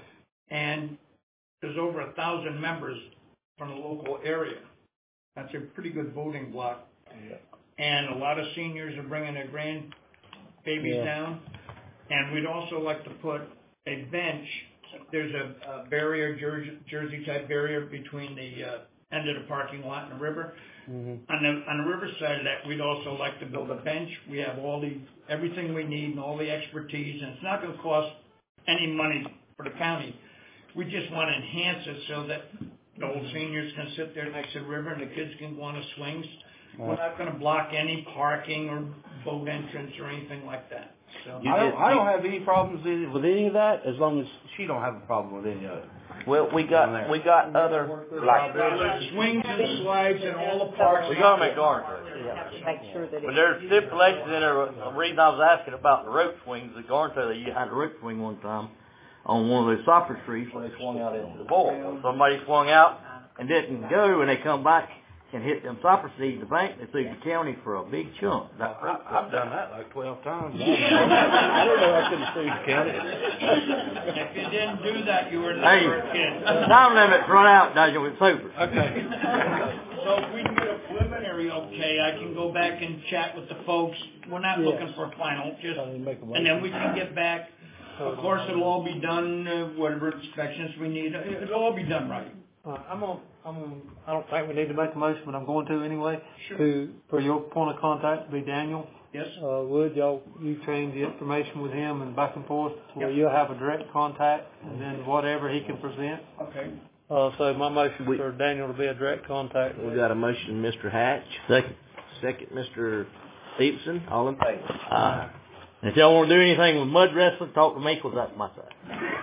and there's over 1,000 members from the local area. That's a pretty good voting block. And a lot of seniors are bringing their grandbabies down. And we'd also like to put a bench. There's a barrier, Jersey type barrier between the end of the parking lot and the river. On the river side of that, we'd also like to build a bench. We have everything we need and all the expertise, and it's not going to cost any money for the county. We just want to enhance it so that the old seniors can sit there next to the river and the kids can go on the swings. We're not going to block any parking or boat entrance or anything like that. So I don't have any problems with any of that, as long as she don't have a problem with any of it. Well, we got other, like, swings and slides and all the parks. We gotta make guardrails. Make sure that But there's stipulations in there. The reason I was asking about the rope swings, the guardrail, you had a rope swing one time on one of those cypress trees when they swung out into the bowl. Somebody swung out and didn't go, and they come back and hit them cypress seeds in the bank. They sued the county for a big chunk. I've done that like 12 times. I didn't know I couldn't sue the county. If you didn't do that, you were Hey, never a kid. time limits run out, Daniel, with super. Okay. So if we can get a preliminary okay, I can go back and chat with the folks. We're not looking for a final, just, and then we can get back. Of course, it'll all be done, whatever inspections we need, it'll all be done right. I don't think we need to make a motion, but I'm going to anyway. Sure. For your point of contact to be Daniel. Yes. You change the information with him and back and forth, where you'll have a direct contact, and then whatever he can present. Okay. So my motion for Daniel to be a direct contact. We got a motion, Mr. Hatch. Second, Mr. Stevenson. All in favor? If y'all want to do anything with mud wrestling, talk to me, because that's my side.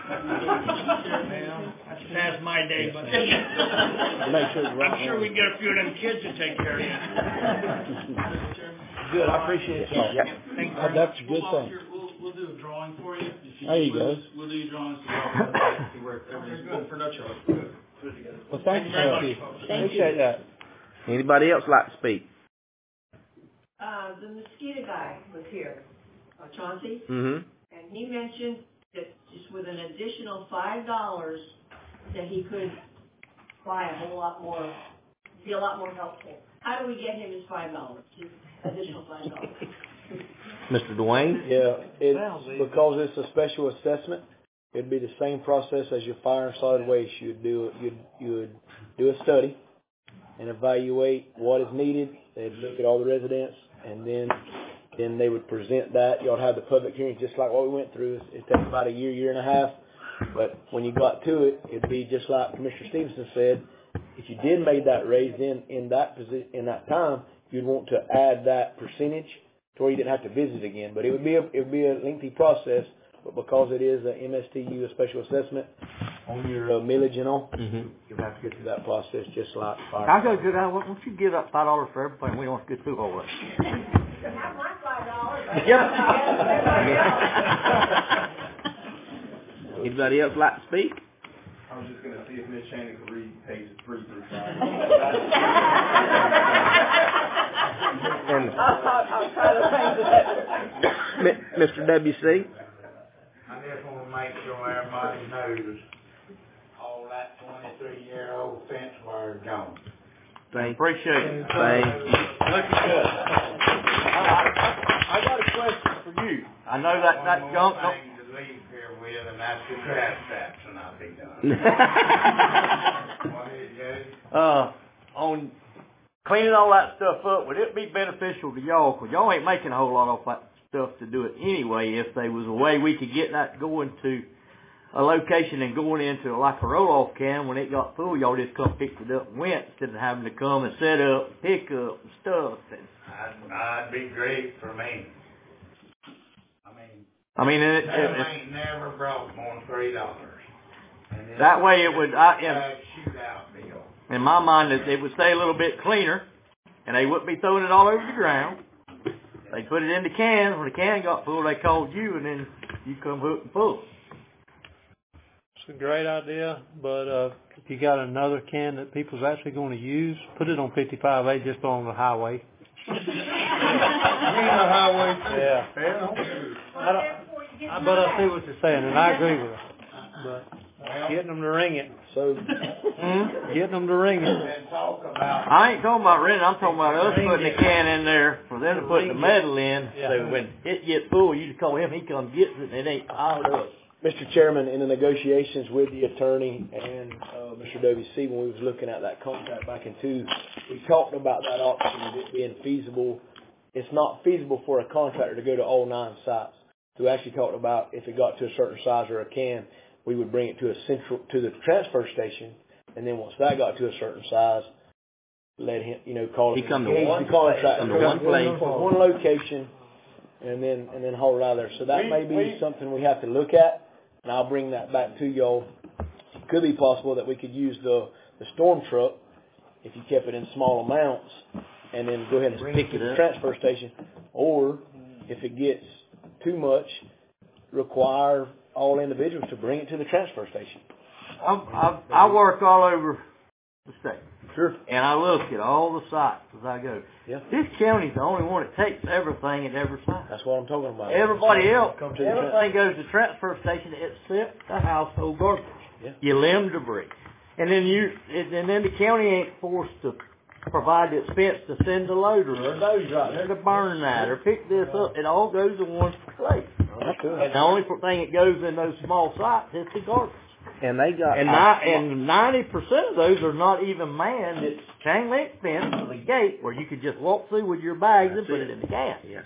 That's past my day, but I'm sure we can get a few of them kids to take care of you. Good, I appreciate y'all. Yep. That's a good thing. We'll do a drawing for you. There you go. We'll do your drawings so see where everything's good for no charge. Good. Well, thank you very much. Appreciate that. Anybody else like to speak? The mosquito guy was here, Chauncey, Mm-hmm. and he mentioned that just with an additional $5 that he could buy a whole lot more, be a lot more helpful. How do we get him his $5? Just additional $5. Mr. Dwayne? Yeah, because it's a special assessment, it'd be the same process as your fire and solid waste. You would do a study and evaluate what is needed. They'd look at all the residents, and then they would present that. Y'all have the public hearing just like what we went through. It takes about a year and a half. But when you got to it, it'd be just like Commissioner Stevenson said. If you did make that raise in that time, you'd want to add that percentage to where you didn't have to visit again. But it would be a lengthy process. But because it is a MSTU, a special assessment on your millage and all, you have to get through that process just like fire. I go to that. Why don't you give up $5 for everything? We don't have to get through all that. You can have my $5. Yep. Anybody else like to speak? I was just going to see if Ms. Shannon could read pages 3 through 5. I'll try to change it. Mr. W.C.? I just want to make sure everybody knows all that 23-year-old fence wire is gone. Appreciate it. Thank you. Looking good. I got a question for you. I know that junk. One thing to leave here with, and that's the grass taps, and I'll be done. What is it? On cleaning all that stuff up, would it be beneficial to y'all? Because y'all ain't making a whole lot of that stuff to do it anyway. If there was a way we could get that going to a location and going into like a roll-off can, when it got full, y'all just come pick it up and went instead of having to come and set up, and pick up and stuff. That'd be great for me. I mean, That ain't never brought more than $3. That way it would, shootout deal. in my mind, it would stay a little bit cleaner, and they wouldn't be throwing it all over the ground. They put it in the can. When the can got full, they called you, and then you come hook and pull. It's a great idea, but if you got another can that people's actually going to use, put it on 55A just on the highway. Yeah. But I see what you're saying, and I agree with it. But Getting them to ring it. So, Getting them to ring it. Been talk about. I ain't talking about renting, I'm talking about us putting the can in there for them to put the metal in, so when it gets full, you just call him, he comes gets it, and it ain't piled up. Mr. Chairman, in the negotiations with the attorney and Mr. WC, when we was looking at that contract back in 2, we talked about that option of it being feasible. It's not feasible for a contractor to go to all 9 sites. So we actually talked about if it got to a certain size or a can, we would bring it to the transfer station, and then once that got to a certain size, let him, call it. He come to engage one the contractor place, one place. for one location, and then haul it out of there. So that may be something we have to look at, and I'll bring that back to y'all. It could be possible that we could use the storm truck if you kept it in small amounts, and then go ahead and bring it to the transfer station, or if it gets too much, require all individuals to bring it to the transfer station. I work all over the state. Sure. And I look at all the sites as I go. Yeah. This county's the only one that takes everything at every site. That's what I'm talking about. Everybody else, Come to everything goes to the transfer station except the household garbage. Yeah. You limb debris. And then the county ain't forced to provide the expense to send the loader or those right there to burn that or pick this up. It all goes to one place. That's good. And the only thing that goes in those small sites is the garbage. And they got... And 90% of those are not even manned. It's chain link fence to the gate where you could just walk through with your bags and put it in the can. Yes.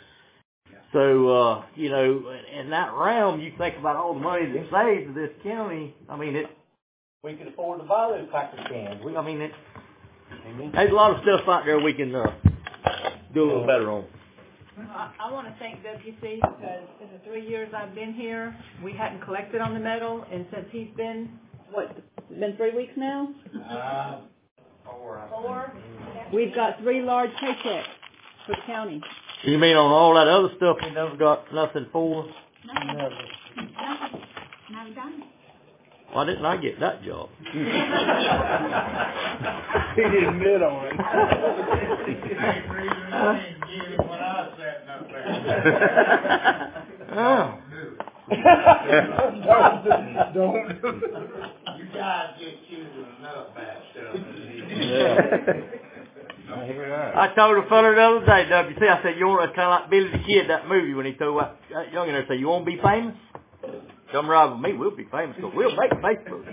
So, in that realm, you think about all the money that's saved to this county. I mean, we can afford to buy those package cans. There's a lot of stuff out there we can do a little better on. I want to thank WC because in the 3 years I've been here, we hadn't collected on the metal, and since he's been, been 3 weeks now? 4. We've got 3 large paychecks for the county. You mean on all that other stuff we never got nothing for? Never done it. Why didn't I get that job? He didn't admit on it. Don't do it. You guys get choosing enough bad stuff. I hear that. I told a fella the other day, WC, I said, you want to kind of like Billy the Kid, that movie, when he told that young in there, say, you want to be famous? Come ride with me, we'll be famous, because we'll make Facebook.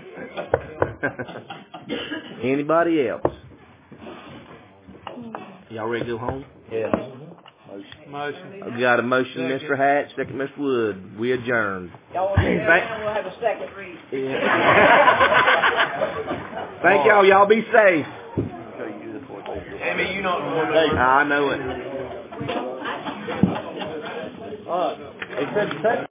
Anybody else? Y'all ready to go home? Yeah. Motion. I've got a motion, Mr. Hatch, second, Mr. Wood. We adjourned. Y'all want to sit down, we'll have a second read. Thank y'all. Y'all be safe. Amy, you know I know it. They said